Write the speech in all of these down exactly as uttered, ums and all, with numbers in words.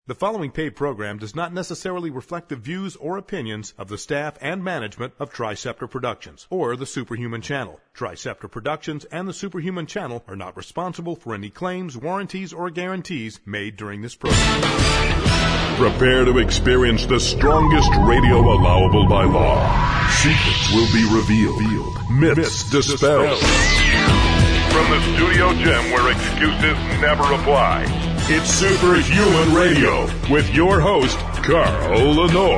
The following paid program does not necessarily reflect the views or opinions of the staff and management of Triceptor Productions or the Superhuman Channel. Triceptor Productions and the Superhuman Channel are not responsible for any claims, warranties, or guarantees made during this program. Prepare to experience the strongest radio allowable by law. Secrets will be revealed. Myths, Myths dispelled. From the studio gym where excuses never apply. It's Superhuman Radio with your host, Carl Lenore.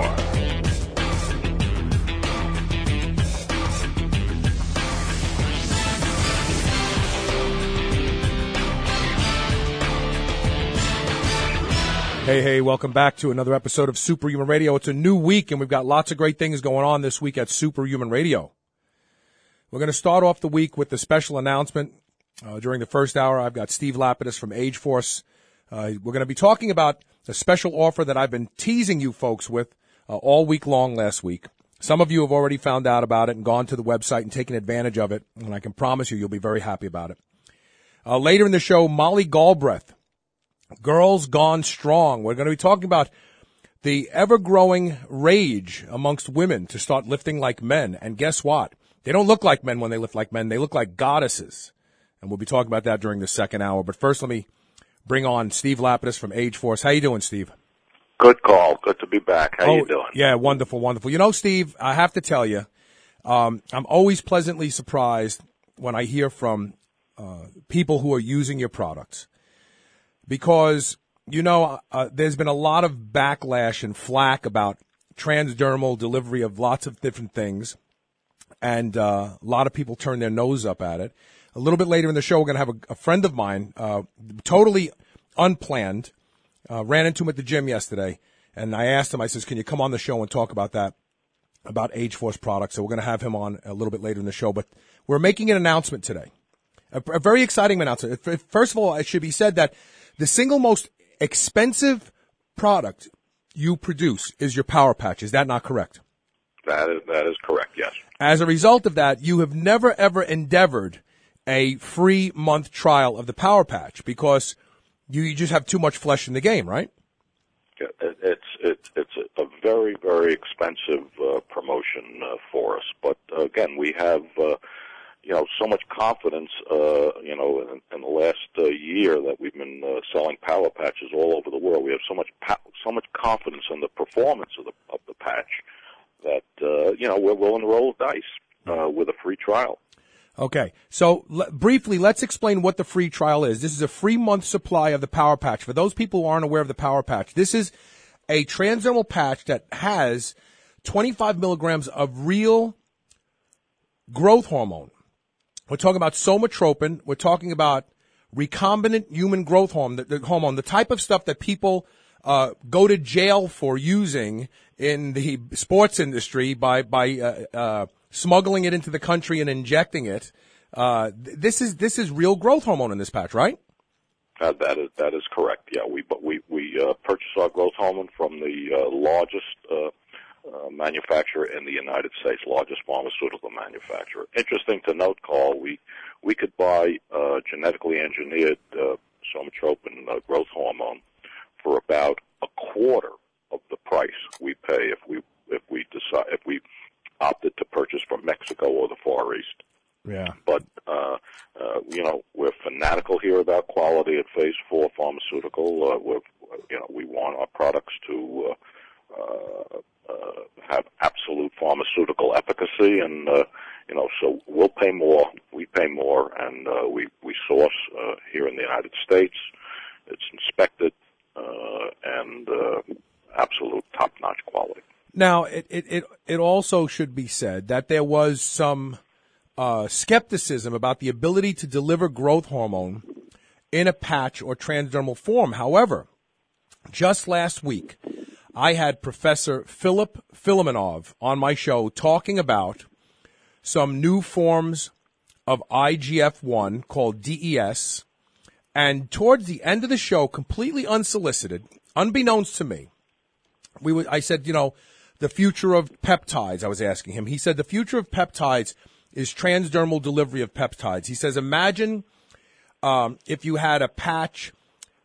Hey, hey, welcome back to another episode of Superhuman Radio. It's a new week, and we've got lots of great things going on this week at Superhuman Radio. We're going to start off the week with the special announcement. Uh, during the first hour, I've got Steve Lapidus from Age Force. Uh, we're going to be talking about a special offer that I've been teasing you folks with uh, all week long last week. Some of you have already found out about it and gone to the website and taken advantage of it, and I can promise you you'll be very happy about it. Uh, later in the show, Molly Galbraith, Girls Gone Strong. We're going to be talking about the ever-growing rage amongst women to start lifting like men, and guess what? They don't look like men when they lift like men. They look like goddesses, and we'll be talking about that during the second hour. But first, let me bring on Steve Lapidus from Age Force. How you doing, Steve? Good call. Good to be back. How oh, you doing? Yeah, wonderful, wonderful. You know, Steve, I have to tell you, um, I'm always pleasantly surprised when I hear from uh, people who are using your products. Because, you know, uh, there's been a lot of backlash and flack about transdermal delivery of lots of different things. And uh, a lot of people turn their nose up at it. A little bit later in the show, we're going to have a, a friend of mine, uh, totally unplanned, uh, ran into him at the gym yesterday, and I asked him, I says, can you come on the show and talk about that, about Age Force products? So we're going to have him on a little bit later in the show, but we're making an announcement today, a, a very exciting announcement. First of all, it should be said that the single most expensive product you produce is your Power Patch. Is that not correct? That is, that is correct, yes. As a result of that, you have never, ever endeavored a free month trial of the Power Patch because you, you just have too much flesh in the game, right? It, it's it's it's a very very expensive uh, promotion uh, for us, but uh, again we have uh, you know so much confidence uh, you know in, in the last uh, year that we've been uh, selling Power Patches all over the world. We have so much pa- so much confidence in the performance of the of the patch that uh, you know we're willing to roll the dice uh, with a free trial. Okay, so l- briefly, let's explain what the free trial is. This is a free month supply of the Power Patch. For those people who aren't aware of the Power Patch, this is a transdermal patch that has twenty-five milligrams of real growth hormone. We're talking about somatropin. We're talking about recombinant human growth hormone, the, the hormone, the type of stuff that people uh, go to jail for using in the sports industry by by uh, uh, smuggling it into the country and injecting it. Uh, this is this is real growth hormone in this patch, right? Uh, that is that is correct. Yeah, we but we we uh, purchase our growth hormone from the uh, largest uh, uh, manufacturer in the United States, largest pharmaceutical manufacturer. Interesting to note, Carl, we we could buy uh, genetically engineered uh, somatropin uh, growth hormone for about a quarter of the price we pay if we if we decide if we opted to purchase from Mexico or the Far East. Yeah. But, uh, uh, you know, we're fanatical here about quality at Phase four Pharmaceutical. Uh, we're, you know, we want our products to uh, uh, uh, have absolute pharmaceutical efficacy, and, uh, you know, so we'll pay more. We pay more, and uh, we, we source uh, here in the United States. It's inspected uh, and uh, absolute top-notch quality. Now, it, it, it, it also should be said that there was some uh, skepticism about the ability to deliver growth hormone in a patch or transdermal form. However, just last week, I had Professor Philip Filimonov on my show talking about some new forms of I G F one called D E S. And towards the end of the show, completely unsolicited, unbeknownst to me, we were, I said, you know, the future of peptides, I was asking him. He said the future of peptides is transdermal delivery of peptides. He says, imagine um, if you had a patch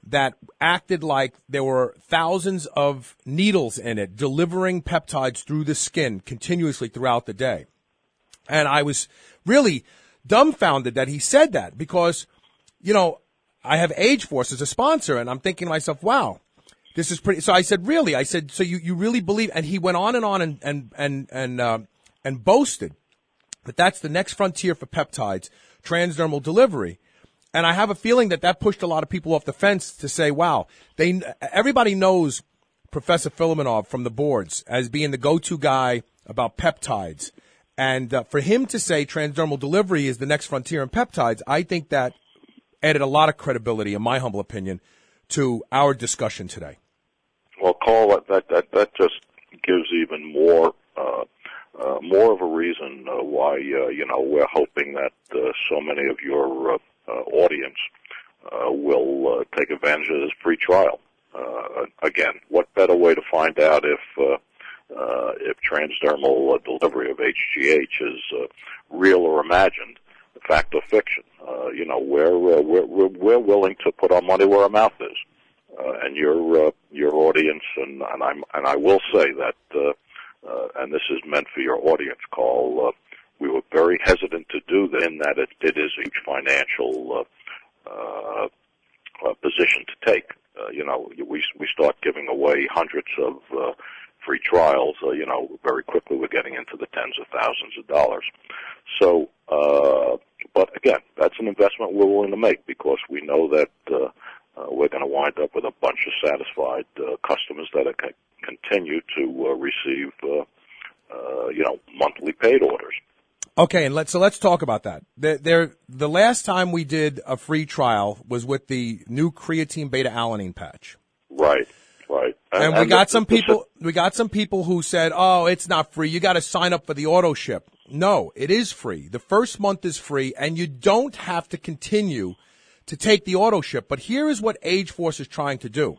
that acted like there were thousands of needles in it, delivering peptides through the skin continuously throughout the day. And I was really dumbfounded that he said that because, you know, I have Age Force as a sponsor, and I'm thinking to myself, wow, this is pretty. So I said, really? I said, so you, you really believe? And he went on and on and and and and, uh, and boasted that that's the next frontier for peptides, transdermal delivery. And I have a feeling that that pushed a lot of people off the fence to say, wow, they everybody knows Professor Filimonov from the boards as being the go-to guy about peptides. And uh, for him to say transdermal delivery is the next frontier in peptides, I think that added a lot of credibility, in my humble opinion, to our discussion today. Well, Carl, that that, that just gives even more uh, uh, more of a reason uh, why uh, you know we're hoping that uh, so many of your uh, uh, audience uh, will uh, take advantage of this free trial. Uh, again, what better way to find out if uh, uh, if transdermal uh, delivery of H G H is uh, real or imagined, fact or fiction? Uh, you know, we're, uh, we're we're we're willing to put our money where our mouth is, uh, and your uh, your audience, and and I'm and I will say that, uh, uh, and this is meant for your audience, Carl. Uh, we were very hesitant to do that, in that it, it is a huge financial uh, uh, uh, position to take. Uh, you know, we we start giving away hundreds of uh, free trials. Uh, you know, very quickly we're getting into the tens of thousands of dollars. So, uh, but again, that's an investment we're willing to make because we know that uh, uh, we're going to wind up with a bunch of satisfied uh, customers that are c- continue to uh, receive, uh, uh, you know, monthly paid orders. Okay, and let's so let's talk about that. There, there, the last time we did a free trial was with the new creatine beta alanine patch. Right, right. And, and we and got the, some people. The, we got some people who said, "Oh, it's not free. You got to sign up for the auto ship." No, it is free. The first month is free, and you don't have to continue to take the auto ship. But here is what Age Force is trying to do.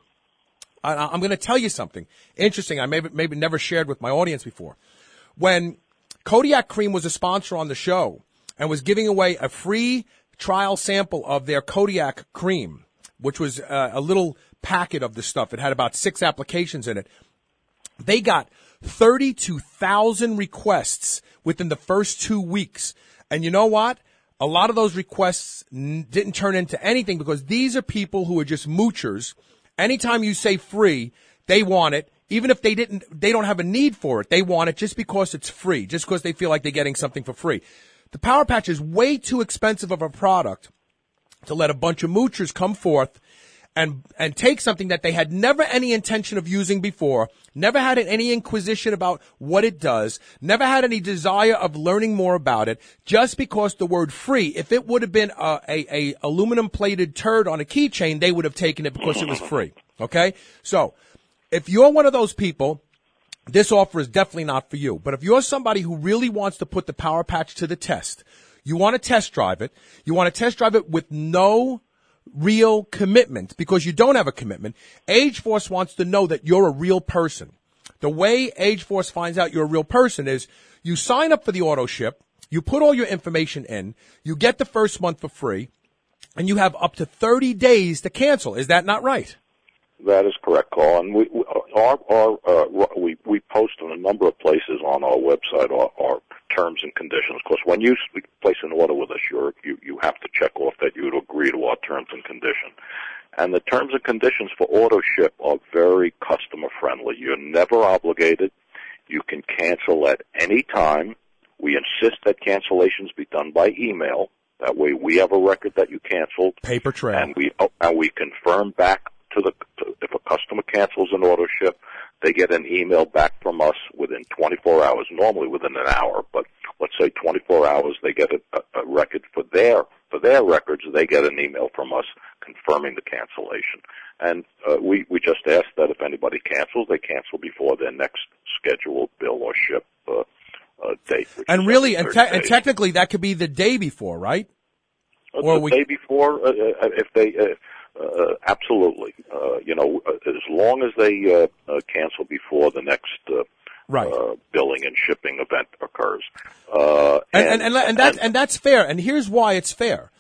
I, I'm going to tell you something interesting. I maybe maybe never shared with my audience before. When Kodiak Cream was a sponsor on the show and was giving away a free trial sample of their Kodiak Cream, which was uh, a little packet of the stuff. It had about six applications in it. They got thirty-two thousand requests within the first two weeks. And you know what? A lot of those requests n- didn't turn into anything because these are people who are just moochers. Anytime you say free, they want it. Even if they didn't, they don't have a need for it. They want it just because it's free, just because they feel like they're getting something for free. The Power Patch is way too expensive of a product to let a bunch of moochers come forth and and take something that they had never any intention of using before, never had any inquisition about what it does, never had any desire of learning more about it, just because the word free, if it would have been a, a, a aluminum-plated turd on a keychain, they would have taken it because it was free, okay? So if you're one of those people, this offer is definitely not for you. But if you're somebody who really wants to put the Power Patch to the test, you want to test drive it, you want to test drive it with no real commitment because you don't have a commitment, Age Force wants to know that you're a real person. The way Age Force finds out you're a real person is you sign up for the auto ship, you put all your information in, you get the first month for free, and you have up to thirty days to cancel. Is that not right? That is correct, Carl. And we, we, our, our, uh, we, we post in a number of places on our website our, our terms and conditions. Of course, when you place an order with us, you're, you, you have to check off that you would agree to our terms and conditions. And the terms and conditions for auto ship are very customer friendly. You're never obligated. You can cancel at any time. We insist that cancellations be done by email. That way we have a record that you canceled. Paper trail. And we, and we confirm back to the, to, if a customer cancels an auto ship, they get an email back from us within twenty-four hours, normally within an hour, but let's say twenty-four hours, they get a, a record for their, for their records, they get an email from us confirming the cancellation. And, uh, we, we just ask that if anybody cancels, they cancel before their next scheduled bill or ship, uh, uh date. And really, and, te- and technically that could be the day before, right? Uh, or the we... day before, uh, if they, uh, Uh, absolutely. Uh, you know, as long as they uh, uh, cancel before the next uh, right. uh, billing and shipping event occurs. Uh, and, and, and, and, that, and that's fair. And here's why it's fair.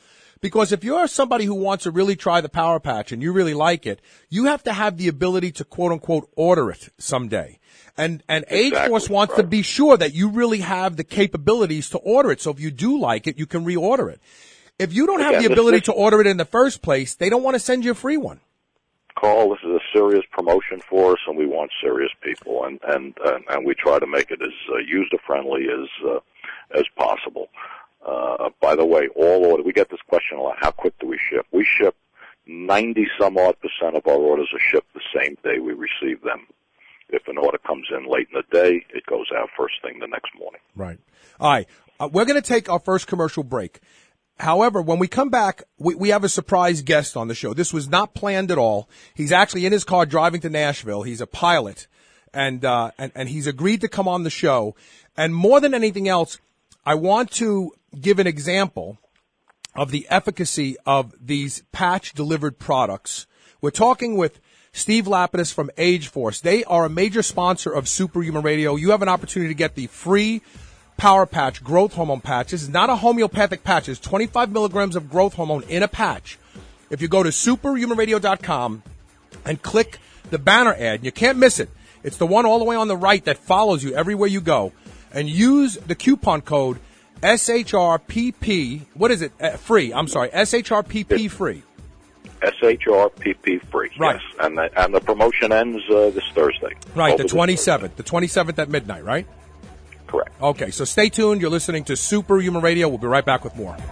Because if you're somebody who wants to really try the Power Patch and you really like it, you have to have the ability to quote unquote order it someday. And, and Exactly, Age Force wants right. to be sure that you really have the capabilities to order it. So if you do like it, you can reorder it. If you don't have Again, the this- ability this- to order it in the first place, they don't want to send you a free one. Carl, this is a serious promotion for us, and we want serious people, and and and, and we try to make it as uh, user friendly as uh, as possible. Uh, by the way, all order we get this question a lot: how quick do we ship? We ship ninety some odd percent of our orders are shipped the same day we receive them. If an order comes in late in the day, it goes out first thing the next morning. Right. All right. Uh, we're going to take our first commercial break. However, when we come back, we, we have a surprise guest on the show. This was not planned at all. He's actually in his car driving to Nashville. He's a pilot, and uh, and, and he's agreed to come on the show. And more than anything else, I want to give an example of the efficacy of these patch-delivered products. We're talking with Steve Lapidus from Age Force. They are a major sponsor of Superhuman Radio. You have an opportunity to get the free Power Patch growth hormone patch. This is not a homeopathic patch. It's twenty-five milligrams of growth hormone in a patch. If you go to superhuman radio dot com and click the banner ad, and you can't miss it. It's the one all the way on the right that follows you everywhere you go. And use the coupon code S H R P P. What is it? Uh, free. I'm sorry. S H R P P free. S H R P P free. Right. Yes. And the, and the promotion ends uh, this Thursday. Right, Over the twenty-seventh. The twenty-seventh at midnight, right? Correct. Okay, so stay tuned. You're listening to Superhuman Radio. We'll be right back with more.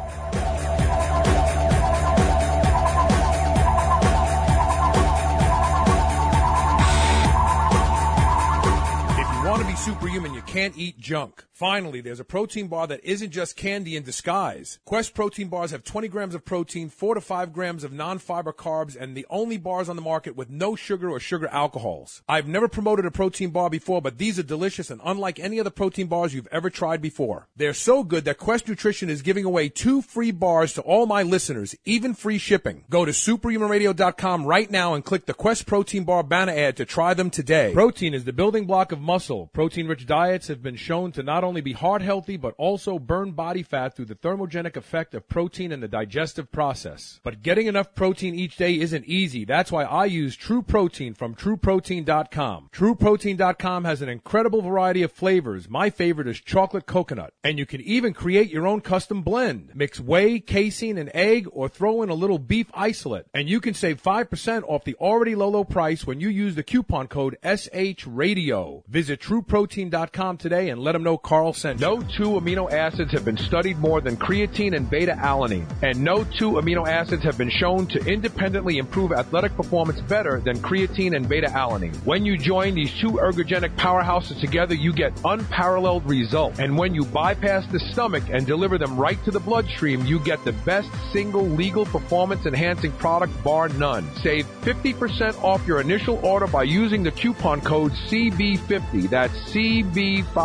If you want to be superhuman, you can't eat junk. Finally, there's a protein bar that isn't just candy in disguise. Quest protein bars have twenty grams of protein, four to five grams of non-fiber carbs, and the only bars on the market with no sugar or sugar alcohols. I've never promoted a protein bar before, but these are delicious and unlike any other protein bars you've ever tried before. They're so good that Quest Nutrition is giving away two free bars to all my listeners, even free shipping. Go to superhuman radio dot com right now and click the Quest Protein Bar banner ad to try them today. Protein is the building block of muscle. Protein-rich diets have been shown to not only be heart healthy, but also burn body fat through the thermogenic effect of protein in the digestive process. But getting enough protein each day isn't easy. That's why I use True Protein from true protein dot com. true protein dot com has an incredible variety of flavors. My favorite is chocolate coconut. And you can even create your own custom blend. Mix whey, casein, and egg, or throw in a little beef isolate. And you can save five percent off the already low, low price when you use the coupon code S H Radio. Visit true protein dot com today and let them know Carl sent you. No two amino acids have been studied more than creatine and beta-alanine. And no two amino acids have been shown to independently improve athletic performance better than creatine and beta-alanine. When you join these two ergogenic powerhouses together, you get unparalleled results. And when you bypass the stomach and deliver them right to the bloodstream, you get the best single legal performance-enhancing product bar none. Save fifty percent off your initial order by using the coupon code C B fifty. That's C B fifty.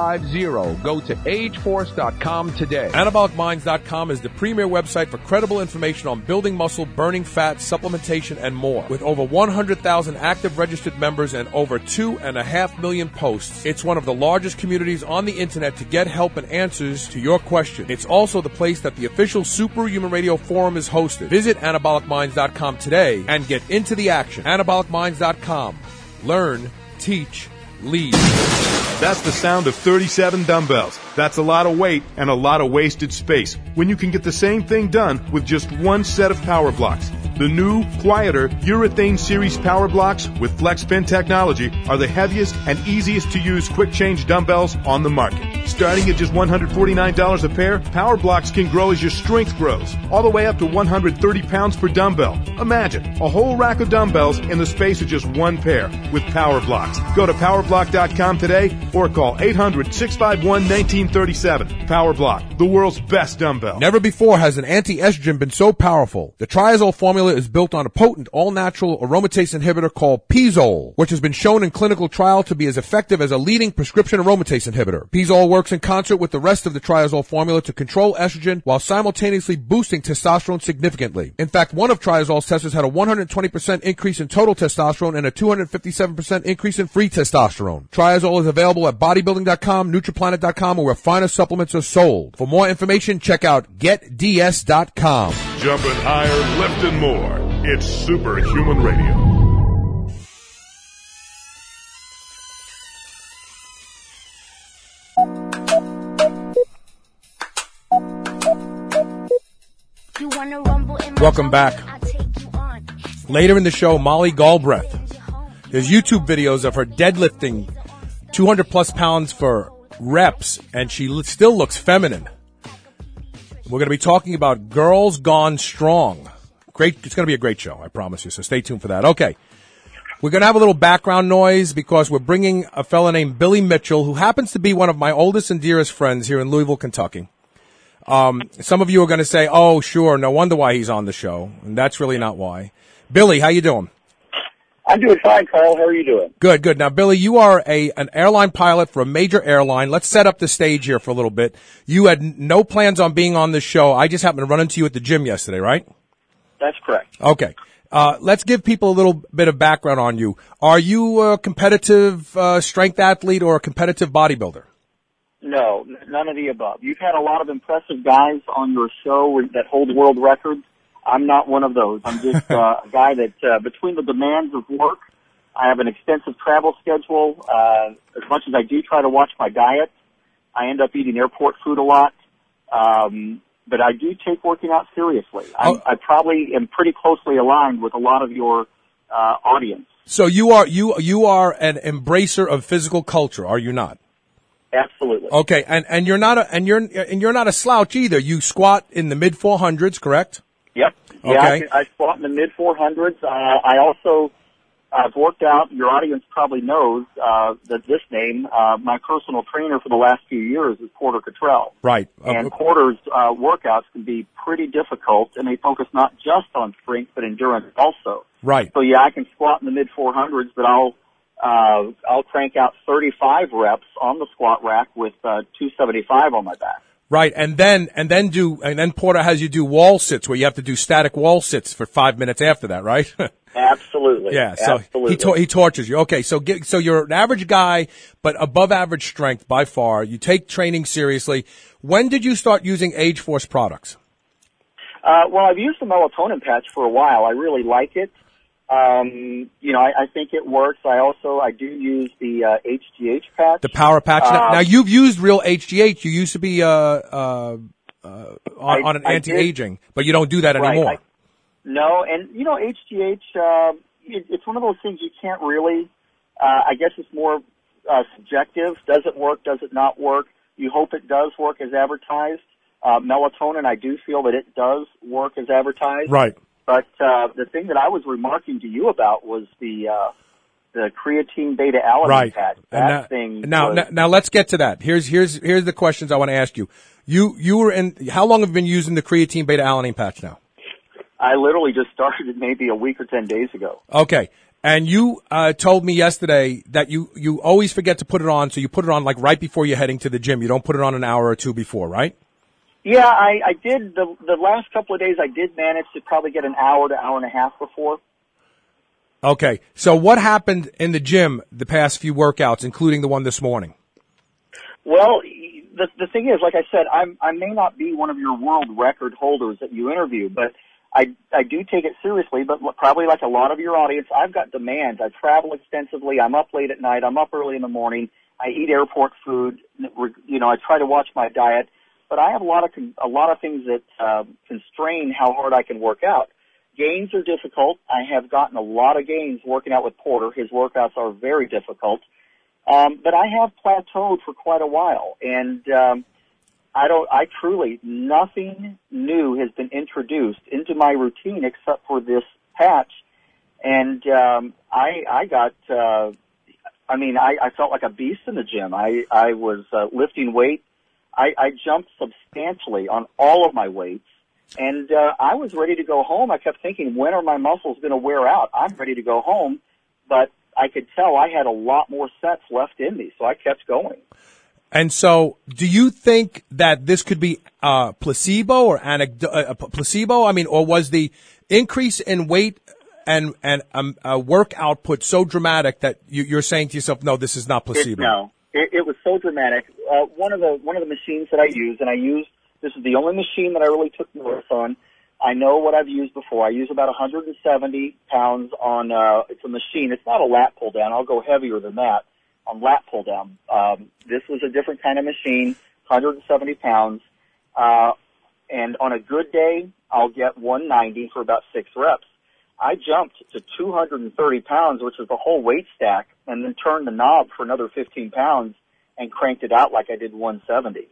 Go to age force dot com today. anabolic minds dot com is the premier website for credible information on building muscle, burning fat, supplementation, and more. With over one hundred thousand active registered members and over two and a half million posts, it's one of the largest communities on the internet to get help and answers to your questions. It's also the place that the official Superhuman Radio Forum is hosted. Visit anabolic minds dot com today and get into the action. anabolic minds dot com. Learn, teach, lead. That's the sound of thirty-seven dumbbells. That's a lot of weight and a lot of wasted space when you can get the same thing done with just one set of power blocks. The new, quieter Urethane Series power blocks with FlexPin technology are the heaviest and easiest to use quick change dumbbells on the market. Starting at just one hundred forty-nine dollars a pair, power blocks can grow as your strength grows, all the way up to one hundred thirty pounds per dumbbell. Imagine a whole rack of dumbbells in the space of just one pair with power blocks. Go to power block dot com today or call eight hundred, six five one, one nine three seven. Power Block, the world's best dumbbell. Never before has an anti-estrogen been so powerful. The Triazole formula is built on a potent all-natural aromatase inhibitor called Pizole, which has been shown in clinical trial to be as effective as a leading prescription aromatase inhibitor. Pizole works in concert with the rest of the Triazole formula to control estrogen while simultaneously boosting testosterone significantly. In fact, one of Triazole's testers had a one hundred twenty percent increase in total testosterone and a two hundred fifty-seven percent increase in free testosterone. Triazole is available at bodybuilding dot com, Nutriplanet dot com, or where finer supplements are sold. For more information, check out get d s dot com. Jumping higher, lifting more. It's Superhuman Radio. Welcome back. Later in the show, Molly Galbraith. There's YouTube videos of her deadlifting two hundred plus pounds for reps, and she l- still looks feminine. We're going to be talking about Girls Gone Strong. Great. It's going to be a great show, I promise you, so stay tuned for that. Okay. We're going to have a little background noise because we're bringing a fella named Billy Mitchell, who happens to be one of my oldest and dearest friends here in Louisville, Kentucky. Um, some of you are going to say, oh, sure, no wonder why he's on the show. And that's really not why. Billy, how you doing? I'm doing fine, Carl. How are you doing? Good, good. Now, Billy, you are a an airline pilot for a major airline. Let's set up the stage here for a little bit. You had n- no plans on being on this show. I just happened to run into you at the gym yesterday, right? That's correct. Okay. Uh, let's give people a little bit of background on you. Are you a competitive uh, strength athlete or a competitive bodybuilder? No, n- none of the above. You've had a lot of impressive guys on your show that hold world records. I'm not one of those. I'm just uh, a guy that, uh, between the demands of work, I have an extensive travel schedule. Uh, as much as I do try to watch my diet, I end up eating airport food a lot. Um, but I do take working out seriously. I, oh. I probably am pretty closely aligned with a lot of your uh, audience. So you are you you are an embracer of physical culture, are you not? Absolutely. Okay, and and you're not a and you're and you're not a slouch either. You squat in the mid four hundreds, correct? Yep. Yeah, okay. I, I squat in the mid four hundreds. Uh, I also I've worked out. Your audience probably knows uh, that this name. Uh, my personal trainer for the last few years is Porter Cottrell. Right. And uh, Porter's uh, workouts can be pretty difficult, and they focus not just on strength but endurance also. Right. So yeah, I can squat in the mid four hundreds, but I'll uh, I'll crank out thirty-five reps on the squat rack with uh, two seventy-five on my back. Right, and then and then do and then Porter has you do wall sits where you have to do static wall sits for five minutes after that, right? Absolutely. Yeah, so Absolutely. he tor- he tortures you. Okay, so get, so you're an average guy, but above average strength by far. You take training seriously. When did you start using Age Force products? Uh, well, I've used the melatonin patch for a while. I really like it. Um, you know, I, I think it works. I also, I do use the, uh, H G H patch. The power patch. Um, now, now you've used real H G H. You used to be, uh, uh, uh on, I, on an I anti-aging, did. But you don't do that right, anymore. I, no, and you know, H G H, uh, it, it's one of those things you can't really, uh, I guess it's more, uh, subjective. Does it work? Does it not work? You hope it does work as advertised. Uh, melatonin, I do feel that it does work as advertised. Right. But uh, the thing that I was remarking to you about was the uh, the creatine beta alanine right. patch. That and now, thing. Now, was, now, now, let's get to that. Here's here's here's the questions I want to ask you. You you were in. How long have you been using the creatine beta alanine patch now? I literally just started it maybe a week or ten days ago. Okay. And you uh, told me yesterday that you, you always forget to put it on, so you put it on like right before you're heading to the gym. You don't put it on an hour or two before, right? Yeah, I, I did. The, the last couple of days I did manage to probably get an hour to hour and a half before. Okay. So what happened in the gym the past few workouts, including the one this morning? Well, the, the thing is, like I said, I'm, I may not be one of your world record holders that you interview, but I, I do take it seriously, but probably like a lot of your audience, I've got demands. I travel extensively. I'm up late at night. I'm up early in the morning. I eat airport food. You know, I try to watch my diet. But I have a lot of a lot of things that uh, constrain how hard I can work out. Gains are difficult. I have gotten a lot of gains working out with Porter. His workouts are very difficult. Um, but I have plateaued for quite a while, and um, I don't. I truly nothing new has been introduced into my routine except for this patch, and um, I I got. Uh, I mean, I, I felt like a beast in the gym. I I was uh, lifting weight. I, I jumped substantially on all of my weights, and uh, I was ready to go home. I kept thinking, when are my muscles going to wear out? I'm ready to go home, but I could tell I had a lot more sets left in me, so I kept going. And so, do you think that this could be uh, placebo or anecdo- uh, placebo? I mean, or was the increase in weight and and um, uh, work output so dramatic that you, you're saying to yourself, no, this is not placebo? It, no, it, it was so dramatic. Uh, one of the one of the machines that I use, and I use this is the only machine that I really took notice on. I know what I've used before. I use about one hundred seventy pounds on. Uh, it's a machine. It's not a lat pull down. I'll go heavier than that on lat pull down. Um, this was a different kind of machine, one hundred seventy pounds. Uh, and on a good day, I'll get one ninety for about six reps. I jumped to two hundred thirty pounds, which is the whole weight stack, and then turned the knob for another fifteen pounds and cranked it out like I did one seventy.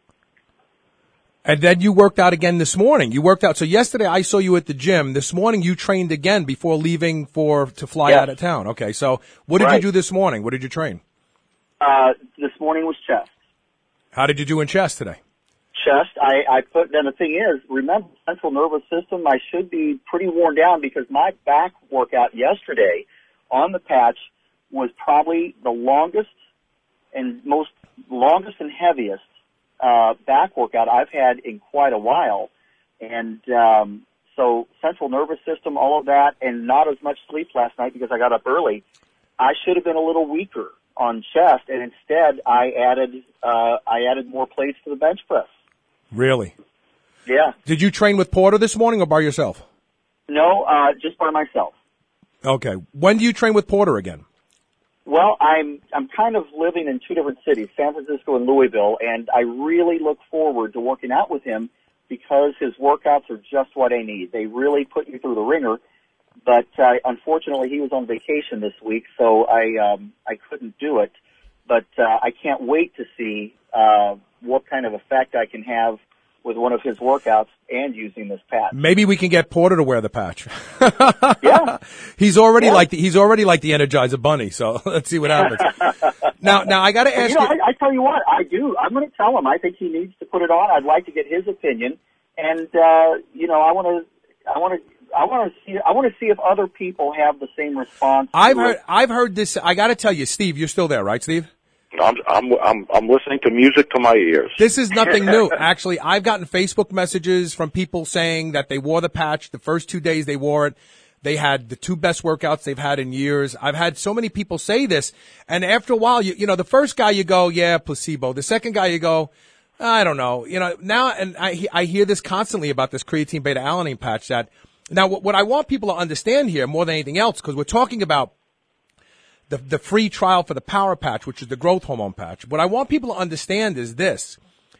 And then you worked out again this morning. You worked out. So yesterday I saw you at the gym. This morning you trained again before leaving for to fly Yes. out of town. Okay, so what did Right. you do this morning? What did you train? Uh, this morning was chest. How did you do in chest today? Chest, I, I put, and the thing is, remember, central nervous system, I should be pretty worn down because my back workout yesterday on the patch was probably the longest and most longest and heaviest uh, back workout I've had in quite a while. And um, so central nervous system, all of that, and not as much sleep last night because I got up early. I should have been a little weaker on chest, and instead I added uh, I added more plates to the bench press. Really? Yeah. Did you train with Porter this morning or by yourself? No, uh, just by myself. Okay. When do you train with Porter again? Well, I'm I'm kind of living in two different cities, San Francisco and Louisville, and I really look forward to working out with him because his workouts are just what I need. They really put you through the ringer. But uh, unfortunately, he was on vacation this week, so I um, I couldn't do it. But uh, I can't wait to see uh, what kind of effect I can have with one of his workouts and using this patch. Maybe we can get Porter to wear the patch. Yeah, he's already Yeah. like the, he's already like the Energizer Bunny. So let's see what happens. now, now I got to And, ask you know, you. I, I tell you what, I do. I'm going to tell him. I think he needs to put it on. I'd like to get his opinion, and uh, you know, I want to, I want to. I want to see. I want to see if other people have the same response. I've to heard. it. I've heard this. I got to tell you, Steve. You're still there, right, Steve? I'm I'm I'm I'm listening to music to my ears. This is nothing new. Actually, I've gotten Facebook messages from people saying that they wore the patch the first two days they wore it. They had the two best workouts they've had in years. I've had so many people say this, and after a while, you you know, the first guy you go, yeah, placebo. The second guy you go, I don't know. You know, now, and I I hear this constantly about this creatine beta alanine patch. That now, what, what I want people to understand here more than anything else, because we're talking about the the free trial for the power patch, which is the growth hormone patch. What I want people to understand is this.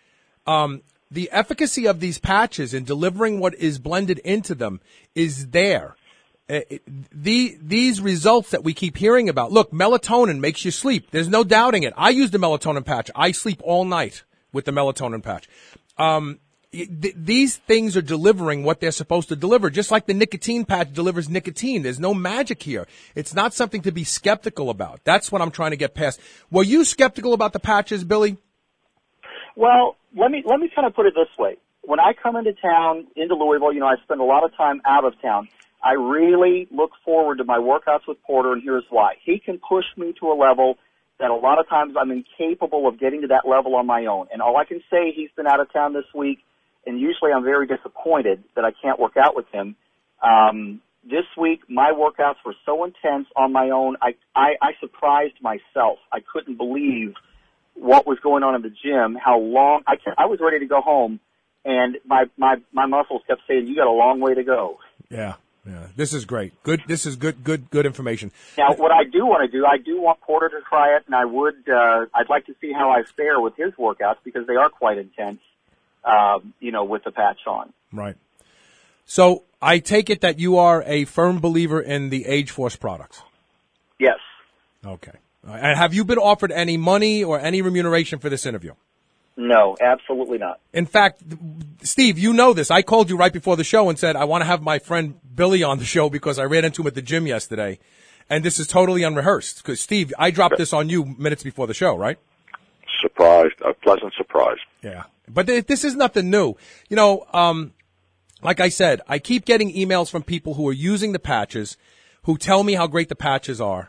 Um, the efficacy of these patches in delivering what is blended into them is there. Uh, it, the, these results that we keep hearing about, look, melatonin makes you sleep. There's no doubting it. I use the melatonin patch. I sleep all night with the melatonin patch. Um, th- these things are delivering what they're supposed to deliver, just like the nicotine patch delivers nicotine. There's no magic here. It's not something to be skeptical about. That's what I'm trying to get past. Were you skeptical about the patches, Billy? Well, let me let me kind of put it this way. When I come into town, into Louisville, you know, I spend a lot of time out of town. I really look forward to my workouts with Porter, and here's why. He can push me to a level that a lot of times I'm incapable of getting to that level on my own. And all I can say, he's been out of town this week, and usually I'm very disappointed that I can't work out with him. Um, this week, my workouts were so intense on my own, I, I, I surprised myself. I couldn't believe what was going on in the gym, how long, I, can, I was ready to go home, and my, my, my muscles kept saying, you got a long way to go. Yeah. Yeah, this is great. Good. This is good. Good. Good information. Now, what I do want to do, I do want Porter to try it, and I would. Uh, I'd like to see how I fare with his workouts because they are quite intense. Um, you know, with the patch on. Right. So I take it that you are a firm believer in the Age Force products. Yes. Okay. And have you been offered any money or any remuneration for this interview? No, absolutely not. In fact, Steve, you know this. I called you right before the show and said, I want to have my friend Billy on the show because I ran into him at the gym yesterday. And this is totally unrehearsed. Because, Steve, I dropped this on you minutes before the show, right? Surprised, a pleasant surprise. Yeah. But th- this is nothing new. You know, um, like I said, I keep getting emails from people who are using the patches, who tell me how great the patches are.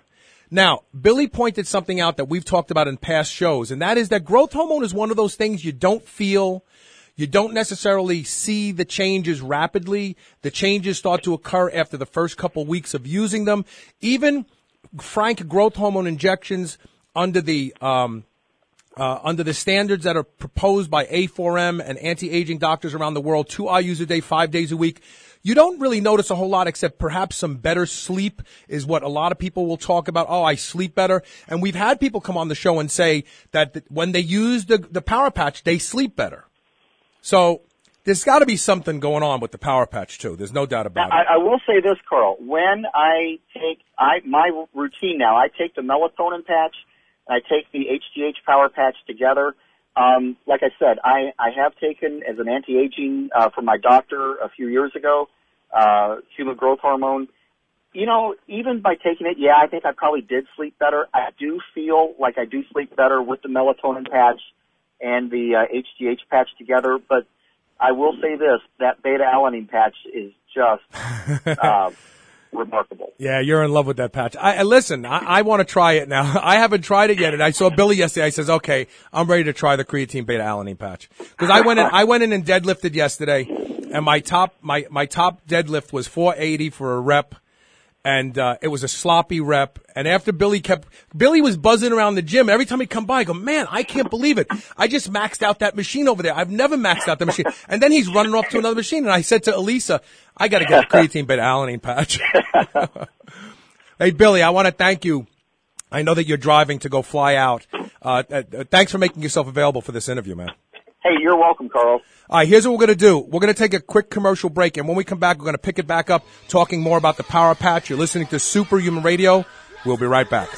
Now, Billy pointed something out that we've talked about in past shows, and that is that growth hormone is one of those things you don't feel. You don't necessarily see the changes rapidly. The changes start to occur after the first couple weeks of using them. Even frank growth hormone injections under the um, uh, under the standards that are proposed by A four M and anti-aging doctors around the world, two I U's a day, five days a week, you don't really notice a whole lot except perhaps some better sleep is what a lot of people will talk about. Oh, I sleep better. And we've had people come on the show and say that when they use the, the Power Patch, they sleep better. So there's got to be something going on with the Power Patch too. There's no doubt about now, it. I, I will say this, Carl. When I take I my routine now, I take the melatonin patch and I take the H G H Power Patch together. Um, like I said, I, I have taken as an anti-aging uh, from my doctor a few years ago, uh, human growth hormone. You know, even by taking it, yeah, I think I probably did sleep better. I do feel like I do sleep better with the melatonin patch and the uh, H G H patch together. But I will say this, that beta-alanine patch is just uh, remarkable. Yeah, you're in love with that patch. I, I listen, I, I want to try it now. I haven't tried it yet, and I saw Billy yesterday. I says, okay, I'm ready to try the creatine beta-alanine patch. Because I went in, I went in and deadlifted yesterday, and my top, my, my top deadlift was four eighty for a rep. And, uh, it was a sloppy rep. And after Billy kept, Billy was buzzing around the gym. Every time he'd come by, I go, man, I can't believe it. I just maxed out that machine over there. I've never maxed out the machine. And then he's running off to another machine. And I said to Elisa, I got to get a creatine beta-alanine patch. Hey, Billy, I want to thank you. I know that you're driving to go fly out. Uh, uh, thanks for making yourself available for this interview, man. Hey, you're welcome, Carl. All right, here's what we're going to do. We're going to take a quick commercial break, and when we come back, we're going to pick it back up, talking more about the Power Patch. You're listening to Superhuman Radio. We'll be right back.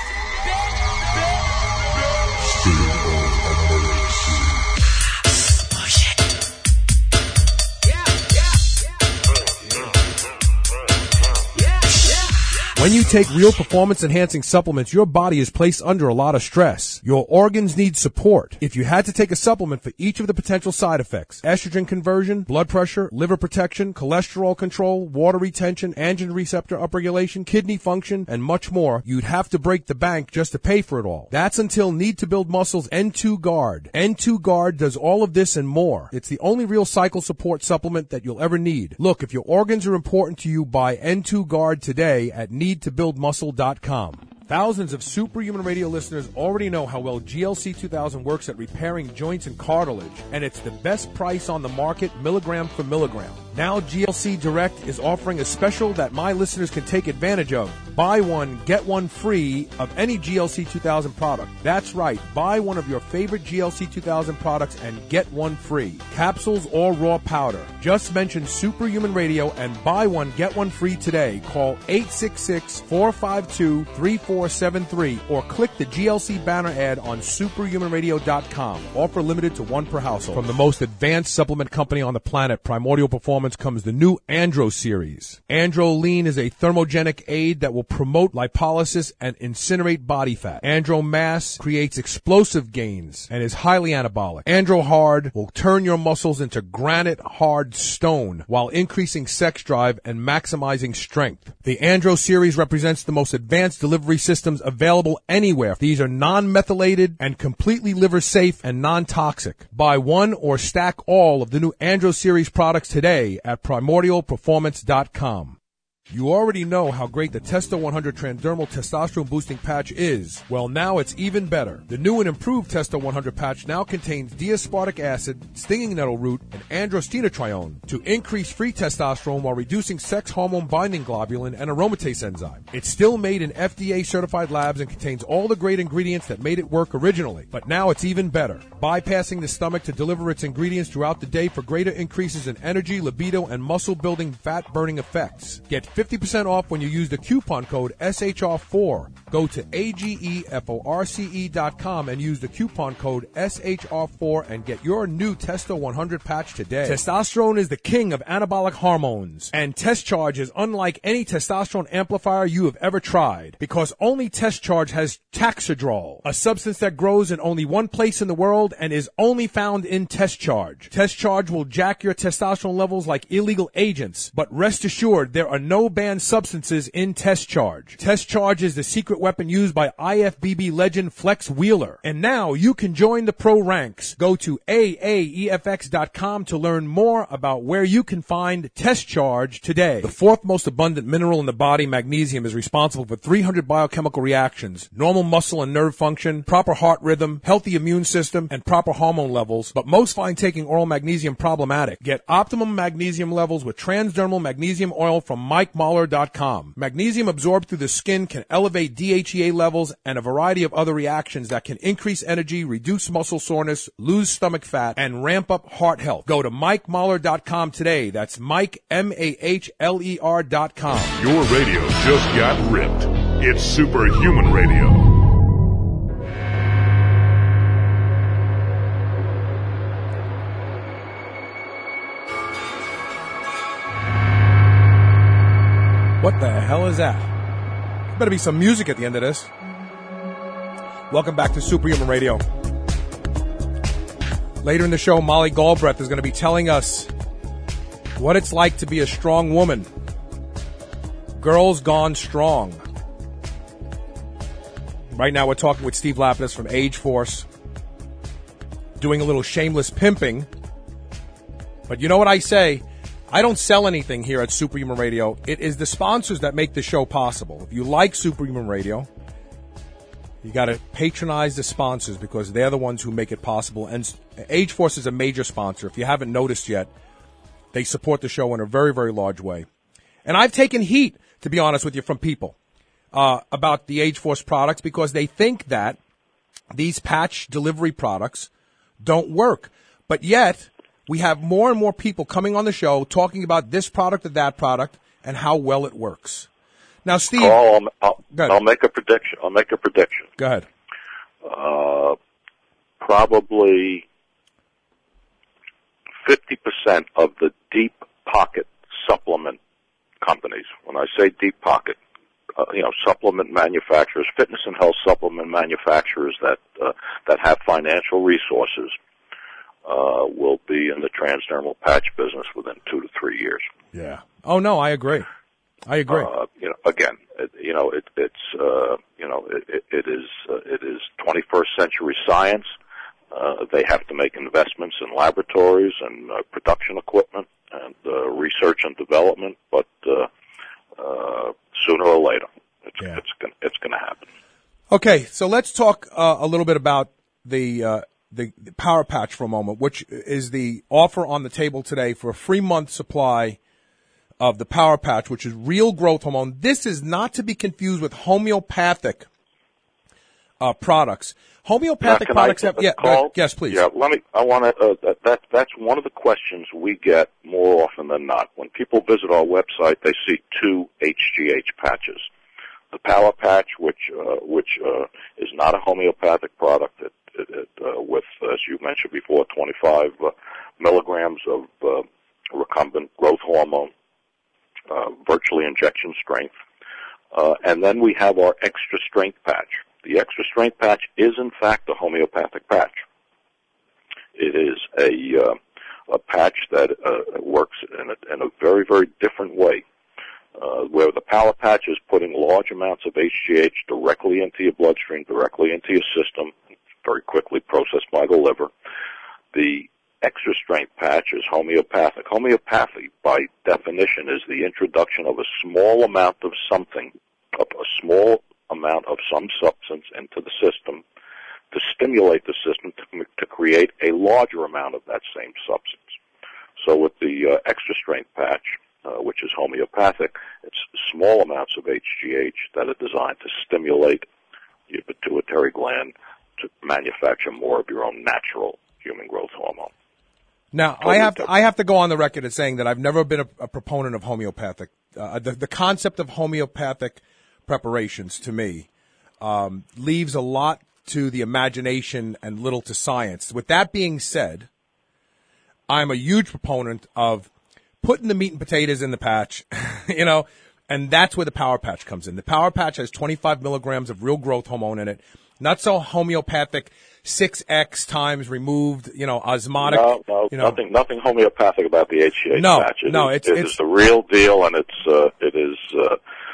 When you take real performance-enhancing supplements, your body is placed under a lot of stress. Your organs need support. If you had to take a supplement for each of the potential side effects, estrogen conversion, blood pressure, liver protection, cholesterol control, water retention, androgen receptor upregulation, kidney function, and much more, you'd have to break the bank just to pay for it all. That's until Need to Build Muscle's N two Guard. N two Guard does all of this and more. It's the only real cycle support supplement that you'll ever need. Look, if your organs are important to you, buy N two Guard today at need to build muscle dot com. Thousands of Superhuman Radio listeners already know how well G L C two thousand works at repairing joints and cartilage, and it's the best price on the market, milligram for milligram. Now G L C Direct is offering a special that my listeners can take advantage of. Buy one, get one free of any G L C two thousand product. That's right, buy one of your favorite G L C two thousand products and get one free. Capsules or raw powder. Just mention Superhuman Radio and buy one, get one free today. Call eight six six, four five two, three four seven three or click the G L C banner ad on superhuman radio dot com. Offer limited to one per household. From the most advanced supplement company on the planet, Primordial Performance, comes the new Andro series. Andro Lean is a thermogenic aid that will promote lipolysis and incinerate body fat. Andro Mass creates explosive gains and is highly anabolic. Andro Hard will turn your muscles into granite hard stone while increasing sex drive and maximizing strength. The Andro series represents the most advanced delivery systems available anywhere. These are non-methylated and completely liver safe and non-toxic. Buy one or stack all of the new Andro series products today at primordial performance dot com. You already know how great the Testo one hundred Transdermal Testosterone Boosting Patch is. Well, now it's even better. The new and improved Testo one hundred patch now contains D-aspartic acid, stinging nettle root, and androstenedione to increase free testosterone while reducing sex hormone binding globulin and aromatase enzyme. It's still made in F D A-certified labs and contains all the great ingredients that made it work originally. But now it's even better. Bypassing the stomach to deliver its ingredients throughout the day for greater increases in energy, libido, and muscle-building, fat-burning effects. Get fifty percent off when you use the coupon code S H R four. Go to A G E F O R C E dot com and use the coupon code S H R four and get your new Testo one hundred patch today. Testosterone is the king of anabolic hormones, and Test Charge is unlike any testosterone amplifier you have ever tried, because only Test Charge has Taxidrol, a substance that grows in only one place in the world and is only found in Test Charge. Test Charge will jack your testosterone levels like illegal agents, but rest assured there are no no banned substances in Test Charge. Test Charge is the secret weapon used by I F B B legend Flex Wheeler. And now you can join the pro ranks. Go to A A E F X dot com to learn more about where you can find Test Charge today. The fourth most abundant mineral in the body, magnesium, is responsible for three hundred biochemical reactions, normal muscle and nerve function, proper heart rhythm, healthy immune system, and proper hormone levels. But most find taking oral magnesium problematic. Get optimum magnesium levels with transdermal magnesium oil from Mike Mahler dot com. Magnesium absorbed through the skin can elevate D H E A levels and a variety of other reactions that can increase energy, reduce muscle soreness, lose stomach fat, and ramp up heart health. Go to Mike Mahler dot com today. That's Mike, M A H L E R dot com. Your radio just got ripped. It's Superhuman Radio. What the hell is that? Better be some music at the end of this. Welcome back to Superhuman Radio. Later in the show, Molly Galbraith is going to be telling us what it's like to be a strong woman. Girls Gone Strong. Right now we're talking with Steve Lapidus from Age Force, doing a little shameless pimping. But you know what I say? I don't sell anything here at Superhuman Radio. It is the sponsors that make the show possible. If you like Superhuman Radio, you got to patronize the sponsors because they're the ones who make it possible. And Age Force is a major sponsor. If you haven't noticed yet, they support the show in a very, very large way. And I've taken heat, to be honest with you, from people uh, about the Age Force products because they think that these patch delivery products don't work. But yet, we have more and more people coming on the show talking about this product or that product and how well it works. Now, Steve, Carl, I'll, I'll, I'll make a prediction. I'll make a prediction. Go ahead. Uh, probably fifty percent of the deep pocket supplement companies. When I say deep pocket, uh, you know, supplement manufacturers, fitness and health supplement manufacturers that uh, that have financial resources. Uh, will be in the transdermal patch business within two to three years. Yeah. Oh no, I agree. I agree. Uh, you know, again, it, you know, it, it's uh, you know, it, it, it is uh, it is twenty-first century science. Uh, they have to make investments in laboratories and uh, production equipment and uh, research and development, but uh, uh, sooner or later, it's yeah. it's gonna, it's going to happen. Okay, so let's talk uh, a little bit about the. Uh, The, the Power Patch for a moment, which is the offer on the table today for a free month supply of the Power Patch, which is real growth hormone. This is not to be confused with homeopathic uh, products. Homeopathic now, products I, have, yeah, call, uh, yes, please. Yeah, let me, I want to, uh, that, that, that's one of the questions we get more often than not. When people visit our website, they see two H G H patches. The Power Patch, which, uh, which, uh, is not a homeopathic product. It, it, it uh, with, as you mentioned before, twenty-five uh, milligrams of, uh, recombinant growth hormone, uh, virtually injection strength. Uh, and then we have our extra strength patch. The extra strength patch is in fact a homeopathic patch. It is a, uh, a patch that, uh, works in a, in a very, very different way. Uh, where the Power Patch is putting large amounts of H G H directly into your bloodstream, directly into your system, very quickly processed by the liver. The extra strength patch is homeopathic. Homeopathy, by definition, is the introduction of a small amount of something, of a small amount of some substance into the system to stimulate the system to, to create a larger amount of that same substance. So with the uh, extra strength patch, Uh, which is homeopathic, it's small amounts of H G H that are designed to stimulate your pituitary gland to manufacture more of your own natural human growth hormone. Now, totally I have to, I have to go on the record as saying that I've never been a, a proponent of homeopathic. Uh, the, the concept of homeopathic preparations, to me, um, leaves a lot to the imagination and little to science. With that being said, I'm a huge proponent of putting the meat and potatoes in the patch, you know, And that's where the Power Patch comes in. The Power Patch has twenty-five milligrams of real growth hormone in it, not so homeopathic six X times removed, you know, osmotic. No, no, you know. nothing, nothing homeopathic about the H G H no, patch. It no, is, it's it it's is the real deal, and it's uh, it is uh,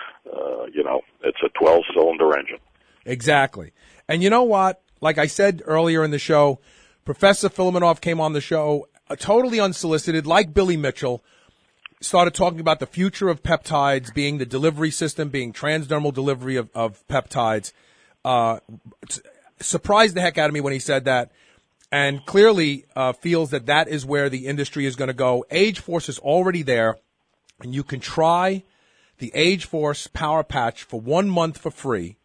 uh, you know, it's a twelve-cylinder engine. Exactly. And you know what? Like I said earlier in the show, Professor Filimонov came on the show uh, totally unsolicited, like Billy Mitchell, started talking about the future of peptides being the delivery system, being transdermal delivery of, of peptides. Uh, surprised the heck out of me when he said that, and clearly uh, feels that that is where the industry is going to go. Age Force is already there, and you can try the Age Force Power Patch for one month for free.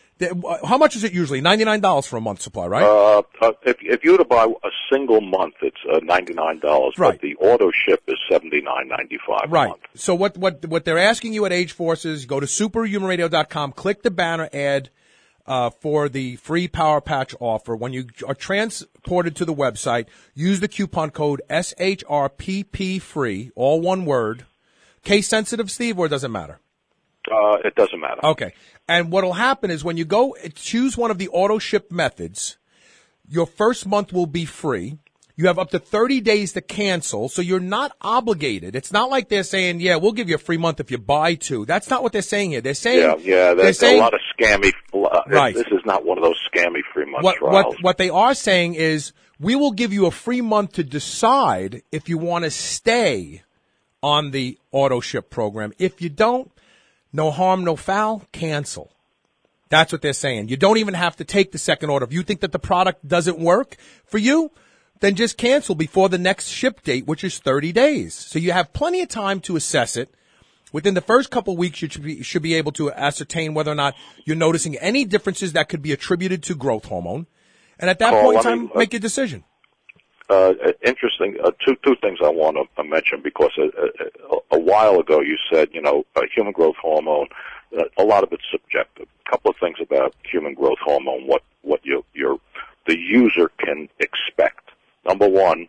How much is it usually? ninety-nine dollars for a month supply, right? Uh, uh, if, if you were to buy a single month, it's uh, ninety-nine dollars, right. But the auto ship is seventy-nine ninety-five right. a month. So what, what, what they're asking you at Age Force is go to superhuman radio dot com, click the banner ad uh, for the free Power Patch offer. When you are transported to the website, use the coupon code S H R P P free, all one word. Case sensitive, Steve, or it doesn't matter? Uh, it doesn't matter. Okay. And what'll happen is when you go choose one of the auto ship methods, your first month will be free. You have up to thirty days to cancel, so you're not obligated. It's not like they're saying, yeah, we'll give you a free month if you buy two. That's not what they're saying here. They're saying, yeah, yeah, there's saying, a lot of scammy, uh, right. This is not one of those scammy free month what, trials. What, what they are saying is, we will give you a free month to decide if you want to stay on the auto ship program. If you don't, no harm, no foul, cancel. That's what they're saying. You don't even have to take the second order. If you think that the product doesn't work for you, then just cancel before the next ship date, which is thirty days. So you have plenty of time to assess it. Within the first couple of weeks, you should be, should be able to ascertain whether or not you're noticing any differences that could be attributed to growth hormone. And at that Carl, point in I time, mean, uh, make your decision. Uh, interesting. Uh, two two things I want to mention, because a, a, a while ago you said, you know, uh, human growth hormone. Uh, a lot of it's subjective. A couple of things about human growth hormone. What what you your the user can expect. Number one,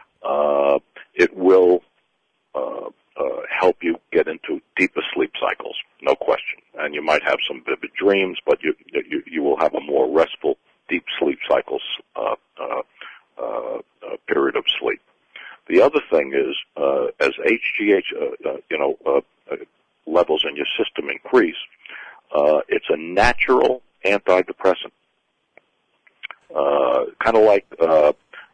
uh, it will uh, uh, help you get into deeper sleep cycles, no question. And you might have some vivid dreams, but you you, you will have a more restful, deep sleep cycles. Uh, uh, Uh, uh, period of sleep. The other thing is, uh, as H G H, uh, uh, you know, uh, uh, levels in your system increase, uh, it's a natural antidepressant. Uh, kind of like uh,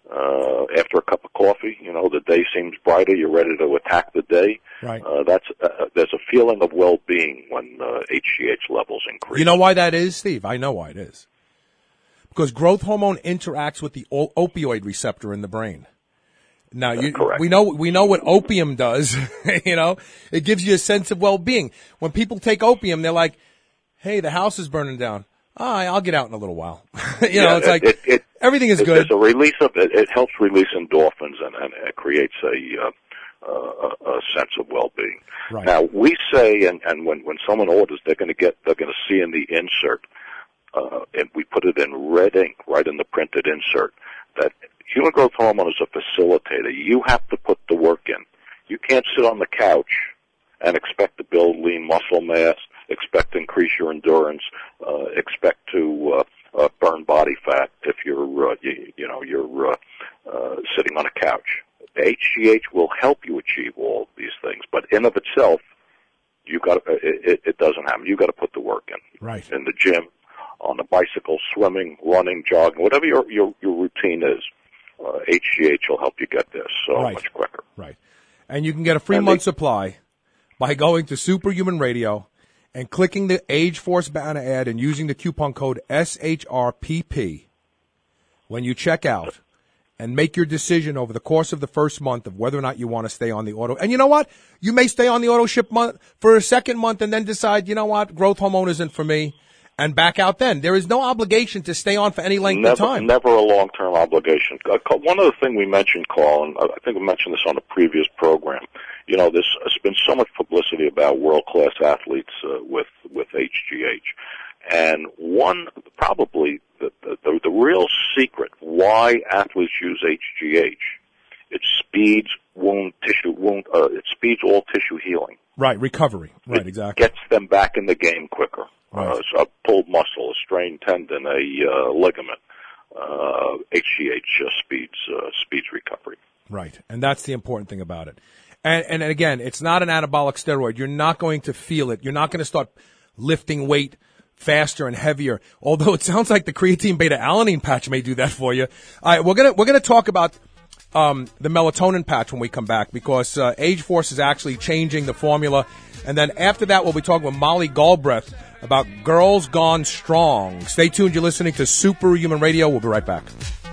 uh, after a cup of coffee, you know, the day seems brighter. You're ready to attack the day. Right. Uh, that's uh, there's a feeling of well-being when uh, H G H levels increase. You know why that is, Steve? I know why it is. Because growth hormone interacts with the opioid receptor in the brain. Now, you, we know we know what opium does. You know, it gives you a sense of well-being. When people take opium, they're like, "Hey, the house is burning down. Oh, I'll get out in a little while." you yeah, know, it's it, like it, it, everything is it, good. There's a release of it. It helps release endorphins, and, and it creates a, uh, uh, a sense of well-being. Right. Now, we say, and, and when when someone orders, they're going to get they're going to see in the insert. Uh, and we put it in red ink, right in the printed insert, that human growth hormone is a facilitator. You have to put the work in. You can't sit on the couch and expect to build lean muscle mass, expect to increase your endurance, uh, expect to uh, uh, burn body fat if you're, uh, you, you know, you're uh, uh, sitting on a couch. H G H will help you achieve all these things, but in of itself, you got it, it doesn't happen. You got to put the work in. Right. In the gym, on the bicycle, swimming, running, jogging, whatever your your, your routine is, uh, H G H will help you get there so right. much quicker. Right. And you can get a free and month they, supply by going to Superhuman Radio and clicking the Age Force banner ad and using the coupon code S H R P P when you check out, and make your decision over the course of the first month of whether or not you want to stay on the auto. And you know what? You may stay on the auto ship month for a second month and then decide, you know what, growth hormone isn't for me, and back out then. There is no obligation to stay on for any length never, of time. Never a long-term obligation. One other thing we mentioned, Carl, and I think we mentioned this on a previous program, you know, there's, there's been so much publicity about world-class athletes uh, with, with H G H. And one, probably the, the, the real secret why athletes use H G H, it speeds wound tissue, wound, uh, it speeds all tissue healing. Right, recovery. Right, it exactly. Gets them back in the game quicker. Right. Uh, so a pulled muscle, a strained tendon, a uh, ligament, uh, H G H uh, speeds uh, speeds recovery. Right, and that's the important thing about it. And, and again, it's not an anabolic steroid. You're not going to feel it. You're not going to start lifting weight faster and heavier. Although it sounds like the creatine beta alanine patch may do that for you. All right, we're gonna we're gonna talk about um, the melatonin patch when we come back, because uh, Age Force is actually changing the formula. And then after that, we'll be talking with Molly Galbraith about Girls Gone Strong. Stay tuned. You're listening to Superhuman Radio. We'll be right back.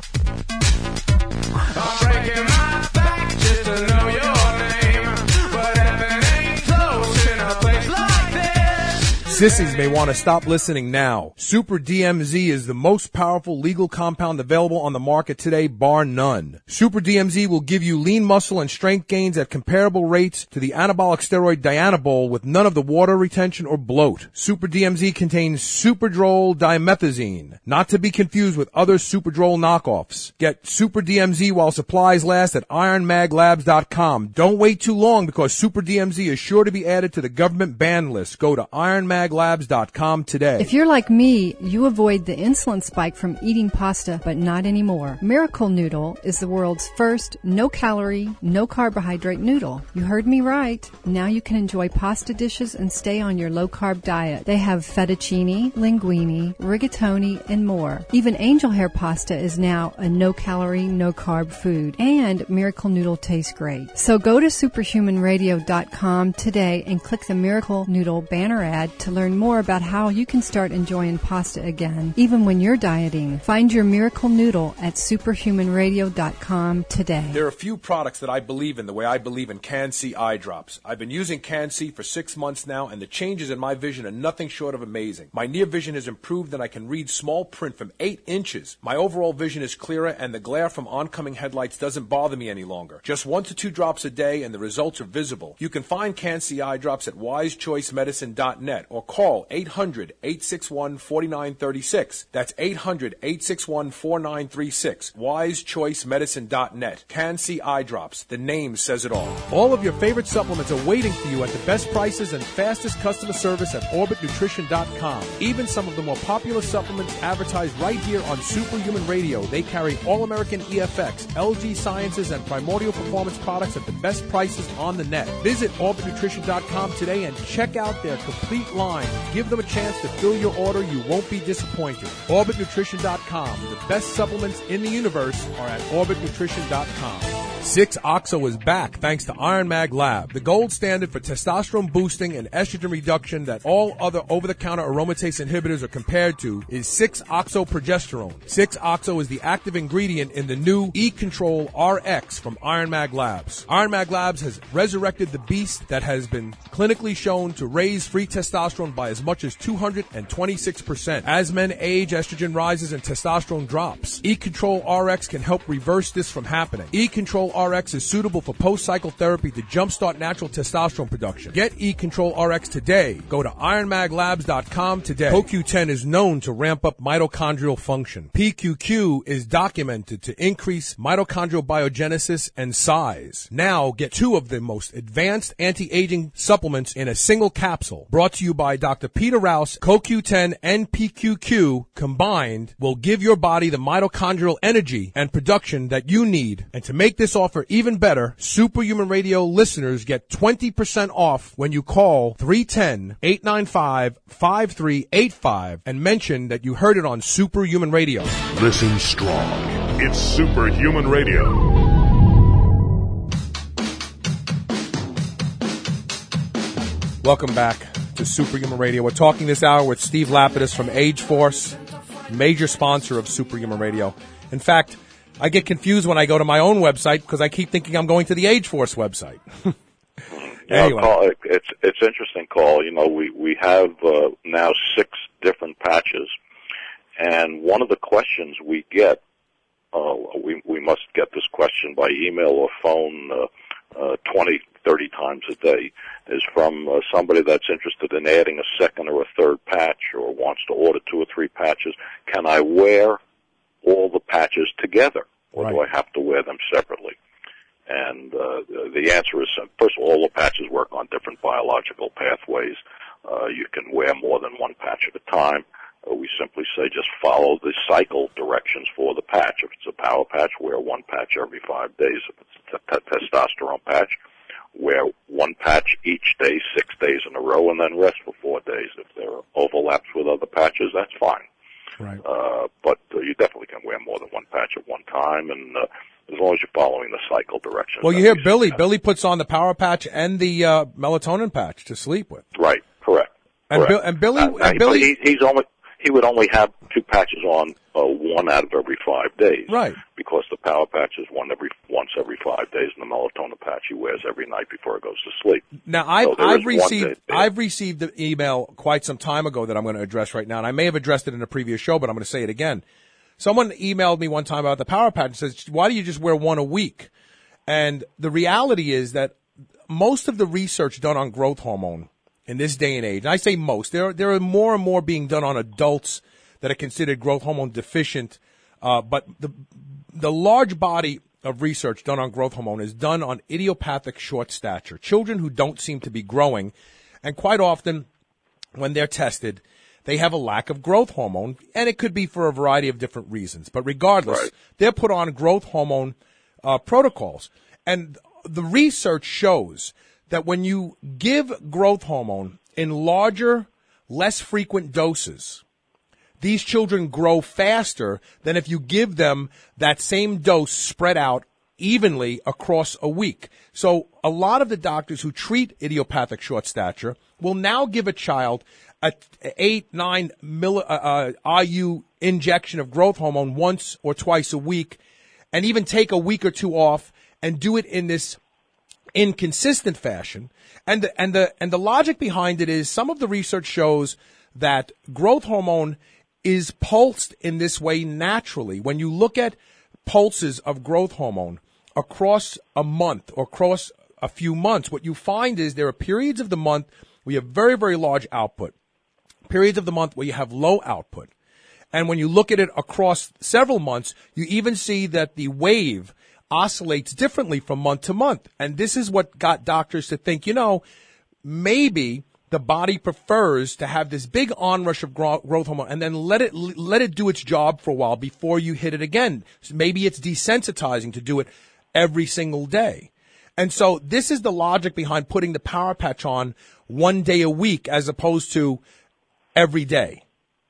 I'm breaking my back just to know your name, but heaven ain't close in a place like this. Sissies may want to stop listening now. Super D M Z is the most powerful legal compound available on the market today, bar none. Super D M Z will give you lean muscle and strength gains at comparable rates to the anabolic steroid Dianabol with none of the water retention or bloat. Super D M Z contains Superdrol dimethazine, not to be confused with other Superdrol knockoffs. Get Super D M Z while supplies last at iron mag labs dot com. Don't wait too long, because Super D M Z is sure to be added to the government ban list. Go to iron mag labs dot com today. If you're like me, you avoid the insulin spike from eating pasta, but not anymore. Miracle Noodle is the world's first no-calorie, no-carbohydrate noodle. You heard me right. Now you can enjoy pasta dishes and stay on your low-carb diet. They have fettuccine, linguine, rigatoni, and more. Even angel hair pasta is now a no-calorie, no-carb food. And Miracle Noodle tastes great. So go to superhuman radio dot com today and click the Miracle Noodle banner ad to learn more about how you can start enjoying pasta again, even when you're dieting. Find your Miracle Noodle at superhuman radio dot com today. There are a few products that I believe in the way I believe in Can-C eye drops. I've been using Can-C for six months now, and the changes in my vision are nothing short of amazing. My near vision has improved, and I can read small print from eight inches. My overall vision is clearer, and the glare from oncoming headlights doesn't bother me any longer. Just one to two drops a day, and the results are visible. You can find Can-C eye drops at wise choice medicine dot net or call eight hundred, eight six one, four nine three six. That's eight hundred, eight six one, four nine three six. wise choice medicine dot net. Can-C eye drops. The name says it all. All of your favorite supplements are waiting for you at the best prices and fastest customer service at orbit nutrition dot com. Even some of the more popular supplements advertised right here on Superhuman Radio. They carry All-American E F X, L G Sciences, and Primordial Performance products at the best prices on the net. Visit orbit nutrition dot com today and check out their complete line. Give them a chance to fill your order. You won't be disappointed. orbit nutrition dot com. The best supplements in the universe are at orbit nutrition dot com. six oxo is back thanks to Iron Mag Lab, the gold standard for testosterone boosting and estrogen reduction that all other over-the-counter aromatase inhibitors are compared to is six oxo progesterone. six oxo is the active ingredient in the new E-Control R X from Iron Mag Labs. Iron Mag Labs has resurrected the beast that has been clinically shown to raise free testosterone by as much as two hundred twenty-six percent. As men age, estrogen rises and testosterone drops. E-Control R X can help reverse this from happening. E-Control R X is suitable for post-cycle therapy to jumpstart natural testosterone production. Get E-Control R X today. Go to iron mag labs dot com today. C O Q ten is known to ramp up mitochondrial function. P Q Q is documented to increase mitochondrial biogenesis and size. Now get two of the most advanced anti-aging supplements in a single capsule. Brought to you by Doctor Peter Rouse. C O Q ten and P Q Q combined will give your body the mitochondrial energy and production that you need. And to make this offer even better, Superhuman Radio listeners get twenty percent off when you call three one zero, eight nine five, five three eight five and mention that you heard it on Superhuman Radio. Listen strong. It's Superhuman Radio. Welcome back to Superhuman Radio. We're talking this hour with Steve Lapidus from Age Force, major sponsor of Superhuman Radio. In fact, I get confused when I go to my own website because I keep thinking I'm going to the Age Force website. Anyway. Call, it's it's interesting, Carl. You know, we we have uh, now six different patches, and one of the questions we get, uh, we we must get this question by email or phone uh, uh, twenty, thirty times a day, is from uh, somebody that's interested in adding a second or a third patch or wants to order two or three patches. Can I wear all the patches together, or right. do I have to wear them separately? And uh, the answer is, first of all, all the patches work on different biological pathways. Uh, you can wear more than one patch at a time. Uh, we simply say just follow the cycle directions for the patch. If it's a power patch, wear one patch every five days. If it's a t- testosterone patch, wear one patch each day, six days in a row, and then rest for four days. If there are overlaps with other patches, that's fine. Right. Uh, but uh, you definitely can wear more than one patch at one time, and uh, as long as you're following the cycle directions. Well, you hear Billy. Billy puts on the power patch and the uh, melatonin patch to sleep with. Right. Correct. And, correct. Bi- and Billy, uh, and Billy, he, he's only he would only have two patches on, uh, one out of every five days. Right. Because the power patch is one every once every five days, and the melatonin patch he wears every night before he goes to sleep. Now, I've, so I've received I've received the email quite some time ago that I'm going to address right now, and I may have addressed it in a previous show, but I'm going to say it again. Someone emailed me one time about the power patch and says, "Why do you just wear one a week?" And the reality is that most of the research done on growth hormone in this day and age, and I say most, there are, there are more and more being done on adults that are considered growth hormone deficient, uh, but the the large body of research done on growth hormone is done on idiopathic short stature, children who don't seem to be growing, and quite often when they're tested, they have a lack of growth hormone, and it could be for a variety of different reasons. But regardless, right. they're put on growth hormone uh, protocols, and the research shows that when you give growth hormone in larger, less frequent doses, these children grow faster than if you give them that same dose spread out evenly across a week. So a lot of the doctors who treat idiopathic short stature will now give a child a eight, nine milli, uh, I U injection of growth hormone once or twice a week, and even take a week or two off and do it in this inconsistent fashion. And the, and the, and the logic behind it is some of the research shows that growth hormone is pulsed in this way naturally. When you look at pulses of growth hormone across a month or across a few months, what you find is there are periods of the month where you have very, very large output, periods of the month where you have low output. And when you look at it across several months, you even see that the wave oscillates differently from month to month. And this is what got doctors to think, you know, maybe the body prefers to have this big onrush of growth hormone and then let it let it do its job for a while before you hit it again. So maybe it's desensitizing to do it every single day. And so this is the logic behind putting the power patch on one day a week as opposed to every day.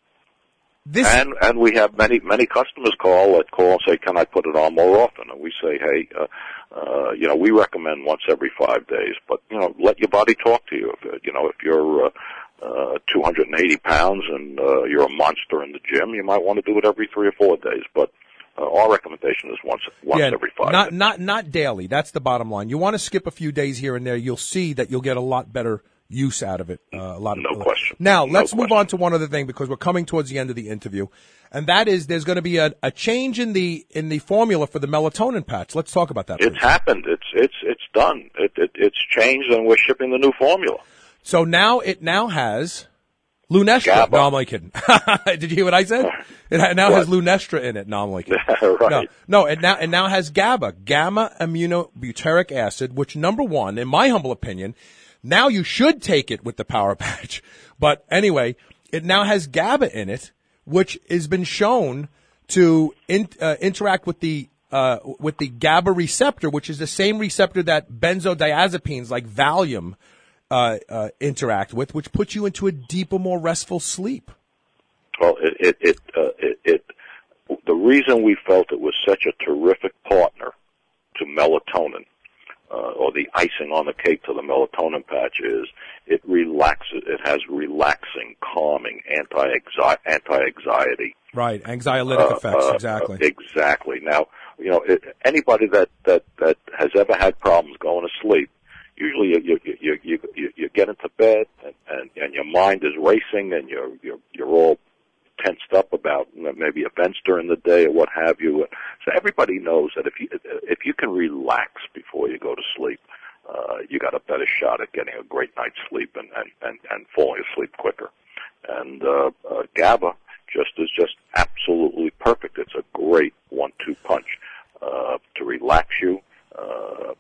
This and and we have many many customers call that call and say, "Can I put it on more often?" And we say, "Hey, uh, uh, you know, we recommend once every five days, but you know, let your body talk to you. If you know, if you're uh, uh, two hundred eighty pounds and uh, you're a monster in the gym, you might want to do it every three or four days. But uh, our recommendation is once once yeah, every five. Not days. not not daily. That's the bottom line. You want to skip a few days here and there. You'll see that you'll get a lot better use out of it. Uh, a lot of no question. Now no let's question. move on to one other thing because we're coming towards the end of the interview, and that is there's going to be a, a change in the in the formula for the melatonin patch. Let's talk about that. It's please. happened. It's it's it's done. It, it it's changed, and we're shipping the new formula. So now it now has Lunestra. GABA. No, I'm only kidding. Did you hear what I said? It now What? has Lunestra in it. No, I'm only kidding. right. No, no, it now it now has GABA, gamma aminobutyric acid, which number one, in my humble opinion. Now you should take it with the power patch. But anyway, it now has GABA in it, which has been shown to in, uh, interact with the uh, with the GABA receptor, which is the same receptor that benzodiazepines like Valium uh, uh, interact with, which puts you into a deeper, more restful sleep. Well, it it it, uh, it it the reason we felt it was such a terrific partner to melatonin. Uh, or the icing on the cake to the melatonin patch is it relaxes. It has relaxing, calming, anti anti-anxiety. Right, anxiolytic uh, effects. Uh, exactly. Uh, exactly. Now, you know, it, anybody that, that that has ever had problems going to sleep, usually you you you you, you, you get into bed and, and and your mind is racing and you're you're you're all tensed up about maybe events during the day or what have you. So everybody knows that if you if you can relax before you go to sleep, uh, you got a better shot at getting a great night's sleep and and and, and falling asleep quicker. And uh, uh, GABA just is just absolutely perfect. It's a great one-two punch uh, to relax you, uh,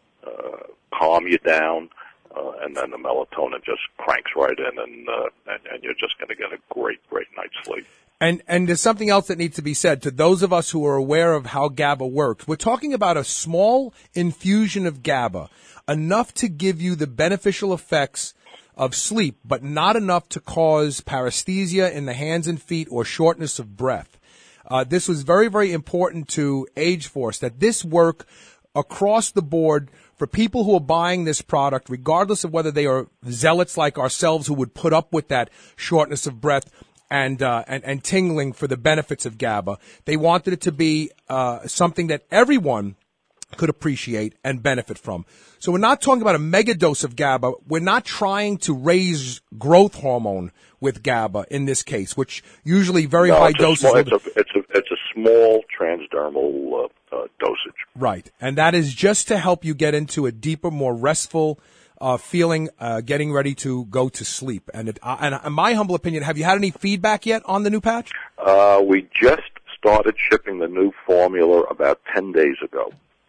you down, uh, and then the melatonin just cranks right in, and uh, and, and you're just going to get a great, great night's sleep. And and there's something else that needs to be said to those of us who are aware of how GABA works. We're talking about a small infusion of GABA, enough to give you the beneficial effects of sleep, but not enough to cause paresthesia in the hands and feet or shortness of breath. Uh, this was very, very important to Age Force, that this work across the board for people who are buying this product, regardless of whether they are zealots like ourselves who would put up with that shortness of breath and uh, and, and tingling for the benefits of GABA. They wanted it to be uh, something that everyone could appreciate and benefit from. So we're not talking about a mega dose of GABA. We're not trying to raise growth hormone with GABA in this case, which usually very no, high it's doses. A small, it's, a, it's, a, it's a small transdermal uh, uh, dosage. Right. And that is just to help you get into a deeper, more restful uh, feeling, uh, getting ready to go to sleep. And, it, uh, and in my humble opinion, have you had any feedback yet on the new patch? Uh, we just started shipping the new formula about ten days ago.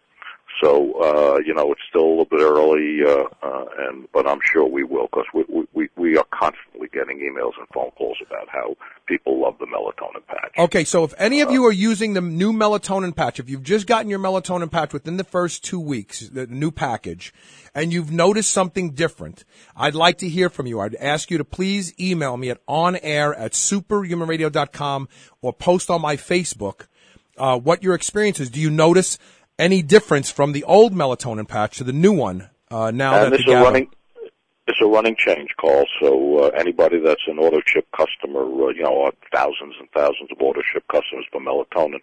So, uh, you know, it's still a little bit early, uh, uh, and, but I'm sure we will, because we, we, we are constantly getting emails and phone calls about how people love the melatonin patch. Okay, so if any of you are using the new melatonin patch, if you've just gotten your melatonin patch within the first two weeks, the new package, and you've noticed something different, I'd like to hear from you. I'd ask you to please email me at onair at superhuman radio dot com or post on my Facebook, uh, what your experience is. Do you notice any difference from the old melatonin patch to the new one uh, now and that this the is a GABA... running, it's a running change call, so uh, anybody that's an auto ship customer, uh, you know, thousands and thousands of auto ship customers for melatonin,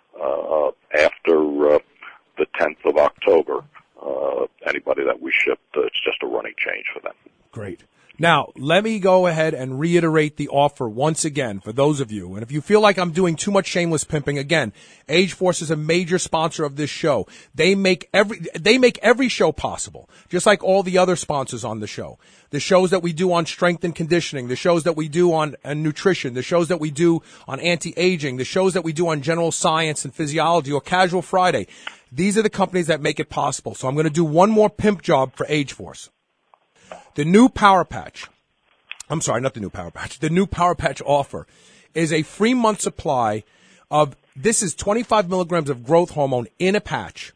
uh, after uh, the tenth of October, uh, anybody that we ship, uh, it's just a running change for them. Great. Now, let me go ahead and reiterate the offer once again for those of you. And if you feel like I'm doing too much shameless pimping, again, Age Force is a major sponsor of this show. They make every, they make every show possible, just like all the other sponsors on the show. The shows that we do on strength and conditioning, the shows that we do on, on nutrition, the shows that we do on anti-aging, the shows that we do on general science and physiology or Casual Friday. These are the companies that make it possible. So I'm going to do one more pimp job for Age Force. The new Power Patch, I'm sorry, not the new Power Patch, the new Power Patch offer is a free month supply of, this is twenty-five milligrams of growth hormone in a patch.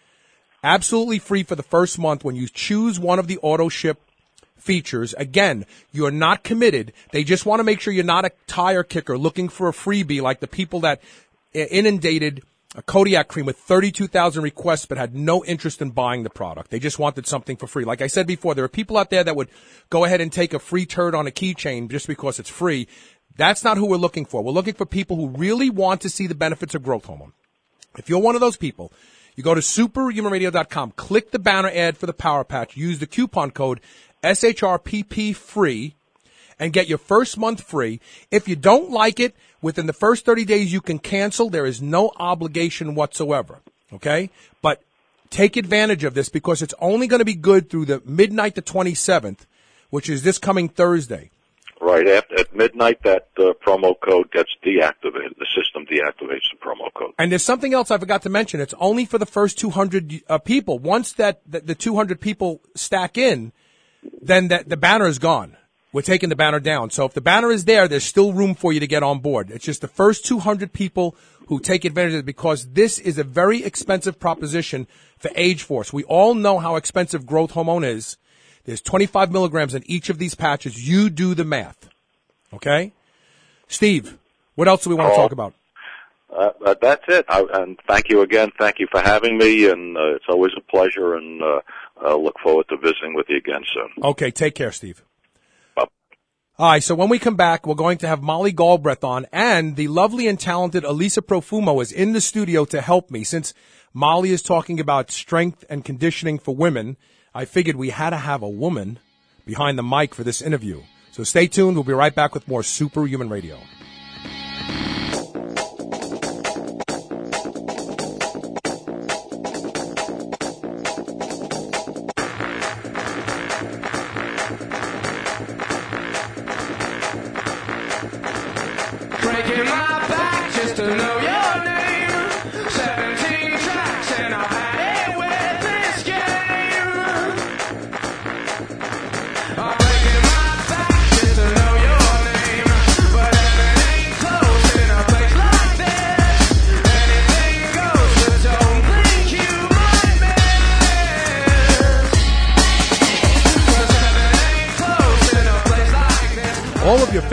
Absolutely free for the first month when you choose one of the auto ship features. Again, you're not committed. They just want to make sure you're not a tire kicker looking for a freebie like the people that inundated a Kodiak cream with thirty-two thousand requests but had no interest in buying the product. They just wanted something for free. Like I said before, there are people out there that would go ahead and take a free turd on a keychain just because it's free. That's not who we're looking for. We're looking for people who really want to see the benefits of growth hormone. If you're one of those people, you go to superhuman radio dot com, click the banner ad for the Power Patch, use the coupon code S H R P P free, and get your first month free. If you don't like it, within the first thirty days, you can cancel. There is no obligation whatsoever, okay? But take advantage of this because it's only going to be good through the midnight the twenty-seventh, which is this coming Thursday. Right. At, at midnight, that uh, promo code gets deactivated. The system deactivates the promo code. And there's something else I forgot to mention. It's only for the first two hundred uh, people. Once that, that the two hundred people stack in, then that the banner is gone. We're taking the banner down. So if the banner is there, there's still room for you to get on board. It's just the first two hundred people who take advantage of it because this is a very expensive proposition for Age Force. We all know how expensive growth hormone is. There's twenty-five milligrams in each of these patches. You do the math. Okay? Steve, what else do we want to Oh, talk about? Uh, uh, that's it. I, and thank you again. Thank you for having me. And uh, it's always a pleasure. And uh, I look forward to visiting with you again soon. Okay, take care, Steve. All right, so when we come back, we're going to have Molly Galbraith on, and the lovely and talented Elisa Profumo is in the studio to help me. Since Molly is talking about strength and conditioning for women, I figured we had to have a woman behind the mic for this interview. So stay tuned. We'll be right back with more Superhuman Radio. Breaking my back just to know your name. Seventeen tracks and I've had it with this game.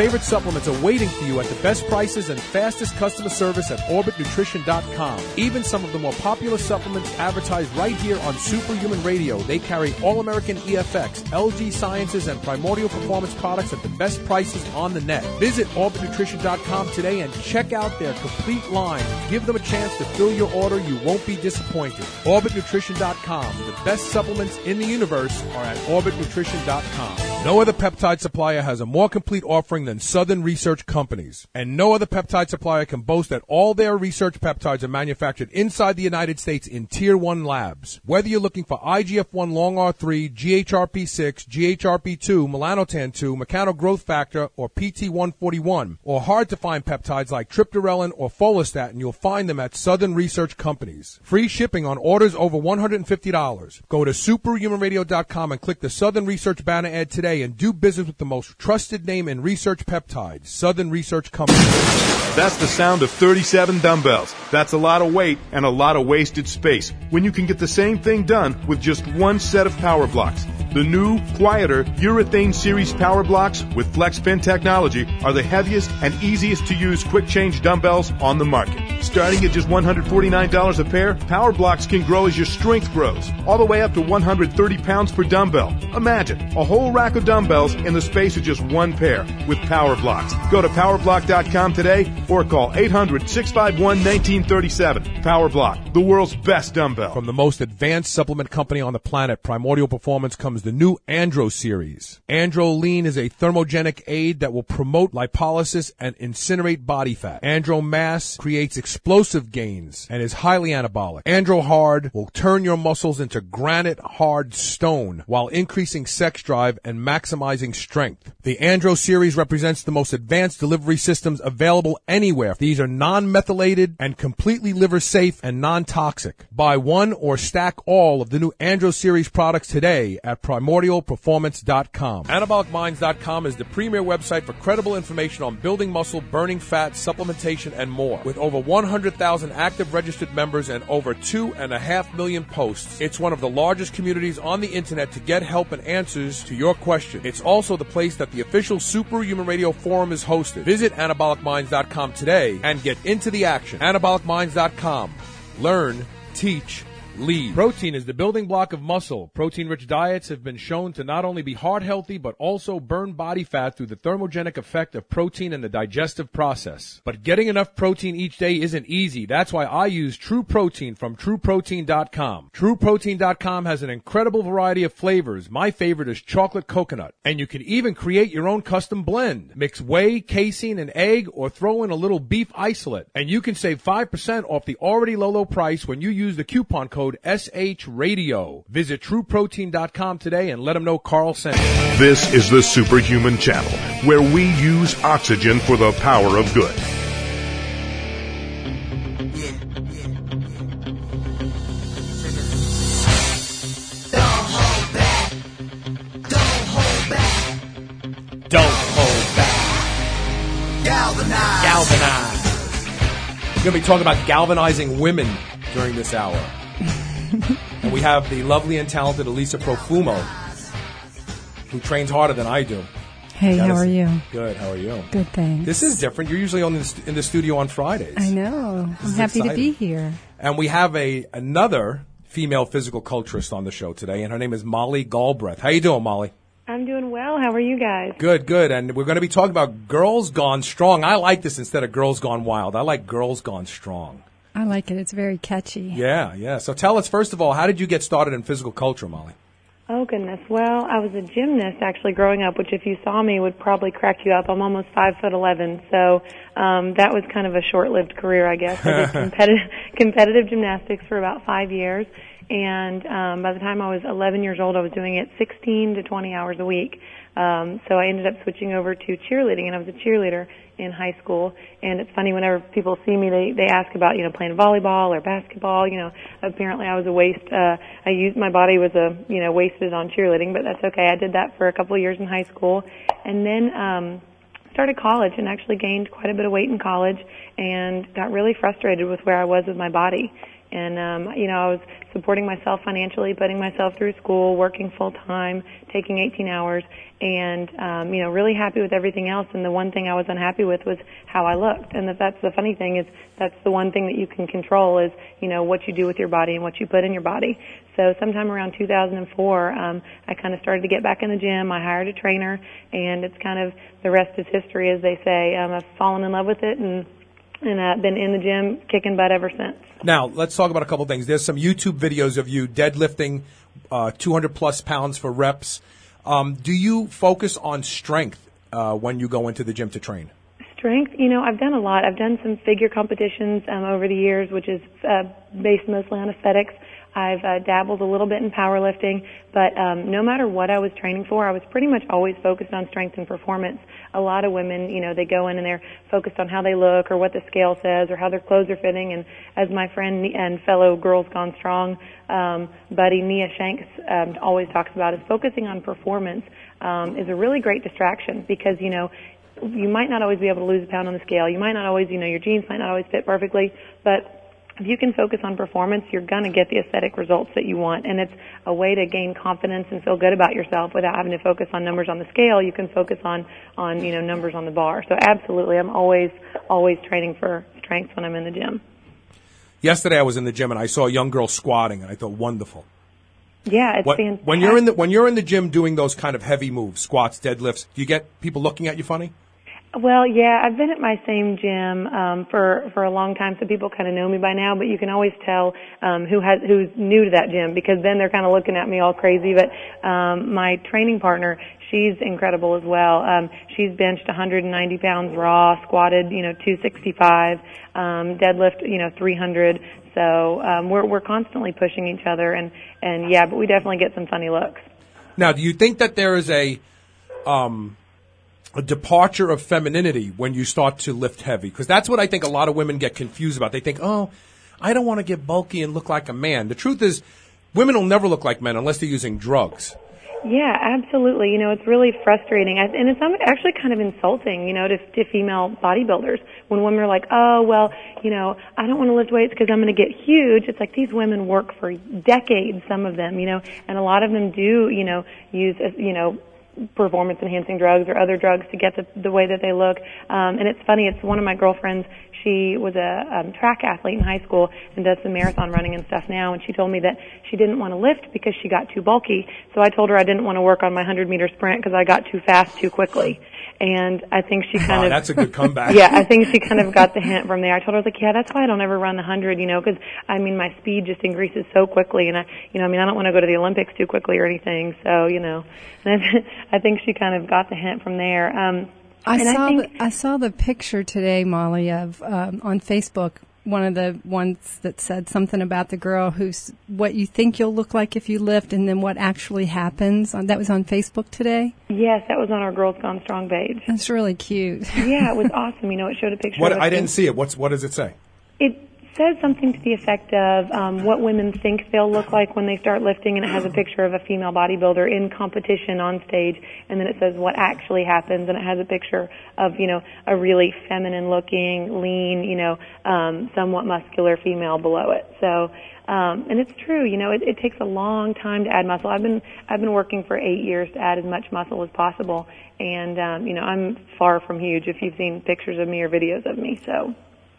favorite supplements are waiting for you at the best prices and fastest customer service at orbit nutrition dot com. Even some of the more popular supplements advertised right here on Superhuman Radio. They carry All-American E F X, L G Sciences, and Primordial Performance products at the best prices on the net. Visit orbit nutrition dot com today and check out their complete line. Give them a chance to fill your order. You won't be disappointed. orbit nutrition dot com. The best supplements in the universe are at orbit nutrition dot com. No other peptide supplier has a more complete offering than Southern Research Companies. And no other peptide supplier can boast that all their research peptides are manufactured inside the United States in Tier one labs. Whether you're looking for I G F one long R three, G H R P six, G H R P two, melanotan two, mechano growth factor, or P T one forty-one, or hard to find peptides like triptorelin or follistatin, you'll find them at Southern Research Companies. Free shipping on orders over one hundred fifty dollars. Go to superhuman radio dot com and click the Southern Research banner ad today and do business with the most trusted name in research peptides, Southern Research Company. That's the sound of thirty-seven dumbbells. That's a lot of weight and a lot of wasted space when you can get the same thing done with just one set of power blocks. The new, quieter Urethane Series power blocks with FlexPin technology are the heaviest and easiest to use quick change dumbbells on the market. Starting at just one hundred forty-nine dollars a pair, power blocks can grow as your strength grows, all the way up to one hundred thirty pounds per dumbbell. Imagine a whole rack of dumbbells in the space of just one pair with power blocks. Go to power block dot com today or call eight hundred, six five one, one nine three seven. Power Block, the world's best dumbbell. From the most advanced supplement company on the planet, Primordial Performance, comes the new Andro series. Andro Lean is a thermogenic aid that will promote lipolysis and incinerate body fat. Andro Mass creates explosive gains and is highly anabolic. Andro Hard will turn your muscles into granite hard stone while increasing sex drive and maximizing strength. The Andro series represents the most advanced delivery systems available anywhere. These are non-methylated and completely liver safe and non-toxic. Buy one or stack all of the new Andro series products today at primordial performance dot com. anabolic minds dot com is the premier website for credible information on building muscle, burning fat, supplementation, and more. With over one hundred thousand active registered members and over two and a half million posts, it's one of the largest communities on the internet to get help and answers to your questions. It's also the place that the official Superhuman Radio forum is hosted. Visit anabolic minds dot com today and get into the action. anabolic minds dot com. Learn, teach, lead. Protein is the building block of muscle. Protein-rich diets have been shown to not only be heart healthy, but also burn body fat through the thermogenic effect of protein in the digestive process. But getting enough protein each day isn't easy. That's why I use True Protein from true protein dot com. true protein dot com has an incredible variety of flavors. My favorite is chocolate coconut. And you can even create your own custom blend. Mix whey, casein, and egg, or throw in a little beef isolate. And you can save five percent off the already low, low price when you use the coupon code S H Radio. Visit true protein dot com today and let them know Carl sent you. This is the Superhuman Channel, where we use oxygen for the power of good. Don't hold back. Galvanize. Galvanize. We're going to be talking about galvanizing women during this hour. And we have the lovely and talented Elisa Profumo, who trains harder than I do. Hey, how are you? Good, how are you? Good, thanks. This is different. You're usually on the, in the studio on Fridays. I know. This I'm is happy exciting. to be here. And we have a another female physical culturist on the show today, and her name is Molly Galbraith. How you doing, Molly? I'm doing well. How are you guys? Good, good. And we're going to be talking about Girls Gone Strong. I like this instead of Girls Gone Wild. I like Girls Gone Strong. I like it. It's very catchy. Yeah, yeah. So tell us, first of all, how did you get started in physical culture, Molly? Oh, goodness. Well, I was a gymnast, actually, growing up, which if you saw me would probably crack you up. I'm almost five foot eleven, so um, that was kind of a short-lived career, I guess. I did competitive, competitive gymnastics for about five years, and um, by the time I was eleven years old, I was doing it sixteen to twenty hours a week. Um, so I ended up switching over to cheerleading, and I was a cheerleader in high school. And it's funny, whenever people see me, they, they ask about, you know, playing volleyball or basketball. You know, apparently I was a waste, uh, I used, my body was a, you know, wasted on cheerleading, but that's okay. I did that for a couple of years in high school. And then, um, started college and actually gained quite a bit of weight in college and got really frustrated with where I was with my body. And, um, you know, I was supporting myself financially, putting myself through school, working full time, taking eighteen hours, and, um, you know, really happy with everything else. And the one thing I was unhappy with was how I looked. And that that's the funny thing is that's the one thing that you can control is, you know, what you do with your body and what you put in your body. So sometime around two thousand four, um, I kind of started to get back in the gym. I hired a trainer, and it's kind of the rest is history, as they say. Um, I've fallen in love with it, and and I've been in the gym kicking butt ever since. Now, let's talk about a couple things. There's some YouTube videos of you deadlifting uh, two hundred plus pounds for reps. Um, do you focus on strength uh, when you go into the gym to train? Strength, you know, I've done a lot. I've done some figure competitions um, over the years, which is uh, based mostly on aesthetics. I've uh, dabbled a little bit in powerlifting, but um, no matter what I was training for, I was pretty much always focused on strength and performance. A lot of women, you know, they go in and they're focused on how they look or what the scale says or how their clothes are fitting. And as my friend and fellow Girls Gone Strong um, buddy Nia Shanks um, always talks about, is focusing on performance um, is a really great distraction because, you know, you might not always be able to lose a pound on the scale. You might not always, you know, your jeans might not always fit perfectly, but if you can focus on performance, you're going to get the aesthetic results that you want. And it's a way to gain confidence and feel good about yourself without having to focus on numbers on the scale. You can focus on, on, you know, numbers on the bar. So absolutely, I'm always, always training for strength when I'm in the gym. Yesterday I was in the gym and I saw a young girl squatting and I thought, wonderful. Yeah, it's what, fantastic. When you're in the, when you're in the gym doing those kind of heavy moves, squats, deadlifts, do you get people looking at you funny? Well, yeah, I've been at my same gym um, for for a long time, so people kind of know me by now. But you can always tell um, who has who's new to that gym because then they're kind of looking at me all crazy. But um, my training partner, she's incredible as well. Um, she's benched one hundred ninety pounds raw, squatted, you know, two sixty-five, um, deadlift, you know, three hundred. So um, we're we're constantly pushing each other, and and yeah, but we definitely get some funny looks. Now, do you think that there is a um, a departure of femininity when you start to lift heavy? Because that's what I think a lot of women get confused about. They think, oh, I don't want to get bulky and look like a man. The truth is, women will never look like men unless they're using drugs. Yeah, absolutely. You know, it's really frustrating. And it's actually kind of insulting, you know, to, to female bodybuilders. When women are like, oh, well, you know, I don't want to lift weights because I'm going to get huge. It's like these women work for decades, some of them, you know, and a lot of them do, you know, use, you know, performance-enhancing drugs or other drugs to get the, the way that they look. Um, and it's funny, it's one of my girlfriends, she was a um, track athlete in high school and does some marathon running and stuff now, and she told me that she didn't want to lift because she got too bulky. So I told her I didn't want to work on my hundred-meter sprint because I got too fast too quickly. And I think she kind oh, of... that's a good comeback. Yeah, I think she kind of got the hint from there. I told her, I was like, yeah, that's why I don't ever run the hundred, you know, because, I mean, my speed just increases so quickly. And, I, you know, I mean, I don't want to go to the Olympics too quickly or anything. So, you know, and I think she kind of got the hint from there. Um, I and saw I, think, the, I saw the picture today, Molly, of um, on Facebook, one of the ones that said something about the girl who's what you think you'll look like if you lift and then what actually happens. That was on Facebook today? Yes, that was on our Girls Gone Strong page. That's really cute. Yeah, it was awesome. You know, it showed a picture What, of I didn't see it. What's, what does it say? It says something to the effect of um, what women think they'll look like when they start lifting, and it has a picture of a female bodybuilder in competition on stage, and then it says what actually happens, and it has a picture of, you know, a really feminine-looking, lean, you know, um, somewhat muscular female below it. So, um, and it's true, you know, it, it takes a long time to add muscle. I've been I've been working for eight years to add as much muscle as possible, and um, you know, I'm far from huge. If you've seen pictures of me or videos of me, so.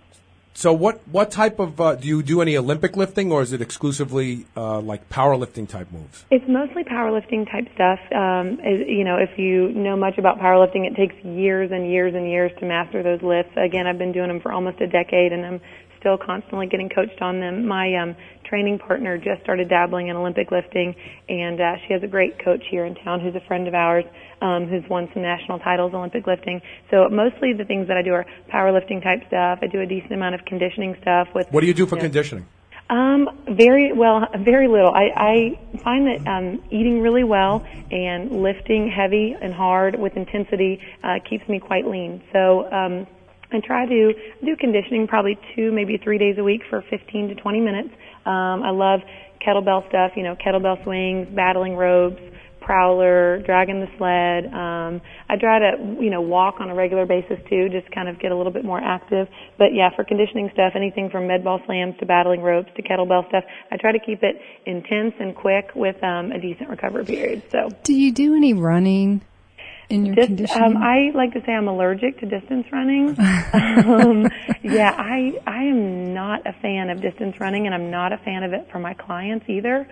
So what, what type of, uh, do you do any Olympic lifting or is it exclusively, uh, like powerlifting type moves? It's mostly powerlifting type stuff. Um, is, you know, if you know much about powerlifting, it takes years and years and years to master those lifts. Again, I've been doing them for almost a decade and I'm still constantly getting coached on them. My, um, training partner just started dabbling in Olympic lifting, and uh, she has a great coach here in town who's a friend of ours, um, who's won some national titles Olympic lifting. So mostly the things that I do are powerlifting type stuff. I do a decent amount of conditioning stuff with. What do you do for you know, conditioning? Um, very well, very little. I, I find that um, eating really well and lifting heavy and hard with intensity uh, keeps me quite lean. So um, I try to do conditioning probably two, maybe three days a week for fifteen to twenty minutes. Um, I love kettlebell stuff, you know, kettlebell swings, battling ropes, Prowler, dragging the sled. Um, I try to, you know, walk on a regular basis too, just kind of get a little bit more active. But yeah, for conditioning stuff, anything from med ball slams to battling ropes to kettlebell stuff, I try to keep it intense and quick with um, a decent recovery period. So, do you do any running in your Just, conditioning? Um, I like to say I'm allergic to distance running. um, yeah, I I am not a fan of distance running, and I'm not a fan of it for my clients either.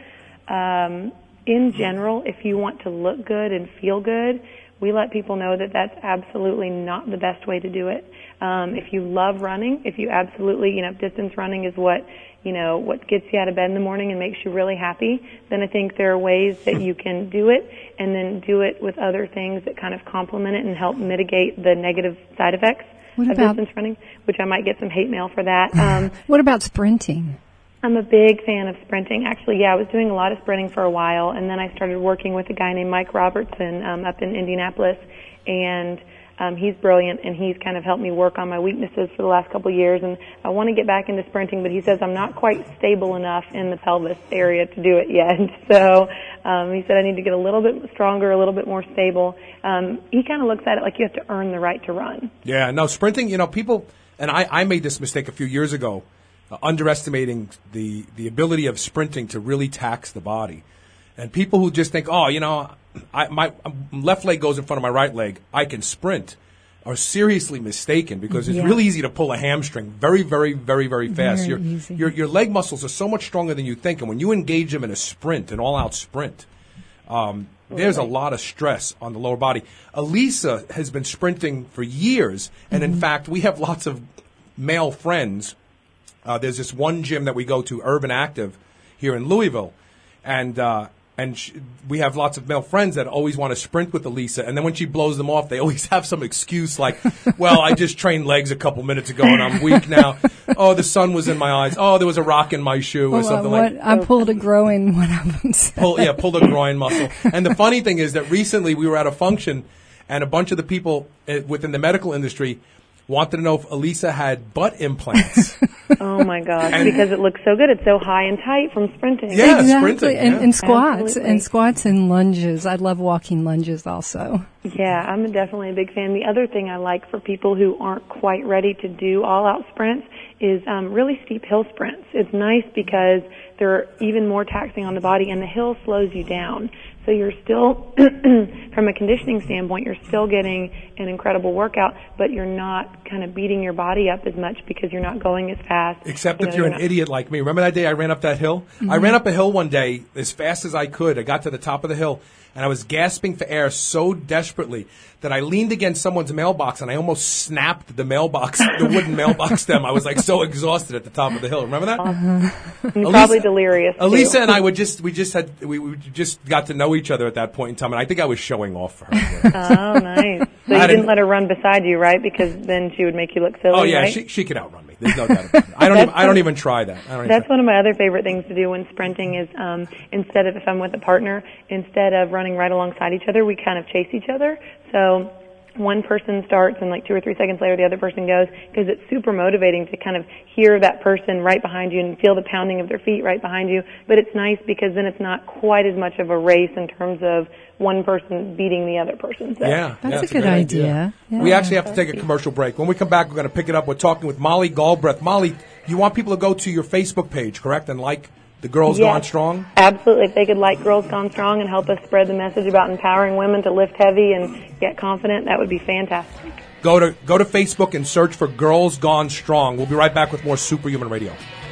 Um, in general, if you want to look good and feel good, we let people know that that's absolutely not the best way to do it. Um, if you love running, if you absolutely, you know, if distance running is what, you know, what gets you out of bed in the morning and makes you really happy, then I think there are ways that you can do it and then do it with other things that kind of complement it and help mitigate the negative side effects What of about- distance running, which I might get some hate mail for that. Um, What about sprinting? I'm a big fan of sprinting. Actually, yeah, I was doing a lot of sprinting for a while, and then I started working with a guy named Mike Robertson um, up in Indianapolis, and um, he's brilliant, and he's kind of helped me work on my weaknesses for the last couple of years, and I want to get back into sprinting, but he says I'm not quite stable enough in the pelvis area to do it yet. So um, he said I need to get a little bit stronger, a little bit more stable. Um, he kind of looks at it like you have to earn the right to run. Yeah, no, sprinting, you know, people, and I, I made this mistake a few years ago, uh, underestimating the, the ability of sprinting to really tax the body. And people who just think, oh, you know, I, my left leg goes in front of my right leg, I can sprint, are seriously mistaken because it's Yeah. really easy to pull a hamstring very, very, very, very fast. Very your, easy. your your leg muscles are so much stronger than you think, and when you engage them in a sprint, an all-out sprint, um, there's a lot of stress on the lower body. Elisa has been sprinting for years, and in fact, we have lots of male friends. Uh, there's this one gym that we go to, Urban Active, here in Louisville, and uh, and sh- we have lots of male friends that always want to sprint with Elisa, and then when she blows them off, they always have some excuse like, well, I just trained legs a couple minutes ago and I'm weak now. Oh, the sun was in my eyes. Oh, there was a rock in my shoe or Well, uh, something what, like I pulled a groin one of them said. pull, yeah, pulled a groin muscle. And the funny thing is that recently we were at a function, and a bunch of the people uh, within the medical industry wanted to know if Elisa had butt implants. Oh my gosh, And- because it looks so good. It's so high and tight from sprinting. Yeah, Exactly. sprinting, And, yeah. and squats Absolutely. and squats and lunges. I love walking lunges also. Yeah, I'm definitely a big fan. The other thing I like for people who aren't quite ready to do all-out sprints is um, really steep hill sprints. It's nice because they're even more taxing on the body, and the hill slows you down. So you're still, from a conditioning standpoint, you're still getting an incredible workout, but you're not kind of beating your body up as much because you're not going as fast. Except You if know, you're an not- idiot like me. Remember that day I ran up that hill? I ran up a hill one day as fast as I could. I got to the top of the hill, and I was gasping for air so desperately that I leaned against someone's mailbox, and I almost snapped the mailbox, the wooden mailbox stem. I was like so exhausted at the top of the hill. Remember that? You're probably delirious. too. Elisa and I would just we just had we, we just got to know each other at that point in time, and I think I was showing off for her. Oh, nice. So I you didn't- didn't let her run beside you, right? Because then she would make you look silly, Oh yeah, right? she she could outrun me. There's no doubt about it. I don't even, I don't even try that. I don't even That's try. one of my other favorite things to do when sprinting is um, instead of, if I'm with a partner, instead of running right alongside each other, we kind of chase each other. So one person starts and like two or three seconds later the other person goes, because it's super motivating to kind of hear that person right behind you and feel the pounding of their feet right behind you. But it's nice because then it's not quite as much of a race in terms of one person beating the other person. So. Yeah, That's yeah, a it's good great idea. Yeah. We actually have to take a commercial break. When we come back, we're going to pick it up. We're talking with Molly Galbraith. Molly, you want people to go to your Facebook page, correct, and like the Girls Yes. Gone Strong? Absolutely. If they could like Girls Gone Strong and help us spread the message about empowering women to lift heavy and get confident, that would be fantastic. Go to go to Facebook and search for Girls Gone Strong. We'll be right back with more Superhuman Radio.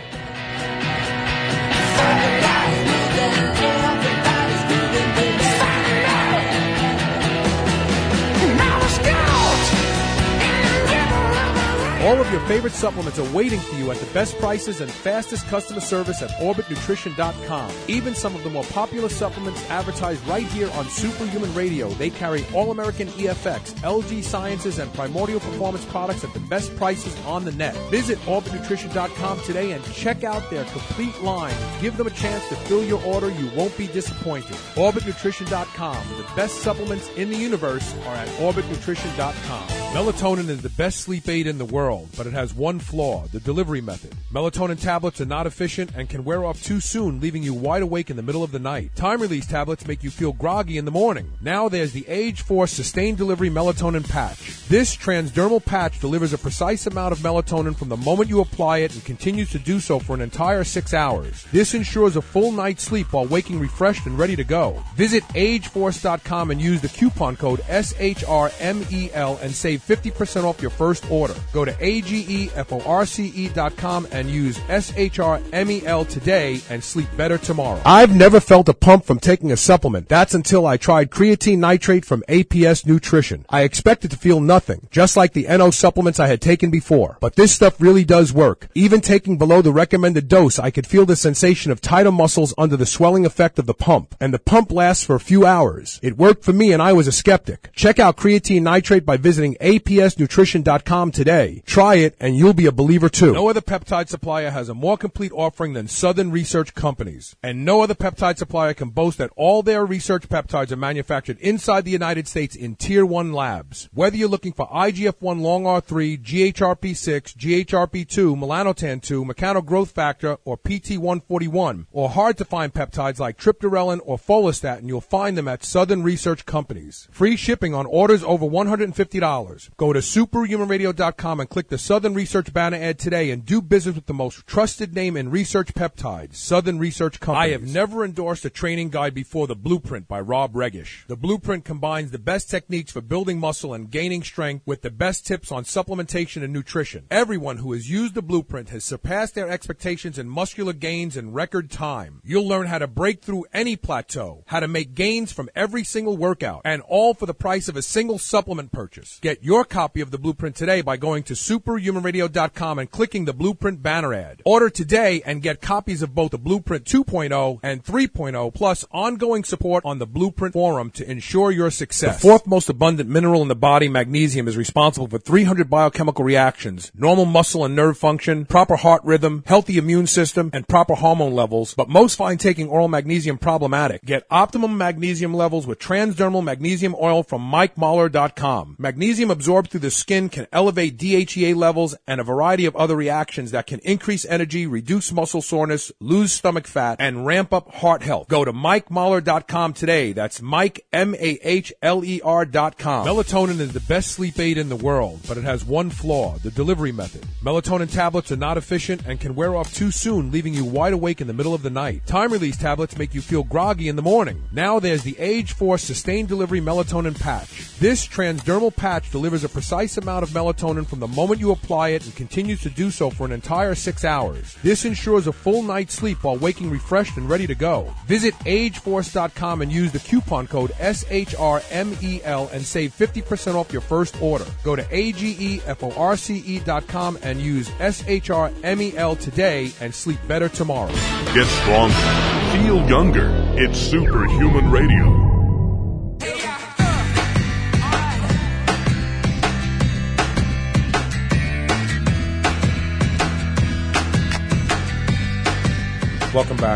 All of your favorite supplements are waiting for you at the best prices and fastest customer service at orbit nutrition dot com. Even some of the more popular supplements advertised right here on Superhuman Radio. They carry All-American E F X, L G Sciences, and Primordial Performance products at the best prices on the net. Visit orbit nutrition dot com today and check out their complete line. Give them a chance to fill your order. You won't be disappointed. orbit nutrition dot com. The best supplements in the universe are at orbit nutrition dot com. Melatonin is the best sleep aid in the world, but but it has one flaw, the delivery method. Melatonin tablets are not efficient and can wear off too soon, leaving you wide awake in the middle of the night. Time-release tablets make you feel groggy in the morning. Now there's the Age Force Sustained Delivery Melatonin Patch. This transdermal patch delivers a precise amount of melatonin from the moment you apply it and continues to do so for an entire six hours. This ensures a full night's sleep while waking refreshed and ready to go. Visit age force dot com and use the coupon code S H R M E L and save fifty percent off your first order. Go to A G E F O R C E dot com and use S H R M E L today and sleep better tomorrow. I've never felt a pump from taking a supplement. That's until I tried creatine nitrate from A P S Nutrition. I expected to feel nothing, just like the N O supplements I had taken before. But this stuff really does work. Even taking below the recommended dose, I could feel the sensation of tighter muscles under the swelling effect of the pump. And the pump lasts for a few hours. It worked for me and I was a skeptic. Check out creatine nitrate by visiting A P S nutrition dot com today. Try it and you'll be a believer too. No other peptide supplier has a more complete offering than Southern Research Companies. And no other peptide supplier can boast that all their research peptides are manufactured inside the United States in Tier one labs. Whether you're looking for I G F one long R three, G H R P six, G H R P two, melanotan two, mechano growth factor, or P T one forty-one, or hard to find peptides like triptorelin or follistatin, you'll find them at Southern Research Companies. Free shipping on orders over one hundred fifty dollars. Go to superhuman radio dot com and click the Southern Research banner ad today and do business with the most trusted name in research peptides, Southern Research Companies. I have never endorsed a training guide before the Blueprint by Rob Regish. The Blueprint combines the best techniques for building muscle and gaining strength with the best tips on supplementation and nutrition. Everyone who has used the Blueprint has surpassed their expectations in muscular gains in record time. You'll learn how to break through any plateau, how to make gains from every single workout, and all for the price of a single supplement purchase. Get your copy of the Blueprint today by going to superhuman radio dot com and clicking the Blueprint banner ad. Order today and get copies of both the Blueprint two point oh and three point oh, plus ongoing support on the Blueprint forum to ensure your success. The fourth most abundant mineral in the body, magnesium, is responsible for three hundred biochemical reactions, normal muscle and nerve function, proper heart rhythm, healthy immune system, and proper hormone levels, but most find taking oral magnesium problematic. Get optimum magnesium levels with transdermal magnesium oil from mike mahler dot com. Magnesium absorbed through the skin can elevate D H E A levels and a variety of other reactions that can increase energy, reduce muscle soreness, lose stomach fat, and ramp up heart health. Go to mike mahler dot com today. That's Mike, M A H L E R dot com. Melatonin is the best sleep aid in the world, but it has one flaw, the delivery method. Melatonin tablets are not efficient and can wear off too soon, leaving you wide awake in the middle of the night. Time-release tablets make you feel groggy in the morning. Now there's the Age Force Sustained Delivery Melatonin Patch. This transdermal patch delivers a precise amount of melatonin from the moment you apply it and continues to do so for an entire six hours. This ensures a full night's sleep while waking refreshed and ready to go. Visit age force dot com and use the coupon code S H R M E L and save fifty percent off your first order. Go to A G E F O R C E dot com and use S H R M E L today and sleep better tomorrow. Get stronger. Feel younger. It's Superhuman Radio. Welcome back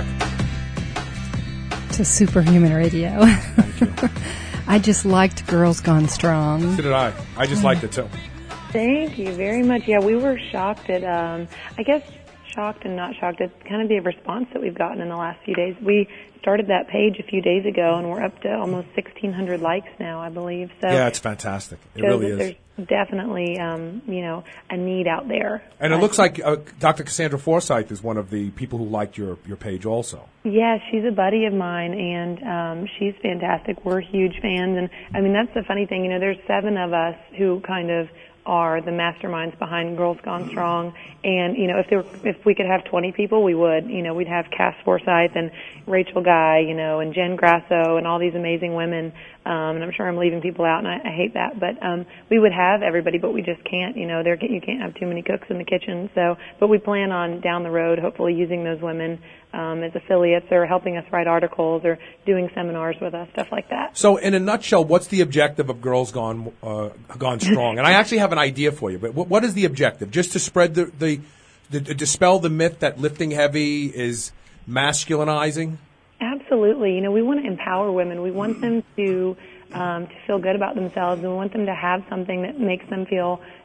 to Superhuman Radio. Thank you. I just liked Girls Gone Strong. So did I. I just liked it too. Thank you very much. Yeah, we were shocked at, um, I guess, shocked and not shocked at kind of the response that we've gotten in the last few days. We started that page a few days ago, and we're up to almost sixteen hundred likes now, I believe. So yeah, it's fantastic. It really is. There's definitely, um, you know, a need out there. And it looks like uh, Doctor Cassandra Forsythe is one of the people who liked your, your page also. Yeah, she's a buddy of mine, and um, she's fantastic. We're huge fans, and I mean, that's the funny thing. You know, there's seven of us who kind of are the masterminds behind Girls Gone Strong, and you know, if there were, if we could have twenty people, we would. You know, we'd have Cass Forsythe and Rachel Guy, you know, and Jen Grasso, and all these amazing women. Um, and I'm sure I'm leaving people out, and I, I hate that, but um, we would have everybody, but we just can't. You know, there you can't have too many cooks in the kitchen. So, but we plan on down the road, hopefully, using those women um, as affiliates or helping us write articles or doing seminars with us, stuff like that. So, in a nutshell, what's the objective of Girls Gone uh, Gone Strong? And I actually have an idea for you, but what, what is the objective? Just to spread the, the, the dispel the myth that lifting heavy is masculinizing? Absolutely. You know, we want to empower women. We want them to um, to feel good about themselves, and we want them to have something that makes them feel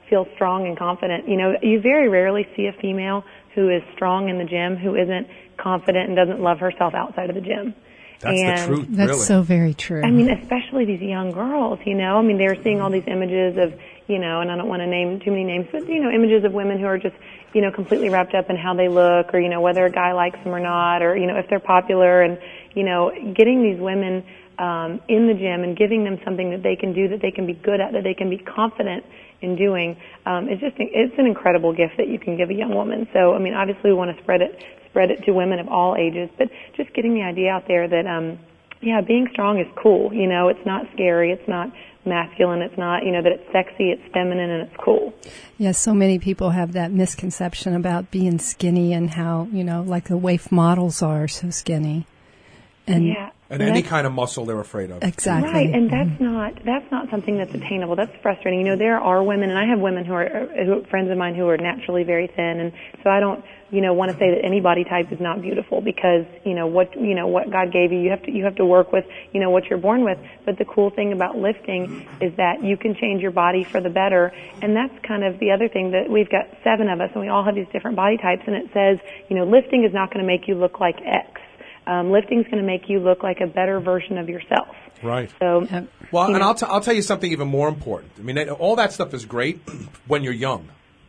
feel strong and confident. You know, you very rarely see a female who is strong in the gym who isn't confident and doesn't love herself outside of the gym. That's and the truth, That's really. so very true. I mean, especially these young girls, you know. I mean, they're seeing all these images of, you know, and I don't want to name too many names, but, you know, images of women who are just, you know, completely wrapped up in how they look or, you know, whether a guy likes them or not or, you know, if they're popular and, you know, getting these women um, in the gym and giving them something that they can do, that they can be good at, that they can be confident in doing. Um, it's just, it's an incredible gift that you can give a young woman. So, I mean, obviously we want to spread it, spread it to women of all ages, but just getting the idea out there that, um, yeah, being strong is cool. You know, it's not scary. It's not masculine. It's not, you know, that it's sexy. It's feminine and it's cool. Yeah, so many people have that misconception about being skinny and how, you know, like the waif models are so skinny. And yeah. And any kind of muscle they're afraid of. Exactly. Right, and that's not that's not something that's attainable. That's frustrating. You know, there are women, and I have women who are who, friends of mine who are naturally very thin, and so I don't, you know, want to say that any body type is not beautiful because, you know, what you know what God gave you, you have to you have to work with, you know, what you're born with. But the cool thing about lifting is that you can change your body for the better, and that's kind of the other thing, that we've got seven of us, and we all have these different body types, and it says, you know, lifting is not going to make you look like X. Um, lifting is going to make you look like a better version of yourself. Right. So, well, and know. I'll, t- I'll tell you something even more important. I mean, all that stuff is great when you're young.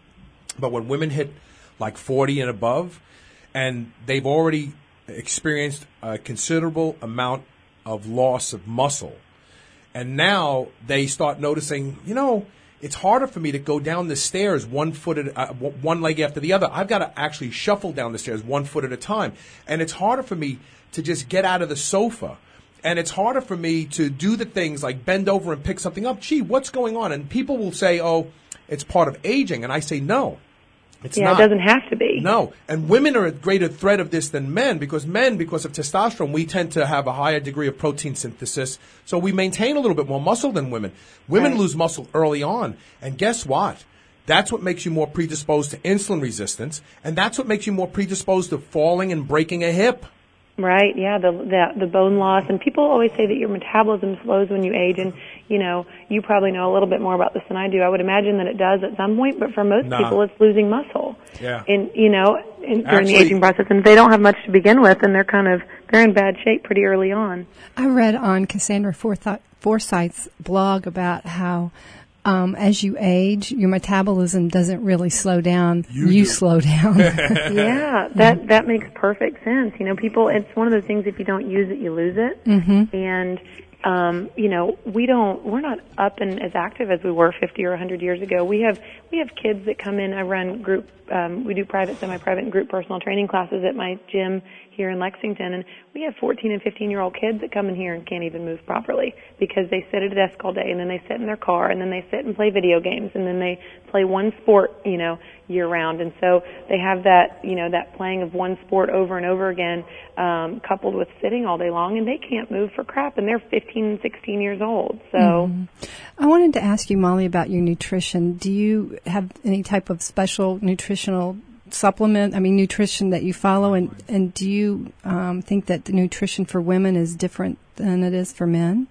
But when women hit like forty and above, and they've already experienced a considerable amount of loss of muscle, and now they start noticing, you know, it's harder for me to go down the stairs one foot at uh, one leg after the other. I've got to actually shuffle down the stairs one foot at a time, and it's harder for me to just get out of the sofa, and it's harder for me to do the things like bend over and pick something up. Gee, what's going on? And people will say, "Oh, it's part of aging," and I say, "No, it's yeah, not. it doesn't have to be." No, and women are a greater threat of this than men because men, because of testosterone, we tend to have a higher degree of protein synthesis, so we maintain a little bit more muscle than women. Women Right. lose muscle early on, and guess what? That's what makes you more predisposed to insulin resistance, and that's what makes you more predisposed to falling and breaking a hip. Right, yeah, the, the the bone loss, and people always say that your metabolism slows when you age, and you know, you probably know a little bit more about this than I do. I would imagine that it does at some point, but for most Nah. people, it's losing muscle. Yeah. And you know, in, during Actually- the aging process, and if they don't have much to begin with, and they're kind of they're in bad shape pretty early on. I read on Cassandra Forth- Forsyth's blog about how um, as you age, your metabolism doesn't really slow down. You You, do. slow down. Yeah, that that makes perfect sense. You know, people, it's one of those things, if you don't use it, you lose it. Mm-hmm. And um, you know, we don't, we're not up and as active as we were fifty or one hundred years ago. We have we have kids that come in. I run group, um, we do private, semi-private, and group personal training classes at my gym here in Lexington, and we have fourteen and fifteen year old kids that come in here and can't even move properly because they sit at a desk all day, and then they sit in their car, and then they sit and play video games, and then they play one sport, you know, year round. And so they have that, you know, that playing of one sport over and over again, um, coupled with sitting all day long, and they can't move for crap, and they're fifteen and sixteen years old. So Mhm. I wanted to ask you, Molly, about your nutrition. Do you have any type of special nutritional supplement, I mean, nutrition that you follow, and, and do you um, think that the nutrition for women is different than it is for men?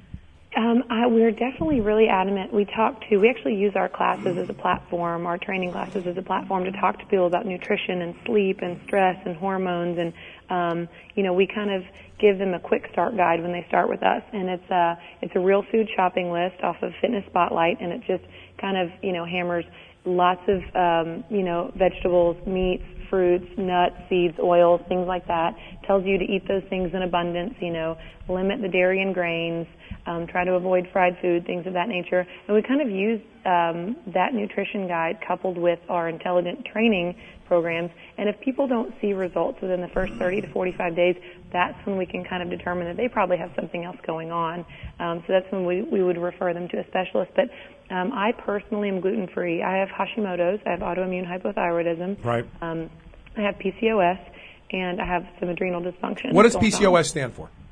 Um, I, we're definitely really adamant. We talk to, we actually use our classes as a platform, our training classes as a platform to talk to people about nutrition and sleep and stress and hormones. And, um, you know, we kind of give them a quick start guide when they start with us. And it's a, it's a real food shopping list off of Fitness Spotlight, and it just kind of, you know, hammers lots of, um, you know, vegetables, meats, fruits, nuts, seeds, oils, things like that. Tells you to eat those things in abundance, you know, limit the dairy and grains, um, try to avoid fried food, things of that nature. And we kind of use um, that nutrition guide coupled with our intelligent training programs. And if people don't see results within the first thirty to forty-five days, that's when we can kind of determine that they probably have something else going on. Um, so that's when we, we would refer them to a specialist. But um, I personally am gluten-free. I have Hashimoto's. I have autoimmune hypothyroidism. Right. Um, I have P C O S, and I have some adrenal dysfunction. What does going P C O S on. stand for?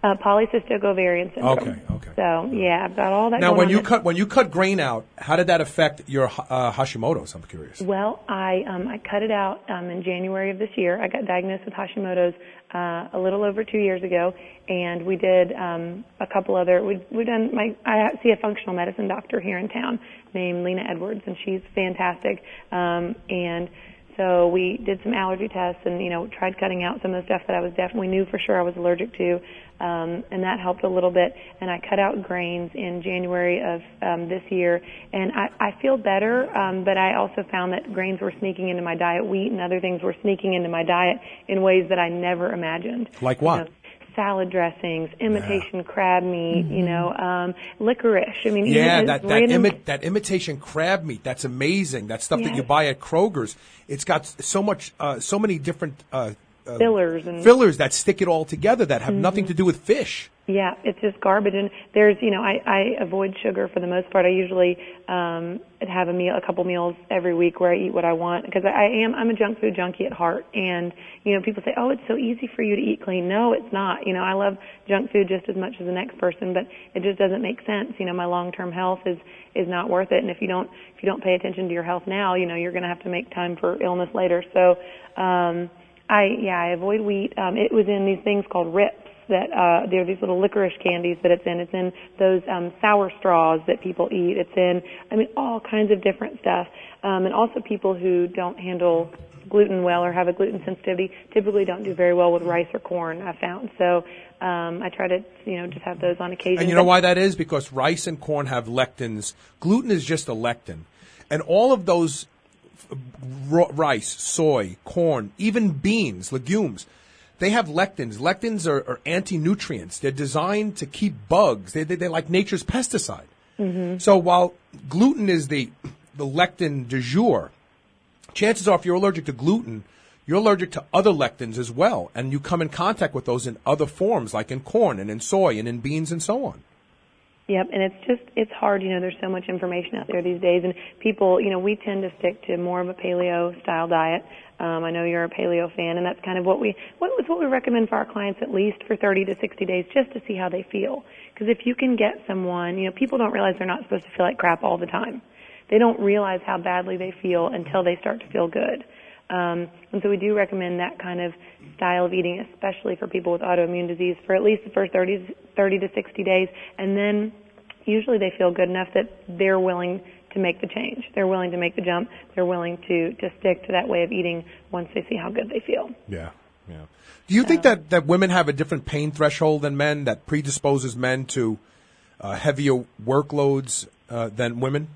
Uh, polycystic ovarian syndrome. Okay, okay. So, yeah, I've got all that Now, going when on. you that- cut when you cut grain out, how did that affect your uh, Hashimoto's? I'm curious. Well, I um, I cut it out um, in January of this year. I got diagnosed with Hashimoto's uh, a little over two years ago, and we did um, a couple other. We we done. My I see a functional medicine doctor here in town named Lena Edwards, and she's fantastic. Um, and so we did some allergy tests, and you know tried cutting out some of the stuff that I was definitely knew for sure I was allergic to. Um, and that helped a little bit. And I cut out grains in January of um, this year, and I, I feel better. Um, but I also found that grains were sneaking into my diet. Wheat and other things were sneaking into my diet in ways that I never imagined. Like what? You know, salad dressings, imitation Yeah. crab meat, you know, um, licorice. I mean, Yeah, even that that, random- imi- that imitation crab meat. That's amazing. That stuff that Yes. you buy at Kroger's. It's got so much, uh, so many different uh, uh, fillers and fillers that stick it all together that have Mhm. nothing to do with fish. Yeah, it's just garbage. And there's, you know, I, I avoid sugar for the most part. I usually um, have a meal, a couple meals every week where I eat what I want because I, I am, I'm a junk food junkie at heart. And, you know, people say, oh, it's so easy for you to eat clean. No, it's not. You know, I love junk food just as much as the next person, but it just doesn't make sense. You know, my long-term health is, is not worth it. And if you don't, if you don't pay attention to your health now, you know, you're going to have to make time for illness later. So, um, I, yeah, I avoid wheat. Um, it was in these things called Rips. That uh, they're these little licorice candies that it's in. It's in those um, sour straws that people eat. It's in, I mean, all kinds of different stuff. Um, and also people who don't handle gluten well or have a gluten sensitivity typically don't do very well with rice or corn, I've found. So um, I try to, you know, just have those on occasion. And you know why that is? Because rice and corn have lectins. Gluten is just a lectin. And all of those uh, ro- rice, soy, corn, even beans, legumes, they have lectins. Lectins are, are anti-nutrients. They're designed to keep bugs. They, they, they're like nature's pesticide. Mm-hmm. So while gluten is the, the lectin du jour, chances are if you're allergic to gluten, you're allergic to other lectins as well. And you come in contact with those in other forms, like in corn and in soy and in beans and so on. Yep, and it's just, it's hard, you know, there's so much information out there these days, and people, you know, we tend to stick to more of a paleo-style diet. Um, I know you're a paleo fan, and that's kind of what we, what was what we recommend for our clients at least for thirty to sixty days, just to see how they feel. Because if you can get someone, you know, people don't realize they're not supposed to feel like crap all the time. They don't realize how badly they feel until they start to feel good. Um, and so we do recommend that kind of style of eating, especially for people with autoimmune disease, for at least the first thirty, thirty to sixty days. And then usually they feel good enough that they're willing to make the change. They're willing to make the jump. They're willing to, to stick to that way of eating once they see how good they feel. Yeah, yeah. Do you think that, that women have a different pain threshold than men that predisposes men to uh, heavier workloads uh, than women?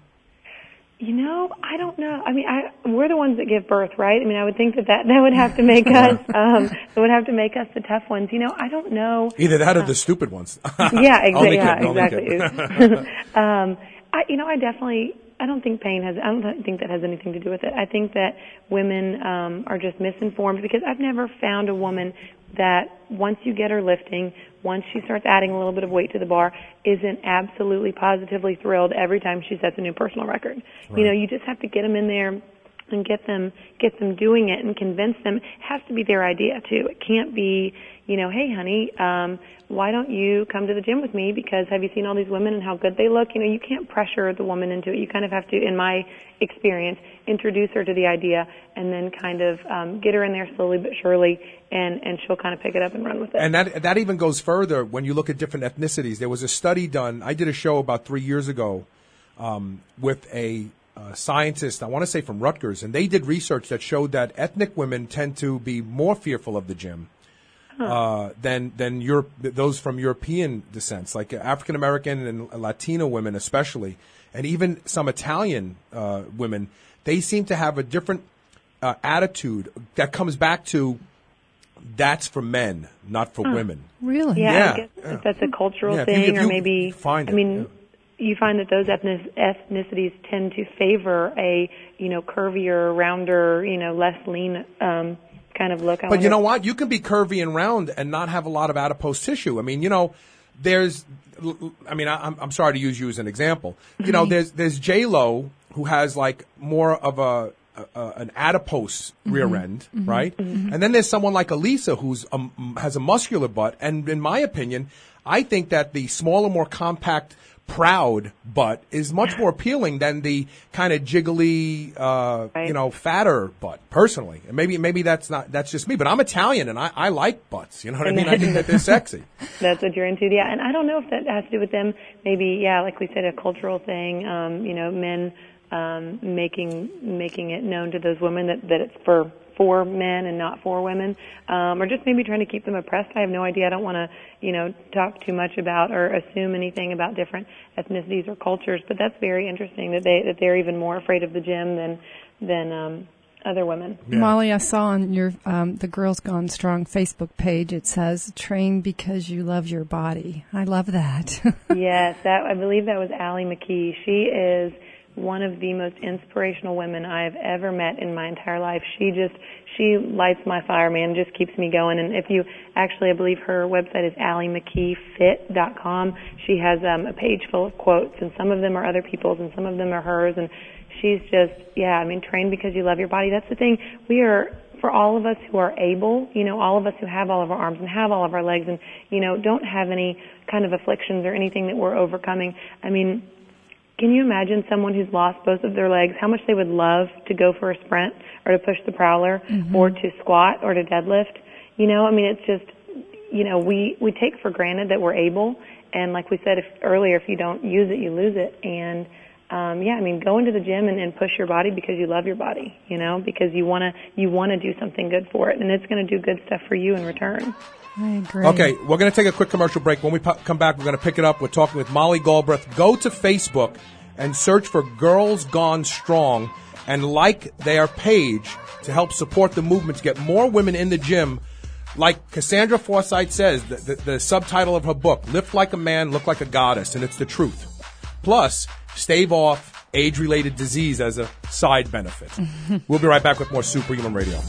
You know, I don't know. I mean, I, we're the ones that give birth, right? I mean, I would think that that, that would have to make us, um, that would have to make us the tough ones. You know, I don't know. Either that or the stupid ones. Yeah, Only exactly. Yeah, kidding, only exactly. kidding. um, I, you know, I definitely, I don't think pain has, I don't think that has anything to do with it. I think that women, um, are just misinformed because I've never found a woman that once you get her lifting, once she starts adding a little bit of weight to the bar, isn't absolutely positively thrilled every time she sets a new personal record. Right. You know, you just have to get them in there and get them get them doing it and convince them. It has to be their idea too. It can't be, you know, hey honey, um, why don't you come to the gym with me because have you seen all these women and how good they look? You know, you can't pressure the woman into it. You kind of have to, in my experience, introduce her to the idea and then kind of um, get her in there slowly but surely, and, and she'll kind of pick it up and run with it. And that that even goes further when you look at different ethnicities. There was a study done. I did a show about three years ago um, with a uh, scientist, I want to say from Rutgers, and they did research that showed that ethnic women tend to be more fearful of the gym uh, than than Europe, those from European descents, like African American and Latino women especially, and even some Italian uh, women. They seem to have a different uh, attitude that comes back to that's for men, not for Huh. women. Really? Yeah, Yeah, I guess yeah. if that's a cultural Yeah, if you- thing, if or you maybe find I it, mean, you find that those ethnic, ethnicities tend to favor a you know curvier, rounder, you know less lean um, kind of look. I But you wonder- know what? You can be curvy and round and not have a lot of adipose tissue. I mean, you know, there's, I mean, I, I'm, I'm sorry to use you as an example. You know, there's there's J Lo who has like more of a a, a, an adipose Mm-hmm. rear end, Mm-hmm. right? Mm-hmm. And then there's someone like Elisa who's um, has a muscular butt. And in my opinion, I think that the smaller, more compact, proud butt is much more appealing than the kind of jiggly, uh, Right. you know, fatter butt. Personally, and maybe maybe that's not that's just me, but I'm Italian and I, I like butts. You know what I mean? I think that they're sexy. That's what you're into, yeah. And I don't know if that has to do with them. Maybe, yeah, like we said, a cultural thing. Um, you know, men um, making making it known to those women that that it's for for men and not for women, um, or just maybe trying to keep them oppressed. I have no idea. I don't want to, you know, talk too much about or assume anything about different ethnicities or cultures. But that's very interesting that they that they're even more afraid of the gym than than um, other women. Yeah. Molly, I saw on your um, the Girls Gone Strong Facebook page, it says, train because you love your body. I love that. Yes, that I believe that was Allie McKee. She is one of the most inspirational women I've ever met in my entire life. She just, she lights my fire, man, just keeps me going. And if you, actually, I believe her website is allie mckee fit dot com. She has um, a page full of quotes, and some of them are other people's, and some of them are hers. And she's just, yeah, I mean, train because you love your body. That's the thing. We are, for all of us who are able, you know, all of us who have all of our arms and have all of our legs and, you know, don't have any kind of afflictions or anything that we're overcoming. I mean, can you imagine someone who's lost both of their legs, how much they would love to go for a sprint or to push the prowler Mm-hmm. or to squat or to deadlift? You know, I mean, it's just, you know, we, we take for granted that we're able. And like we said if, earlier, if you don't use it, you lose it. And, um, yeah, I mean, go into the gym and, and push your body because you love your body, you know, because you want to, you want to do something good for it. And it's going to do good stuff for you in return. I agree. Okay, we're going to take a quick commercial break. When we po- come back, we're going to pick it up. We're talking with Molly Galbraith. Go to Facebook and search for Girls Gone Strong and like their page to help support the movement to get more women in the gym. Like Cassandra Forsythe says, the, the, the subtitle of her book, Lift Like a Man, Look Like a Goddess, and it's the truth. Plus, stave off age-related disease as a side benefit. We'll be right back with more Superhuman Radio.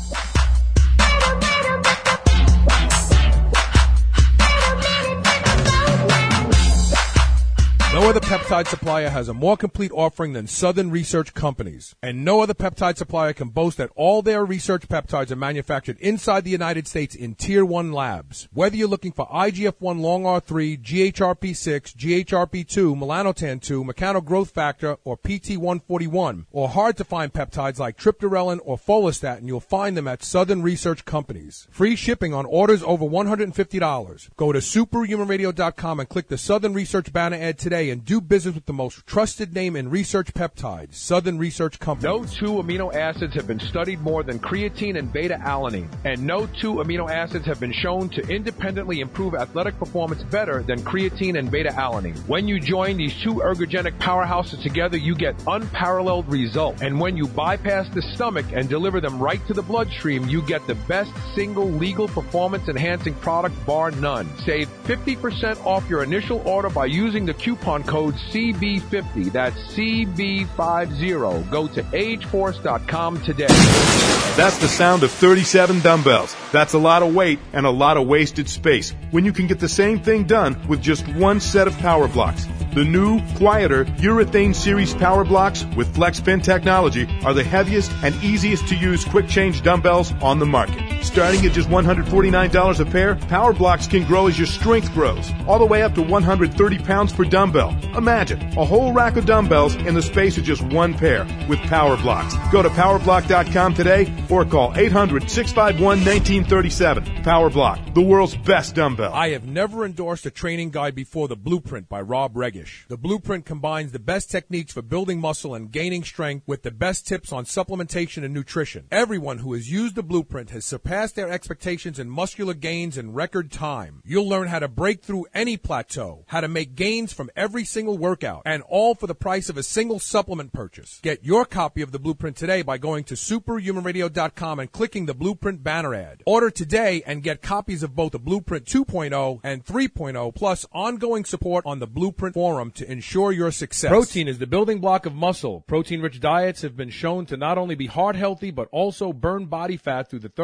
No other peptide supplier has a more complete offering than Southern Research Companies. And no other peptide supplier can boast that all their research peptides are manufactured inside the United States in Tier one labs. Whether you're looking for I G F one Long R three, G H R P six, G H R P two, melanotan two, mechano growth factor, or P T one forty-one, or hard-to-find peptides like triptorelin or follistatin, you'll find them at Southern Research Companies. Free shipping on orders over one hundred fifty dollars. Go to superhuman radio dot com and click the Southern Research banner ad today and do business with the most trusted name in research peptides, Southern Research Company. No two amino acids have been studied more than creatine and beta-alanine, and no two amino acids have been shown to independently improve athletic performance better than creatine and beta-alanine. When you join these two ergogenic powerhouses together, you get unparalleled results. And when you bypass the stomach and deliver them right to the bloodstream, you get the best single legal performance-enhancing product bar none. Save fifty percent off your initial order by using the coupon code C B fifty. That's C B fifty. Go to age force dot com today. That's the sound of thirty-seven dumbbells. That's a lot of weight and a lot of wasted space when you can get the same thing done with just one set of power blocks. The new, quieter Urethane Series Power Blocks with FlexPin technology are the heaviest and easiest to use quick change dumbbells on the market. Starting at just one hundred forty-nine dollars a pair, Power Blocks can grow as your strength grows, all the way up to one hundred thirty pounds per dumbbell. Imagine a whole rack of dumbbells in the space of just one pair with Power Blocks. Go to power block dot com today or call eight hundred, six five one, one nine three seven. Power Block, the world's best dumbbell. I have never endorsed a training guide before the Blueprint by Rob Regish. The Blueprint combines the best techniques for building muscle and gaining strength with the best tips on supplementation and nutrition. Everyone who has used the Blueprint has surpassed their expectations in muscular gains in record time. You'll learn how to break through any plateau, how to make gains from every single workout, and all for the price of a single supplement purchase. Get your copy of the Blueprint today by going to superhuman radio dot com and clicking the Blueprint banner ad. Order today and get copies of both the Blueprint two point oh and three point oh, plus ongoing support on the Blueprint forum to ensure your success. Protein is the building block of muscle. Protein-rich diets have been shown to not only be heart healthy, but also burn body fat through the thermogenic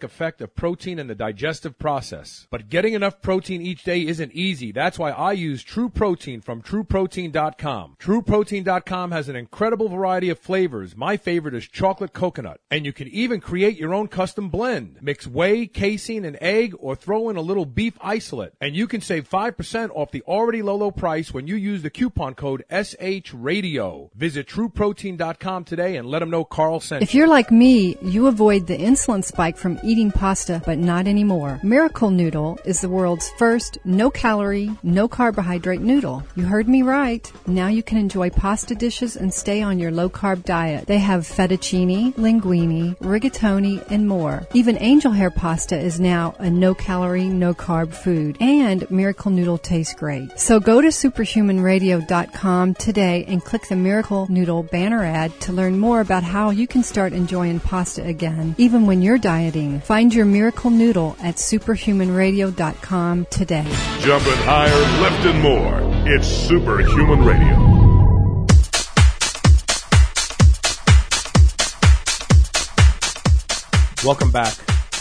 caloric effect of protein in the digestive process. But getting enough protein each day isn't easy. That's why I use True Protein from True Protein dot com. True Protein dot com has an incredible variety of flavors. My favorite is chocolate coconut. And you can even create your own custom blend. Mix whey, casein, and egg, or throw in a little beef isolate. And you can save five percent off the already low, low price when you use the coupon code S H Radio. Visit True Protein dot com today and let them know Carl sent you. If you're like me, you avoid the insulin spike from eating pasta, but not anymore. Miracle Noodle is the world's first no-calorie, no-carbohydrate noodle. You heard me right. Now you can enjoy pasta dishes and stay on your low-carb diet. They have fettuccine, linguine, rigatoni, and more. Even angel hair pasta is now a no-calorie, no-carb food. And Miracle Noodle tastes great. So go to superhuman radio dot com today and click the Miracle Noodle banner ad to learn more about how you can start enjoying pasta again, even when you're dieting. Find your Miracle Noodle at superhuman radio dot com today. Jumping higher, lifting more. It's Superhuman Radio. Welcome back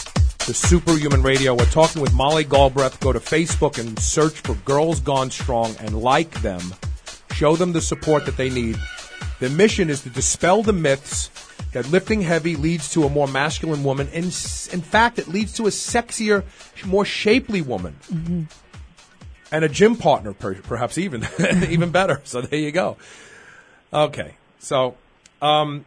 to Superhuman Radio. We're talking with Molly Galbraith. Go to Facebook and search for Girls Gone Strong and like them. Show them the support that they need. The mission is to dispel the myths that lifting heavy leads to a more masculine woman. In, in fact, it leads to a sexier, more shapely woman. Mm-hmm. And a gym partner, per, perhaps even. Even better. So there you go. Okay. So um,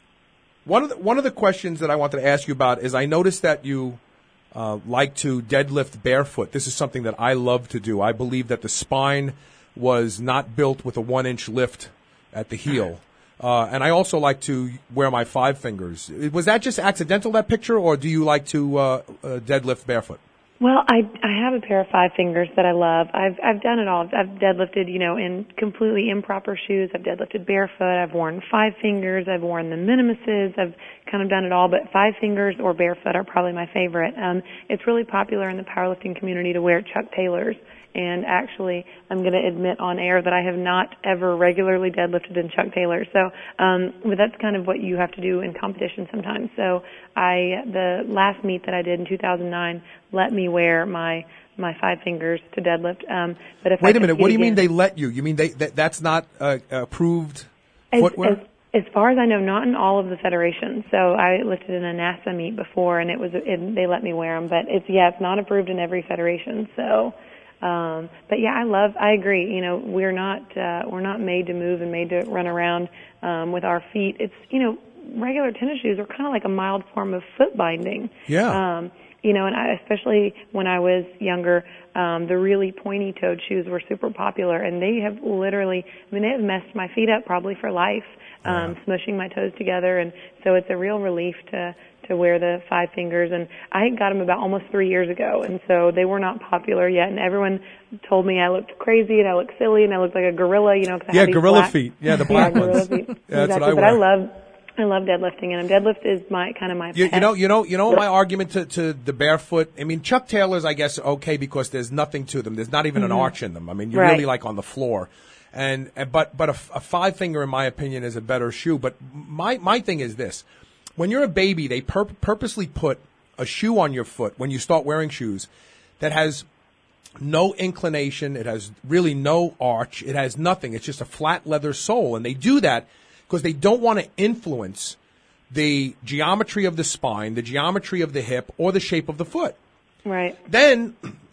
one of the, one of the questions that I wanted to ask you about is I noticed that you uh, like to deadlift barefoot. This is something that I love to do. I believe that the spine was not built with a one-inch lift at the heel. Uh, and I also like to wear my five fingers. Was that just accidental, that picture, or do you like to uh, uh, deadlift barefoot? Well, I I have a pair of five fingers that I love. I've I've done it all. I've deadlifted, you know, in completely improper shoes. I've deadlifted barefoot. I've worn five fingers. I've worn the minimuses. I've kind of done it all. But five fingers or barefoot are probably my favorite. Um, it's really popular in the powerlifting community to wear Chuck Taylors. And actually, I'm going to admit on air that I have not ever regularly deadlifted in Chuck Taylor. So, um, but that's kind of what you have to do in competition sometimes. So, I the last meet that I did in two thousand nine let me wear my my five fingers to deadlift. Um, but if wait I a minute, what do you again, mean they let you? You mean they that, that's not uh, approved as, footwear? As, as far as I know, not in all of the federations. So I lifted in a NASA meet before, and it was it, they let me wear them. But it's yeah, it's not approved in every federation. So. Um, but yeah, I love, I agree. You know, we're not, uh, we're not made to move and made to run around, um, with our feet. It's, you know, regular tennis shoes are kind of like a mild form of foot binding. Yeah. Um, you know, and I, especially when I was younger, um, the really pointy-toed shoes were super popular, and they have literally, I mean, they have messed my feet up probably for life, um, yeah. smushing my toes together, and so it's a real relief to, to wear the five fingers, and I got them about almost three years ago, and so they were not popular yet, and everyone told me I looked crazy, and I looked silly, and I looked like a gorilla, you know, because I yeah, had these gorilla black, feet, yeah, the black yeah, ones. Feet. Yeah, exactly. that's what I but wear. I love, I love deadlifting, and deadlift is my kind of my. You, pet. you know, you know, you know. My argument to, to the barefoot. I mean, Chuck Taylors, I guess, are okay because there's nothing to them. There's not even mm-hmm. an arch in them. I mean, you're right. really like on the floor. And but but a, a five finger, in my opinion, is a better shoe. But my my thing is this: when you're a baby, they pur- purposely put a shoe on your foot when you start wearing shoes that has no inclination. It has really no arch. It has nothing. It's just a flat leather sole, and they do that because they don't want to influence the geometry of the spine, the geometry of the hip, or the shape of the foot. Right. Then,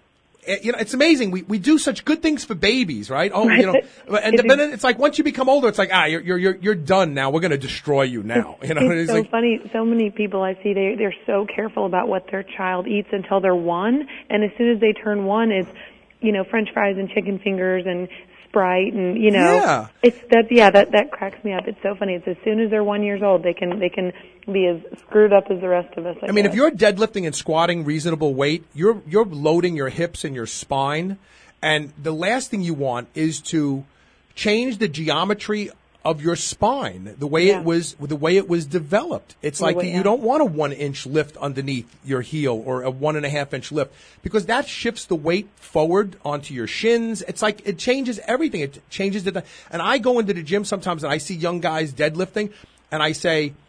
you know, it's amazing. We we do such good things for babies, right? Oh, right. you know, and but then it's like once you become older, it's like ah, you're you're you're, you're done now. We're going to destroy you now. You know, it's, it's so like, funny. So many people I see they they're so careful about what their child eats until they're one, and as soon as they turn one, it's you know French fries and chicken fingers and Sprite and you know yeah. it's that yeah that that cracks me up. It's so funny. It's as soon as they're one years old they can they can be as screwed up as the rest of us. I, I mean, guess. if you're deadlifting and squatting reasonable weight, you're you're loading your hips and your spine, and the last thing you want is to change the geometry of your spine, the way yeah. it was the way it was developed. It's like way, you yeah. don't want a one inch lift underneath your heel or a one and a half inch lift because that shifts the weight forward onto your shins. It's like it changes everything. It changes the. And I go into the gym sometimes and I see young guys deadlifting, and I say,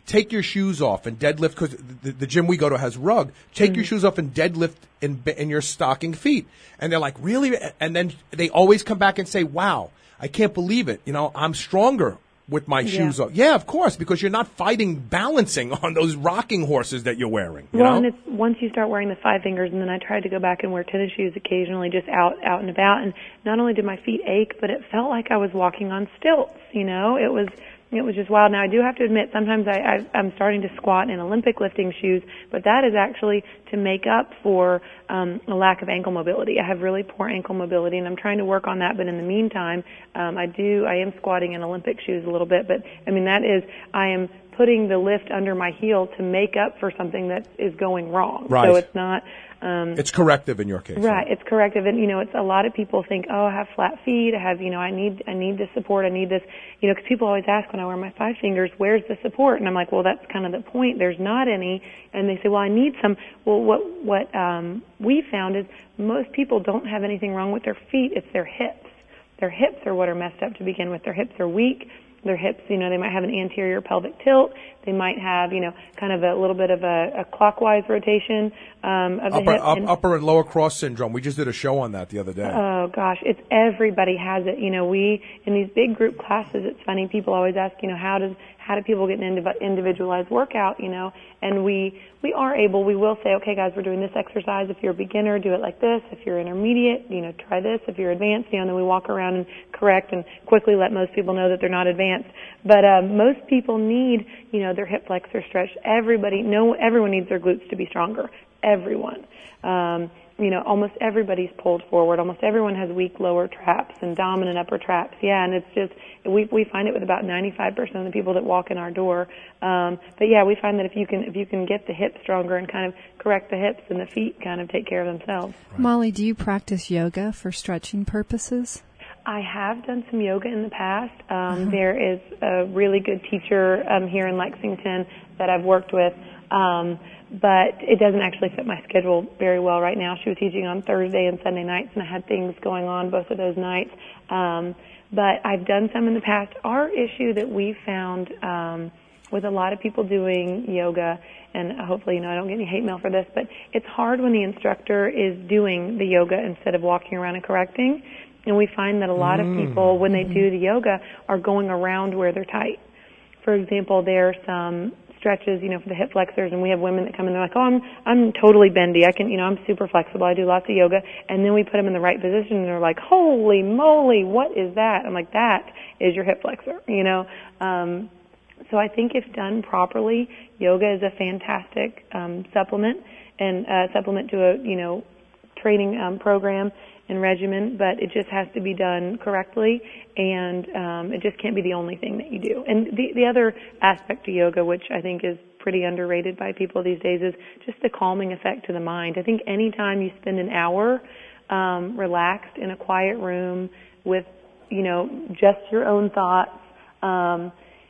take your shoes off and deadlift, because the, the gym we go to has rug. Take Mm-hmm. your shoes off and deadlift in, in your stocking feet. And they're like, really? And then they always come back and say, wow, I can't believe it. You know, I'm stronger with my shoes Yeah. off. Yeah, of course, because you're not fighting balancing on those rocking horses that you're wearing. You Well, know? and it's once you start wearing the five fingers, and then I tried to go back and wear tennis shoes occasionally, just out out and about, and not only did my feet ache, but it felt like I was walking on stilts. You know, it was it was just wild. Now I do have to admit, sometimes I, I I'm starting to squat in Olympic lifting shoes, but that is actually to make up for um, a lack of ankle mobility. I have really poor ankle mobility, and I'm trying to work on that. But in the meantime, um, I do I am squatting in Olympic shoes a little bit. But I mean, that is I am putting the lift under my heel to make up for something that is going wrong. Right. So it's not. Um, It's corrective in your case. Right, it's corrective, and you know, it's a lot of people think, oh, I have flat feet, I have, you know, I need, I need this support, I need this, you know, because people always ask when I wear my five fingers, where's the support? And I'm like, well, that's kind of the point. There's not any, and they say, well, I need some. Well, what what um, we found is most people don't have anything wrong with their feet; it's their hips. Their hips are what are messed up to begin with. Their hips are weak. Their hips, you know, they might have an anterior pelvic tilt. They might have, you know, kind of a little bit of a, a clockwise rotation um, of the Upper, hip. up, and, upper and lower cross syndrome. We just did a show on that the other day. Oh gosh, it's everybody has it. You know, we in these big group classes, it's funny. People always ask, you know, how does how do people get an indiv- individualized workout? You know, and we we are able. We will say, okay, guys, we're doing this exercise. If you're a beginner, do it like this. If you're intermediate, you know, try this. If you're advanced, you know, and then we walk around and correct and quickly let most people know that they're not advanced. But uh, most people need, you know, their hip flexor stretched. Everybody, no, everyone needs their glutes to be stronger. Everyone. Um, you know, almost everybody's pulled forward. Almost everyone has weak lower traps and dominant upper traps. Yeah, and it's just, we we find it with about ninety-five percent of the people that walk in our door. Um, but yeah, we find that if you can if you can get the hips stronger and kind of correct the hips, and the feet kind of take care of themselves. Right. Molly, do you practice yoga for stretching purposes? I have done some yoga in the past. Um, uh-huh. There is a really good teacher um, here in Lexington that I've worked with. Um, but it doesn't actually fit my schedule very well right now. She was teaching on Thursday and Sunday nights, and I had things going on both of those nights. Um, but I've done some in the past. Our issue that we found um, with a lot of people doing yoga, and hopefully, you know, I don't get any hate mail for this, but it's hard when the instructor is doing the yoga instead of walking around and correcting. And we find that a lot mm. of people, when they do the yoga, are going around where they're tight. For example, there are some stretches, you know, for the hip flexors, and we have women that come in, they're like, oh, I'm, I'm totally bendy. I can, you know, I'm super flexible. I do lots of yoga. And then we put them in the right position, and they're like, holy moly, what is that? I'm like, that is your hip flexor, you know. Um, so I think if done properly, yoga is a fantastic um, supplement and uh, supplement to a, you know, training um, program and regimen, but it just has to be done correctly, and um, it just can't be the only thing that you do. And the, the other aspect to yoga, which I think is pretty underrated by people these days, is just the calming effect to the mind. I think any time you spend an hour um, relaxed in a quiet room with, you know, just your own thoughts, um,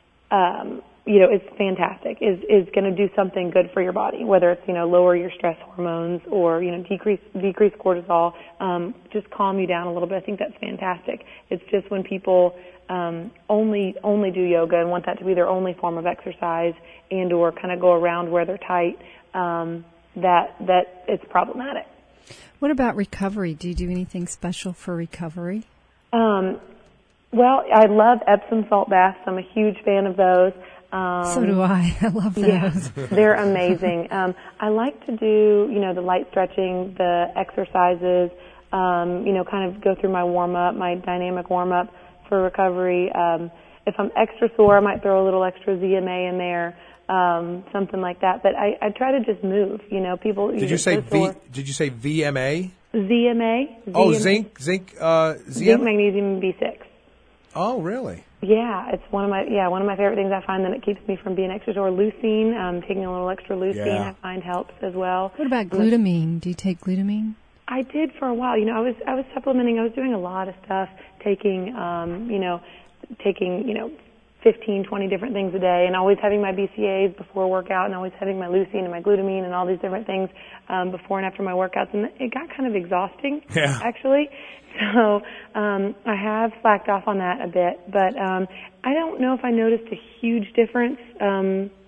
um, you know, it's fantastic, is, is going to do something good for your body, whether it's, you know, lower your stress hormones or, you know, decrease, decrease cortisol, um, just calm you down a little bit. I think that's fantastic. It's just when people, um, only, only do yoga and want that to be their only form of exercise and or kind of go around where they're tight, um, that, that it's problematic. What about recovery? Do you do anything special for recovery? Um, well, I love Epsom salt baths. I'm a huge fan of those. Um, so do I. I love those. Yeah, they're amazing. Um, I like to do, you know, the light stretching, the exercises, um, you know, kind of go through my warm-up, my dynamic warm-up for recovery. Um, if I'm extra sore, I might throw a little extra Z M A in there, um, something like that. But I, I try to just move, you know, people... Did you, you say V, did you say V M A? Z M A. Oh, zinc, zinc, uh, Z M A? Zinc, magnesium, and B six. Oh, really? Yeah, it's one of my yeah one of my favorite things. I find that it keeps me from being extra sore. Leucine, um, taking a little extra leucine, yeah. I find helps as well. What about glutamine? Do you take glutamine? I did for a while. You know, I was I was supplementing. I was doing a lot of stuff, taking um, you know, taking you know, fifteen, twenty different things a day, and always having my B C As before workout, and always having my leucine and my glutamine and all these different things um, before and after my workouts, and it got kind of exhausting, yeah. actually. So um, I have slacked off on that a bit, but um, I don't know if I noticed a huge difference um,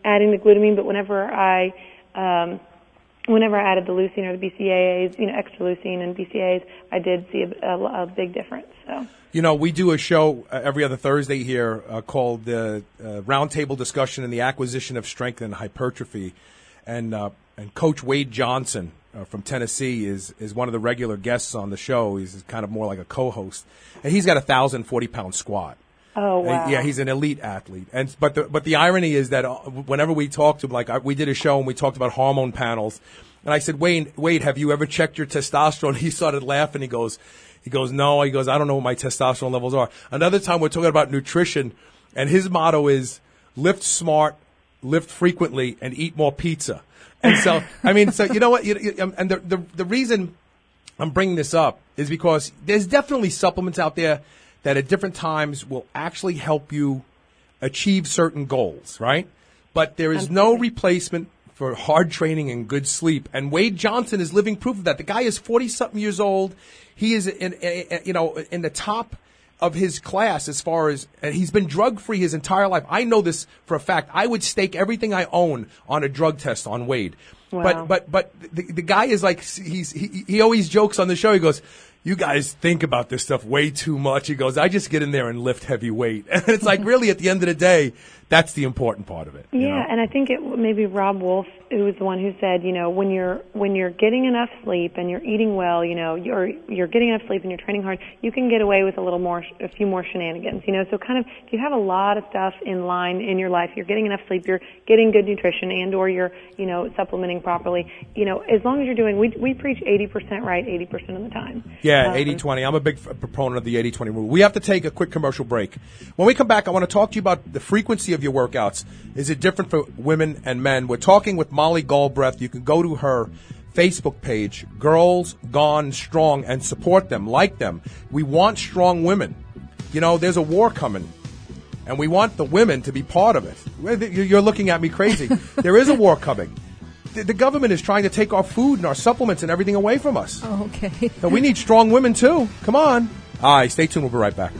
adding the glutamine, but whenever I um, whenever I added the leucine or the B C A As, you know, extra leucine and B C A As, I did see a, a, a big difference. So. You know, we do a show uh, every other Thursday here uh, called the uh, Roundtable Discussion in the Acquisition of Strength and Hypertrophy, and uh, and Coach Wade Johnson uh, from Tennessee is is one of the regular guests on the show. He's kind of more like a co-host, and he's got a thousand forty pound squat. Oh wow! And, yeah, he's an elite athlete, and but the but the irony is that uh, whenever we talk to him, like I, we did a show and we talked about hormone panels, and I said, Wade, Wade, have you ever checked your testosterone? He started laughing. He goes. He goes, no. He goes, I don't know what my testosterone levels are. Another time we're talking about nutrition, and his motto is lift smart, lift frequently, and eat more pizza. And so, I mean, so you know what? You, you, and the, the the reason I'm bringing this up is because there's definitely supplements out there that at different times will actually help you achieve certain goals, right? But there is no replacement for hard training and good sleep. And Wade Johnson is living proof of that. The guy is forty-something years old. He is, in, in, you know, in the top of his class as far as, and he's been drug-free his entire life. I know this for a fact. I would stake everything I own on a drug test on Wade. Wow. But but but the, the guy is like, he's he, he always jokes on the show. He goes, you guys think about this stuff way too much. He goes, I just get in there and lift heavy weight. And it's like, really, at the end of the day, that's the important part of it. Yeah, you know? And I think it maybe Rob Wolf, who was the one who said, you know, when you're when you're getting enough sleep and you're eating well, you know, you're you're getting enough sleep and you're training hard, you can get away with a little more, a few more shenanigans. You know, so kind of if you have a lot of stuff in line in your life, you're getting enough sleep, you're getting good nutrition, and or you're, you know, supplementing properly. You know, as long as you're doing, we we preach eighty percent right, eighty percent of the time. Yeah, um, eighty twenty. I'm a big f- proponent of the eighty twenty rule. We have to take a quick commercial break. When we come back, I want to talk to you about the frequency of your workouts. Is it different for women and men? We're talking with Molly Galbraith. You can go to her Facebook page, Girls Gone Strong, and support them, like them. We want strong women. You know, there's a war coming, and we want the women to be part of it. You're looking at me crazy. There is a war coming. The government is trying to take our food and our supplements and everything away from us. Oh, okay. So we need strong women, too. Come on. All right, stay tuned. We'll be right back.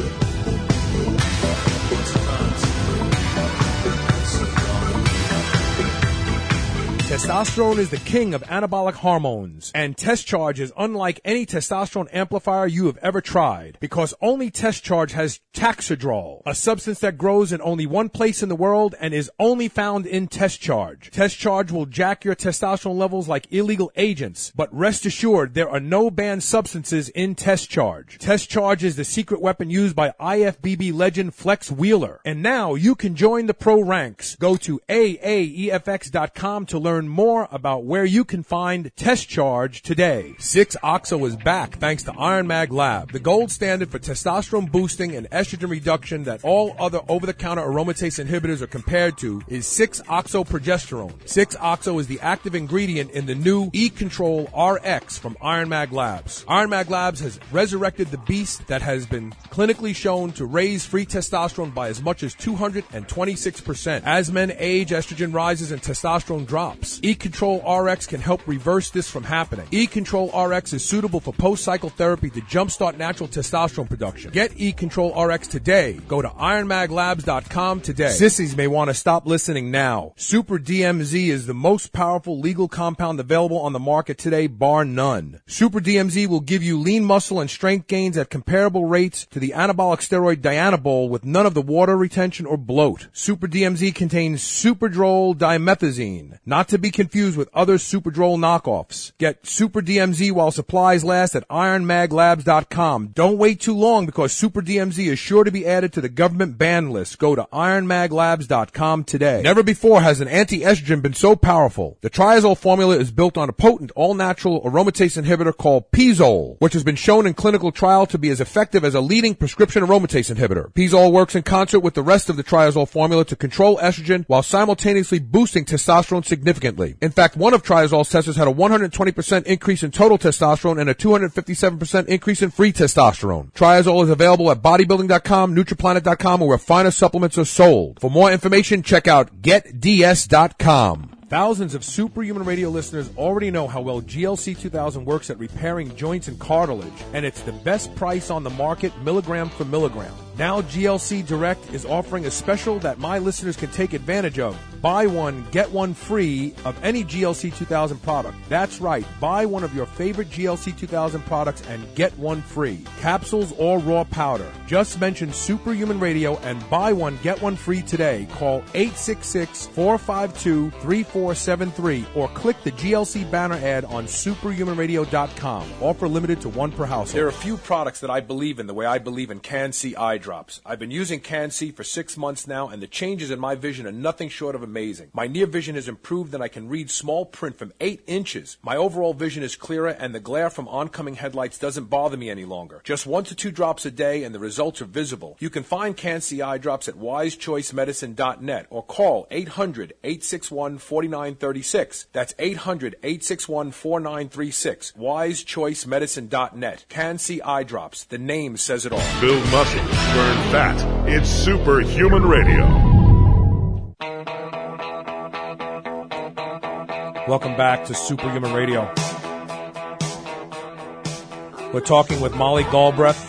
Testosterone is the king of anabolic hormones, and Test Charge is unlike any testosterone amplifier you have ever tried, because only Test Charge has Taxidrol, a substance that grows in only one place in the world and is only found in Test Charge. Test Charge will jack your testosterone levels like illegal agents, but rest assured there are no banned substances in Test Charge. Test Charge is the secret weapon used by I F B B legend Flex Wheeler, and now you can join the pro ranks. Go to A A E F X dot com to learn more about where you can find Test Charge today. six oxo is back thanks to Iron Mag Lab, the gold standard for testosterone boosting and estrogen reduction that all other over-the-counter aromatase inhibitors are compared to is six oxo progesterone. six oxo is the active ingredient in the new E-Control R X from Iron Mag Labs. Iron Mag Labs has resurrected the beast that has been clinically shown to raise free testosterone by as much as two hundred twenty-six percent. As men age, estrogen rises and testosterone drops. E-Control R X can help reverse this from happening. E-Control R X is suitable for post-cycle therapy to jumpstart natural testosterone production. Get E-Control R X today. Go to iron mag labs dot com today. Sissies may want to stop listening now. Super D M Z is the most powerful legal compound available on the market today, bar none. Super D M Z will give you lean muscle and strength gains at comparable rates to the anabolic steroid Dianabol with none of the water retention or bloat. Super D M Z contains Superdrol dimethazine, not to be confused with other Superdrol knockoffs. Get Super D M Z while supplies last at iron mag labs dot com. Don't wait too long because Super D M Z is sure to be added to the government ban list. Go to iron mag labs dot com today. Never before has an anti-estrogen been so powerful. The Triazole formula is built on a potent all-natural aromatase inhibitor called Pizole, which has been shown in clinical trial to be as effective as a leading prescription aromatase inhibitor. Pizole works in concert with the rest of the Triazole formula to control estrogen while simultaneously boosting testosterone significantly. In fact, one of Triazole's testers had a one hundred twenty percent increase in total testosterone and a two hundred fifty-seven percent increase in free testosterone. Triazole is available at bodybuilding dot com, nutriplanet dot com, or where finer supplements are sold. For more information, check out get d s dot com. Thousands of Superhuman Radio listeners already know how well G L C two thousand works at repairing joints and cartilage, and it's the best price on the market, milligram for milligram. Now G L C Direct is offering a special that my listeners can take advantage of. Buy one, get one free of any G L C two thousand product. That's right. Buy one of your favorite G L C two thousand products and get one free. Capsules or raw powder. Just mention Superhuman Radio and buy one, get one free today. Call eight six six, four five two, three four seven three or click the G L C banner ad on superhuman radio dot com. Offer limited to one per household. There are a few products that I believe in the way I believe in Can-C eye drops. I've been using Can-C for six months now, and the changes in my vision are nothing short of amazing. My near vision has improved, and I can read small print from eight inches. My overall vision is clearer, and the glare from oncoming headlights doesn't bother me any longer. Just one to two drops a day, and the results are visible. You can find Can-C eye drops at wise choice medicine dot net or call eight hundred, eight six one, four nine three six. That's eight hundred, eight six one, four nine three six. wise choice medicine dot net. Can-C eye drops. The name says it all. Build muscle, burn fat. It's Superhuman Radio. Welcome back to Superhuman Radio. We're talking with Molly Galbraith.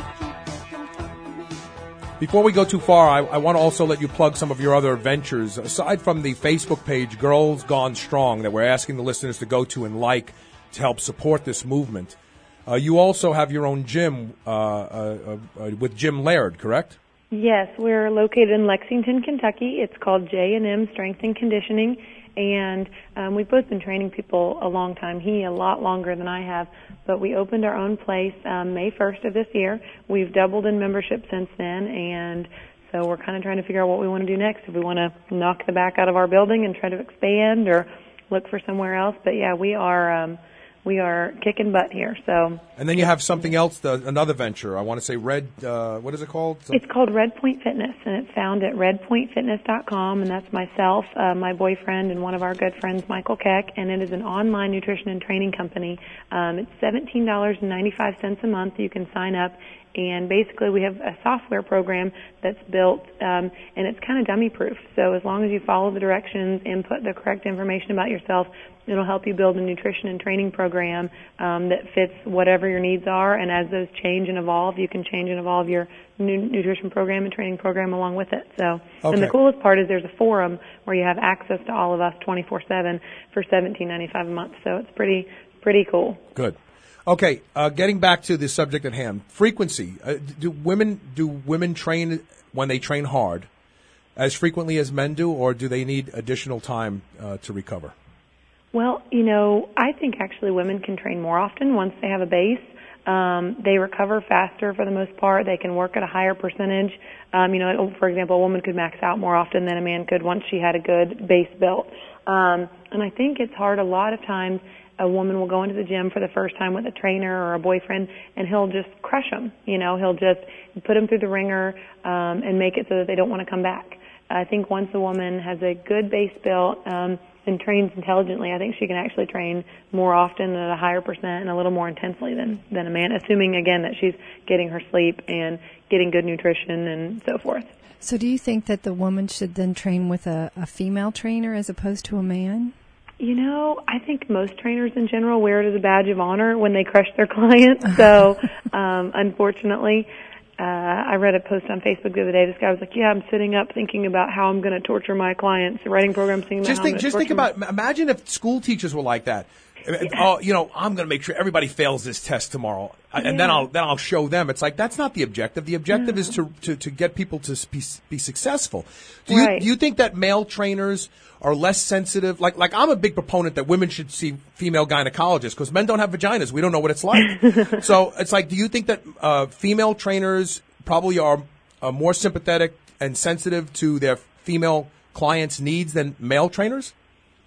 Before we go too far, I, I want to also let you plug some of your other ventures. Aside from the Facebook page, Girls Gone Strong, that we're asking the listeners to go to and like to help support this movement, uh, you also have your own gym uh, uh, uh, with Jim Laird, correct? Yes, we're located in Lexington, Kentucky. It's called J and M Strength and Conditioning, and um, we've both been training people a long time. He a lot longer than I have, but we opened our own place um, May first of this year. We've doubled in membership since then, and so we're kind of trying to figure out what we want to do next. If we want to knock the back out of our building and try to expand, or look for somewhere else. But yeah, we are um, we are kicking butt here. So. And then you have something else, the, another venture. I want to say Red. Uh, what is it called? Some- It's called Red Point Fitness, and it's found at red point fitness dot com. And that's myself, uh, my boyfriend, and one of our good friends, Michael Keck. And it is an online nutrition and training company. Um, it's seventeen dollars and ninety-five cents a month. You can sign up. And basically, we have a software program that's built, um, and it's kind of dummy-proof. So as long as you follow the directions, input the correct information about yourself, it'll help you build a nutrition and training program um, that fits whatever your needs are. And as those change and evolve, you can change and evolve your new nutrition program and training program along with it. So, okay. And the coolest part is there's a forum where you have access to all of us twenty-four seven for seventeen ninety-five a month. So it's pretty, pretty cool. Good. Okay, uh, getting back to the subject at hand, frequency. Uh, do women do women train when they train hard as frequently as men do, or do they need additional time uh, to recover? Well, you know, I think actually women can train more often once they have a base. Um, they recover faster for the most part. They can work at a higher percentage. Um, you know, for example, a woman could max out more often than a man could once she had a good base built. Um, and I think it's hard a lot of times. A woman will go into the gym for the first time with a trainer or a boyfriend, and he'll just crush them. You know, he'll just put them through the ringer um, and make it so that they don't want to come back. I think once a woman has a good base built um, and trains intelligently, I think she can actually train more often at a higher percent and a little more intensely than, than a man, assuming, again, that she's getting her sleep and getting good nutrition and so forth. So do you think that the woman should then train with a, a female trainer as opposed to a man? You know, I think most trainers in general wear it as a badge of honor when they crush their clients. So, um, unfortunately, uh, I read a post on Facebook the other day. This guy was like, yeah, I'm sitting up thinking about how I'm going to torture my clients, writing programs thinking about just how think, I'm Just think about, them. Imagine if school teachers were like that. Yeah. Oh, you know, I'm going to make sure everybody fails this test tomorrow, and yeah. then I'll then I'll show them. It's like that's not the objective. The objective no. is to, to to get people to be, be successful. Do you right. do you think that male trainers are less sensitive? Like like I'm a big proponent that women should see female gynecologists because men don't have vaginas. We don't know what it's like. So it's like, do you think that uh, female trainers probably are, are more sympathetic and sensitive to their female clients' needs than male trainers?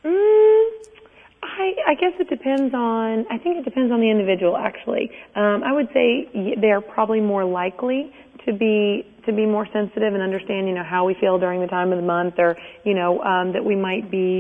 I guess it depends on, I think it depends on the individual, actually. Um, I would say they're probably more likely to be to be more sensitive and understand, you know, how we feel during the time of the month, or, you know, um, that we might be,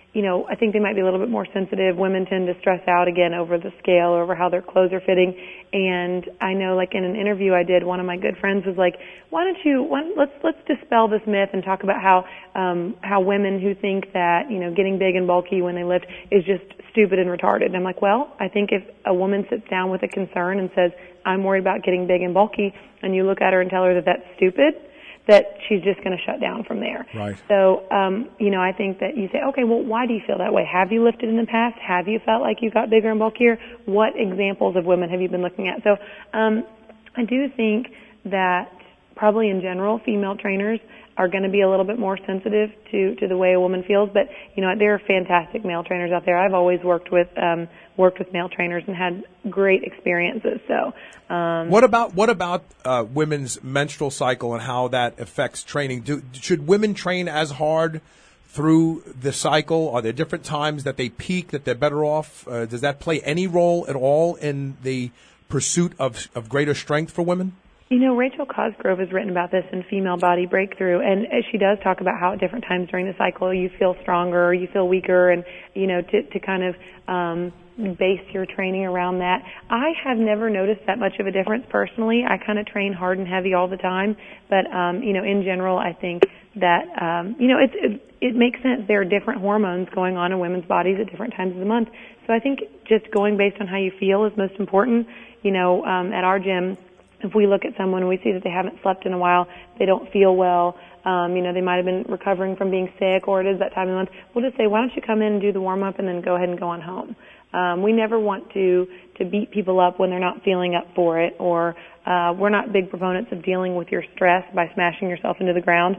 you know, I think they might be a little bit more sensitive. Women tend to stress out again over the scale, over how their clothes are fitting. And I know, like in an interview I did, one of my good friends was like, "Why don't you? Why, let's let's dispel this myth and talk about how um, how women who think that, you know, getting big and bulky when they lift is just stupid and retarded." And I'm like, well, I think if a woman sits down with a concern and says, "I'm worried about getting big and bulky," and you look at her and tell her that that's stupid, that she's just going to shut down from there. Right. So, um, you know, I think that you say, okay, well, why do you feel that way? Have you lifted in the past? Have you felt like you got bigger and bulkier? What examples of women have you been looking at? So, um, I do think that probably in general, female trainers are going to be a little bit more sensitive to, to the way a woman feels. But, you know, there are fantastic male trainers out there. I've always worked with, um, worked with male trainers and had great experiences. So, um, what about, what about, uh, women's menstrual cycle and how that affects training? Do, should women train as hard through the cycle? Are there different times that they peak, that they're better off? Uh, does that play any role at all in the pursuit of, of greater strength for women? You know, Rachel Cosgrove has written about this in Female Body Breakthrough, and she does talk about how at different times during the cycle you feel stronger or you feel weaker, and, you know, to, to kind of um, base your training around that. I have never noticed that much of a difference personally. I kind of train hard and heavy all the time, but, um, you know, in general, I think that, um, you know, it's, it, it makes sense. There are different hormones going on in women's bodies at different times of the month. So I think just going based on how you feel is most important. You know, um, at our gym, if we look at someone and we see that they haven't slept in a while, they don't feel well, um, you know, they might have been recovering from being sick, or it is that time of the month, we'll just say, why don't you come in and do the warm-up and then go ahead and go on home. Um, we never want to, to beat people up when they're not feeling up for it, or uh, we're not big proponents of dealing with your stress by smashing yourself into the ground.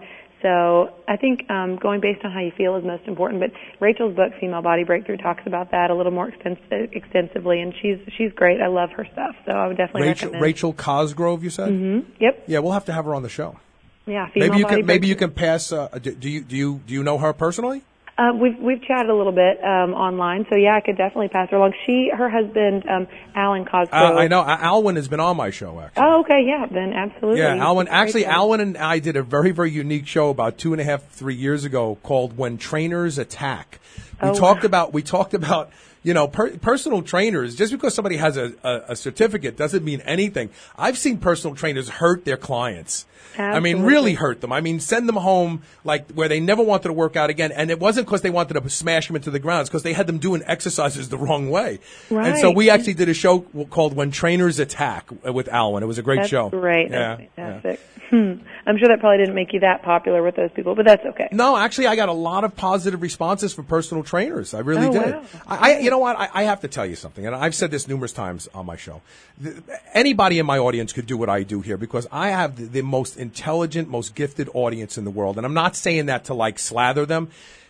So I think um, going based on how you feel is most important. But Rachel's book, Female Body Breakthrough, talks about that a little more extensive, extensively, and she's she's great. I love her stuff, so I would definitely Rachel, recommend. Rachel Cosgrove, you said? Mm-hmm. Yep. Yeah, we'll have to have her on the show. Yeah, Female maybe you Body can maybe you Breakthrough. can pass. Uh, do, do you do you do you know her personally? Uh, we've we've chatted a little bit um, online, so yeah, I could definitely pass her along. She, her husband, um, Alan Cosgrove. Uh, I know Al- Alwyn has been on my show actually. Oh, okay, yeah, then absolutely. Yeah, He's Alwyn. a great Actually, guy. Alwyn and I did a very, very unique show about two and a half, three years ago called "When Trainers Attack." We Oh, talked wow. about we talked about you know per, personal trainers. Just because somebody has a, a, a certificate doesn't mean anything. I've seen personal trainers hurt their clients. I mean, Absolutely. really hurt them. I mean, send them home like where they never wanted to work out again. And it wasn't because they wanted to smash them into the ground. It's because they had them doing exercises the wrong way. And so Right. we actually did a show called "When Trainers Attack" with Alwyn. It was a great That's show. great. Yeah, That's fantastic. Hmm. I'm sure that probably didn't make you that popular with those people, but that's okay. No, actually, I got a lot of positive responses from personal trainers. I really Oh, did. wow. I, I, you know what? I, I have to tell you something, and I've said this numerous times on my show. The, anybody in my audience could do what I do here because I have the, the most intelligent, most gifted audience in the world, and I'm not saying that to like slather them.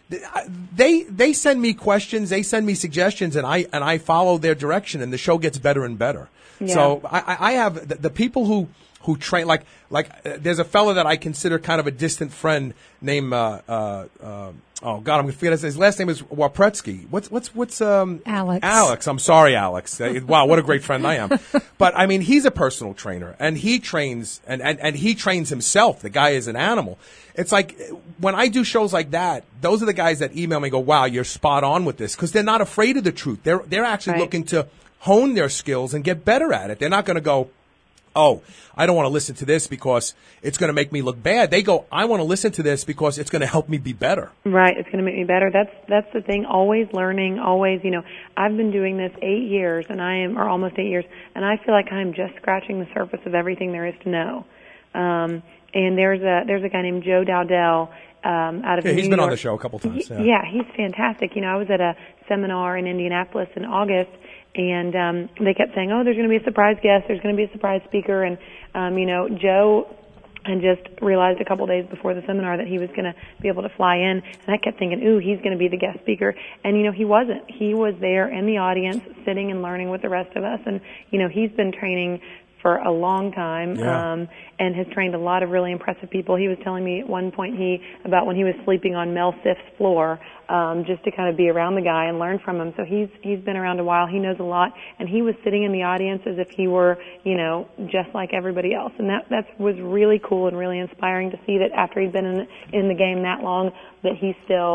They they send me questions, they send me suggestions, and I and I follow their direction, and the show gets better and better. Yeah. So I, I have the, the people who. who train, like, like, uh, there's a fellow that I consider kind of a distant friend named, uh, uh, uh, oh God, I'm gonna forget his, his last name is Wapretsky. What's, what's, what's, um, Alex. Alex. I'm sorry, Alex. Uh, wow, what a great friend I am. But I mean, he's a personal trainer and he trains, and, and, and he trains himself. The guy is an animal. It's like, when I do shows like that, those are the guys that email me and go, wow, you're spot on with this. Cause they're not afraid of the truth. They're, they're actually Right. looking to hone their skills and get better at it. They're not gonna go, oh, I don't want to listen to this because it's going to make me look bad. They go, I want to listen to this because it's going to help me be better. Right, it's going to make me better. That's that's the thing. Always learning. Always, you know. I've been doing this eight years, and I am, or almost eight years, and I feel like I'm just scratching the surface of everything there is to know. Um, and there's a there's a guy named Joe Dowdell um, out of Yeah, New he's been on York. the show a couple times. He- Yeah. yeah, he's fantastic. You know, I was at a seminar in Indianapolis in August, and um, they kept saying, "Oh, there's going to be a surprise guest. There's going to be a surprise speaker." And um, you know, Joe had just realized a couple days before the seminar that he was going to be able to fly in, and I kept thinking, "Ooh, he's going to be the guest speaker." And you know, he wasn't. He was there in the audience, sitting and learning with the rest of us. And you know, he's been training for a long time, Yeah. um, and has trained a lot of really impressive people. He was telling me at one point he about when he was sleeping on Mel Siff's floor, um, just to kind of be around the guy and learn from him. So he's he's been around a while. He knows a lot, and he was sitting in the audience as if he were, you know, just like everybody else. And that that was really cool and really inspiring to see that after he'd been in in the game that long, that he still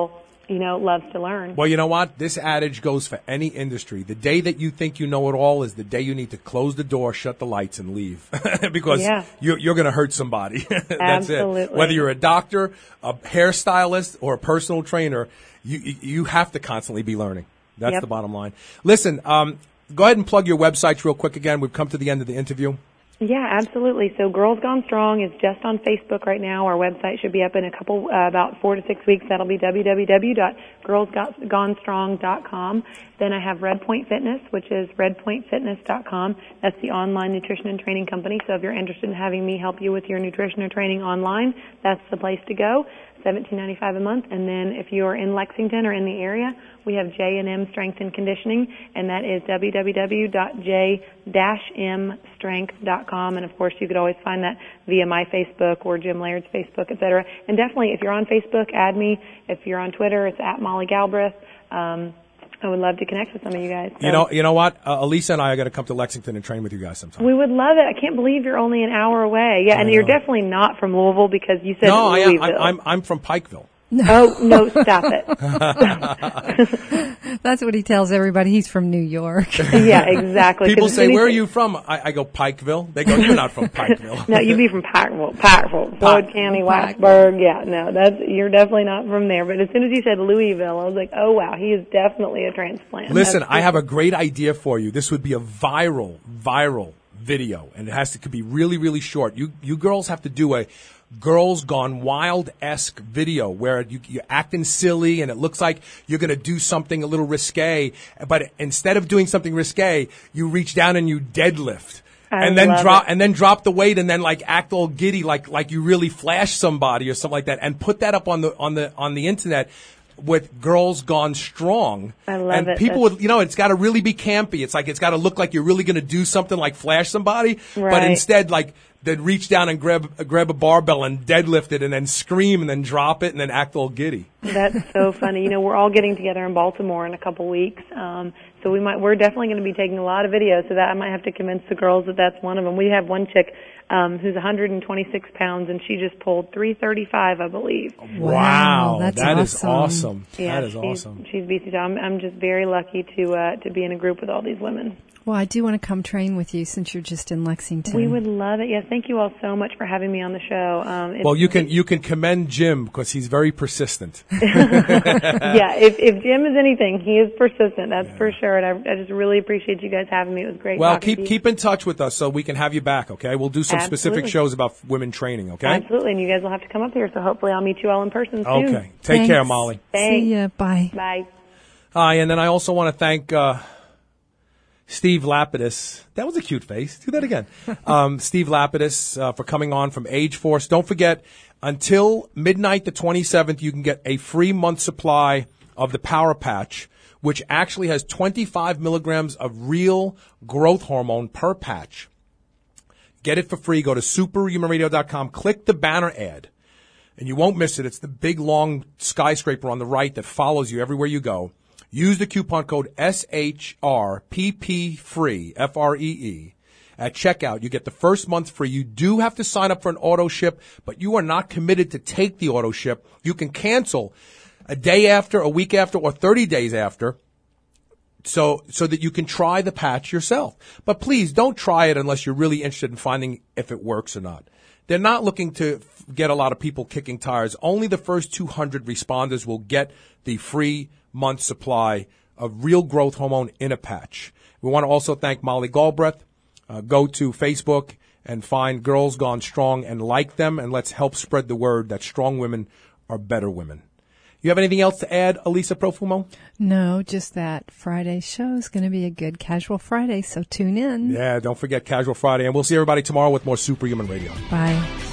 you know, loves to learn. Well, you know what? This adage goes for any industry. The day that you think you know it all is the day you need to close the door, shut the lights, and leave. Because Yeah. you're, you're going to hurt somebody. That's Absolutely. it. Whether you're a doctor, a hairstylist, or a personal trainer, you you you have to constantly be learning. That's Yep. the bottom line. Listen, um, go ahead and plug your websites real quick again. We've come to the end of the interview. Yeah, absolutely. So Girls Gone Strong is just on Facebook right now. Our website should be up in a couple, uh, about four to six weeks. That'll be w w w dot girls gone strong dot com. Then I have Red Point Fitness, which is red point fitness dot com. That's the online nutrition and training company. So if you're interested in having me help you with your nutrition or training online, that's the place to go. seventeen ninety-five a month. And then if you're in Lexington or in the area, we have J and M Strength and Conditioning, and that is w w w dot j dash m strength dot com. And of course, you could always find that via my Facebook or Jim Laird's Facebook, et cetera. And definitely, if you're on Facebook, add me. If you're on Twitter, it's at Molly Galbraith. Um, I would love to connect with some of you guys. So. You know, you know what? Uh, Elisa and I are going to come to Lexington and train with you guys sometime. We would love it. I can't believe you're only an hour away. Yeah, I and you're know. definitely not from Louisville because you said No, I am. Louisville. I'm, I'm I'm from Pikeville. Oh, no, stop it. That's what he tells everybody. He's from New York. Yeah, exactly. People 'Cause as say, soon as "Where are you- you from?" I, I go Pikeville. They go, "You're not from Pikeville." No, you'd be from Pikeville, Pikeville, Floyd County, Whitesburg. Yeah, no, that's you're definitely not from there. But as soon as you said Louisville, I was like, oh wow, he is definitely a transplant. Listen, That's I have a great idea for you. This would be a viral, viral video, and it has to could be really, really short. You you girls have to do a Girls Gone Wild-esque video where you, you're acting silly and it looks like you're going to do something a little risque, but instead of doing something risque, you reach down and you deadlift. I and then love drop it. and then drop the weight and then like act all giddy like like you really flash somebody or something like that, and put that up on the on the on the internet with Girls Gone Strong. I love and it. people That's- would, you know, it's got to really be campy. It's like it's got to look like you're really going to do something like flash somebody, but Right. instead like they'd reach down and grab uh, grab a barbell and deadlift it and then scream and then drop it and then act all giddy. That's so funny. You know, we're all getting together in Baltimore in a couple weeks, um, so we might we're definitely going to be taking a lot of videos. So that I might have to convince the girls that that's one of them. We have one chick um, who's one hundred twenty-six pounds, and she just pulled three thirty-five, I believe. Wow, that's that is awesome. awesome. Yeah, that is she's, awesome. She's beastly. So I'm I'm just very lucky to uh, to be in a group with all these women. Well, I do want to come train with you since you're just in Lexington. We would love it. Yes, thank you all so much for having me on the show. Um, it's, Well, you can you can commend Jim because he's very persistent. yeah, if if Jim is anything, he is persistent. That's for sure. And I, I just really appreciate you guys having me. It was great. Well, talking keep to you. keep in touch with us so we can have you back. Okay, we'll do some specific Absolutely. shows about women training. Okay. Absolutely, and you guys will have to come up here. So hopefully, I'll meet you all in person soon. Okay. Take care, Thanks. Molly. Thanks. See ya. Bye. Bye. Hi, and then I also want to thank uh, Steve Lapidus. That was a cute face. Do that again. Um, Steve Lapidus uh, for coming on from Age Force. Don't forget, until midnight the twenty-seventh, you can get a free month supply of the Power Patch, which actually has twenty-five milligrams of real growth hormone per patch. Get it for free. Go to superhuman radio dot com. Click the banner ad, and you won't miss it. It's the big, long skyscraper on the right that follows you everywhere you go. Use the coupon code S H R P P free, F R E E. At checkout, you get the first month free. You do have to sign up for an auto ship, but you are not committed to take the auto ship. You can cancel a day after, a week after, or thirty days after, so so that you can try the patch yourself. But please don't try it unless you're really interested in finding if it works or not. They're not looking to f- get a lot of people kicking tires. Only the first two hundred responders will get the free month supply of real growth hormone in a patch. We want to also thank Molly Galbraith. Uh, go to Facebook and find Girls Gone Strong and like them, and let's help spread the word that strong women are better women. You have anything else to add, Elisa Profumo? No, just that Friday's show is going to be a good casual Friday, so tune in. Yeah, don't forget Casual Friday, and we'll see everybody tomorrow with more Superhuman Radio. Bye.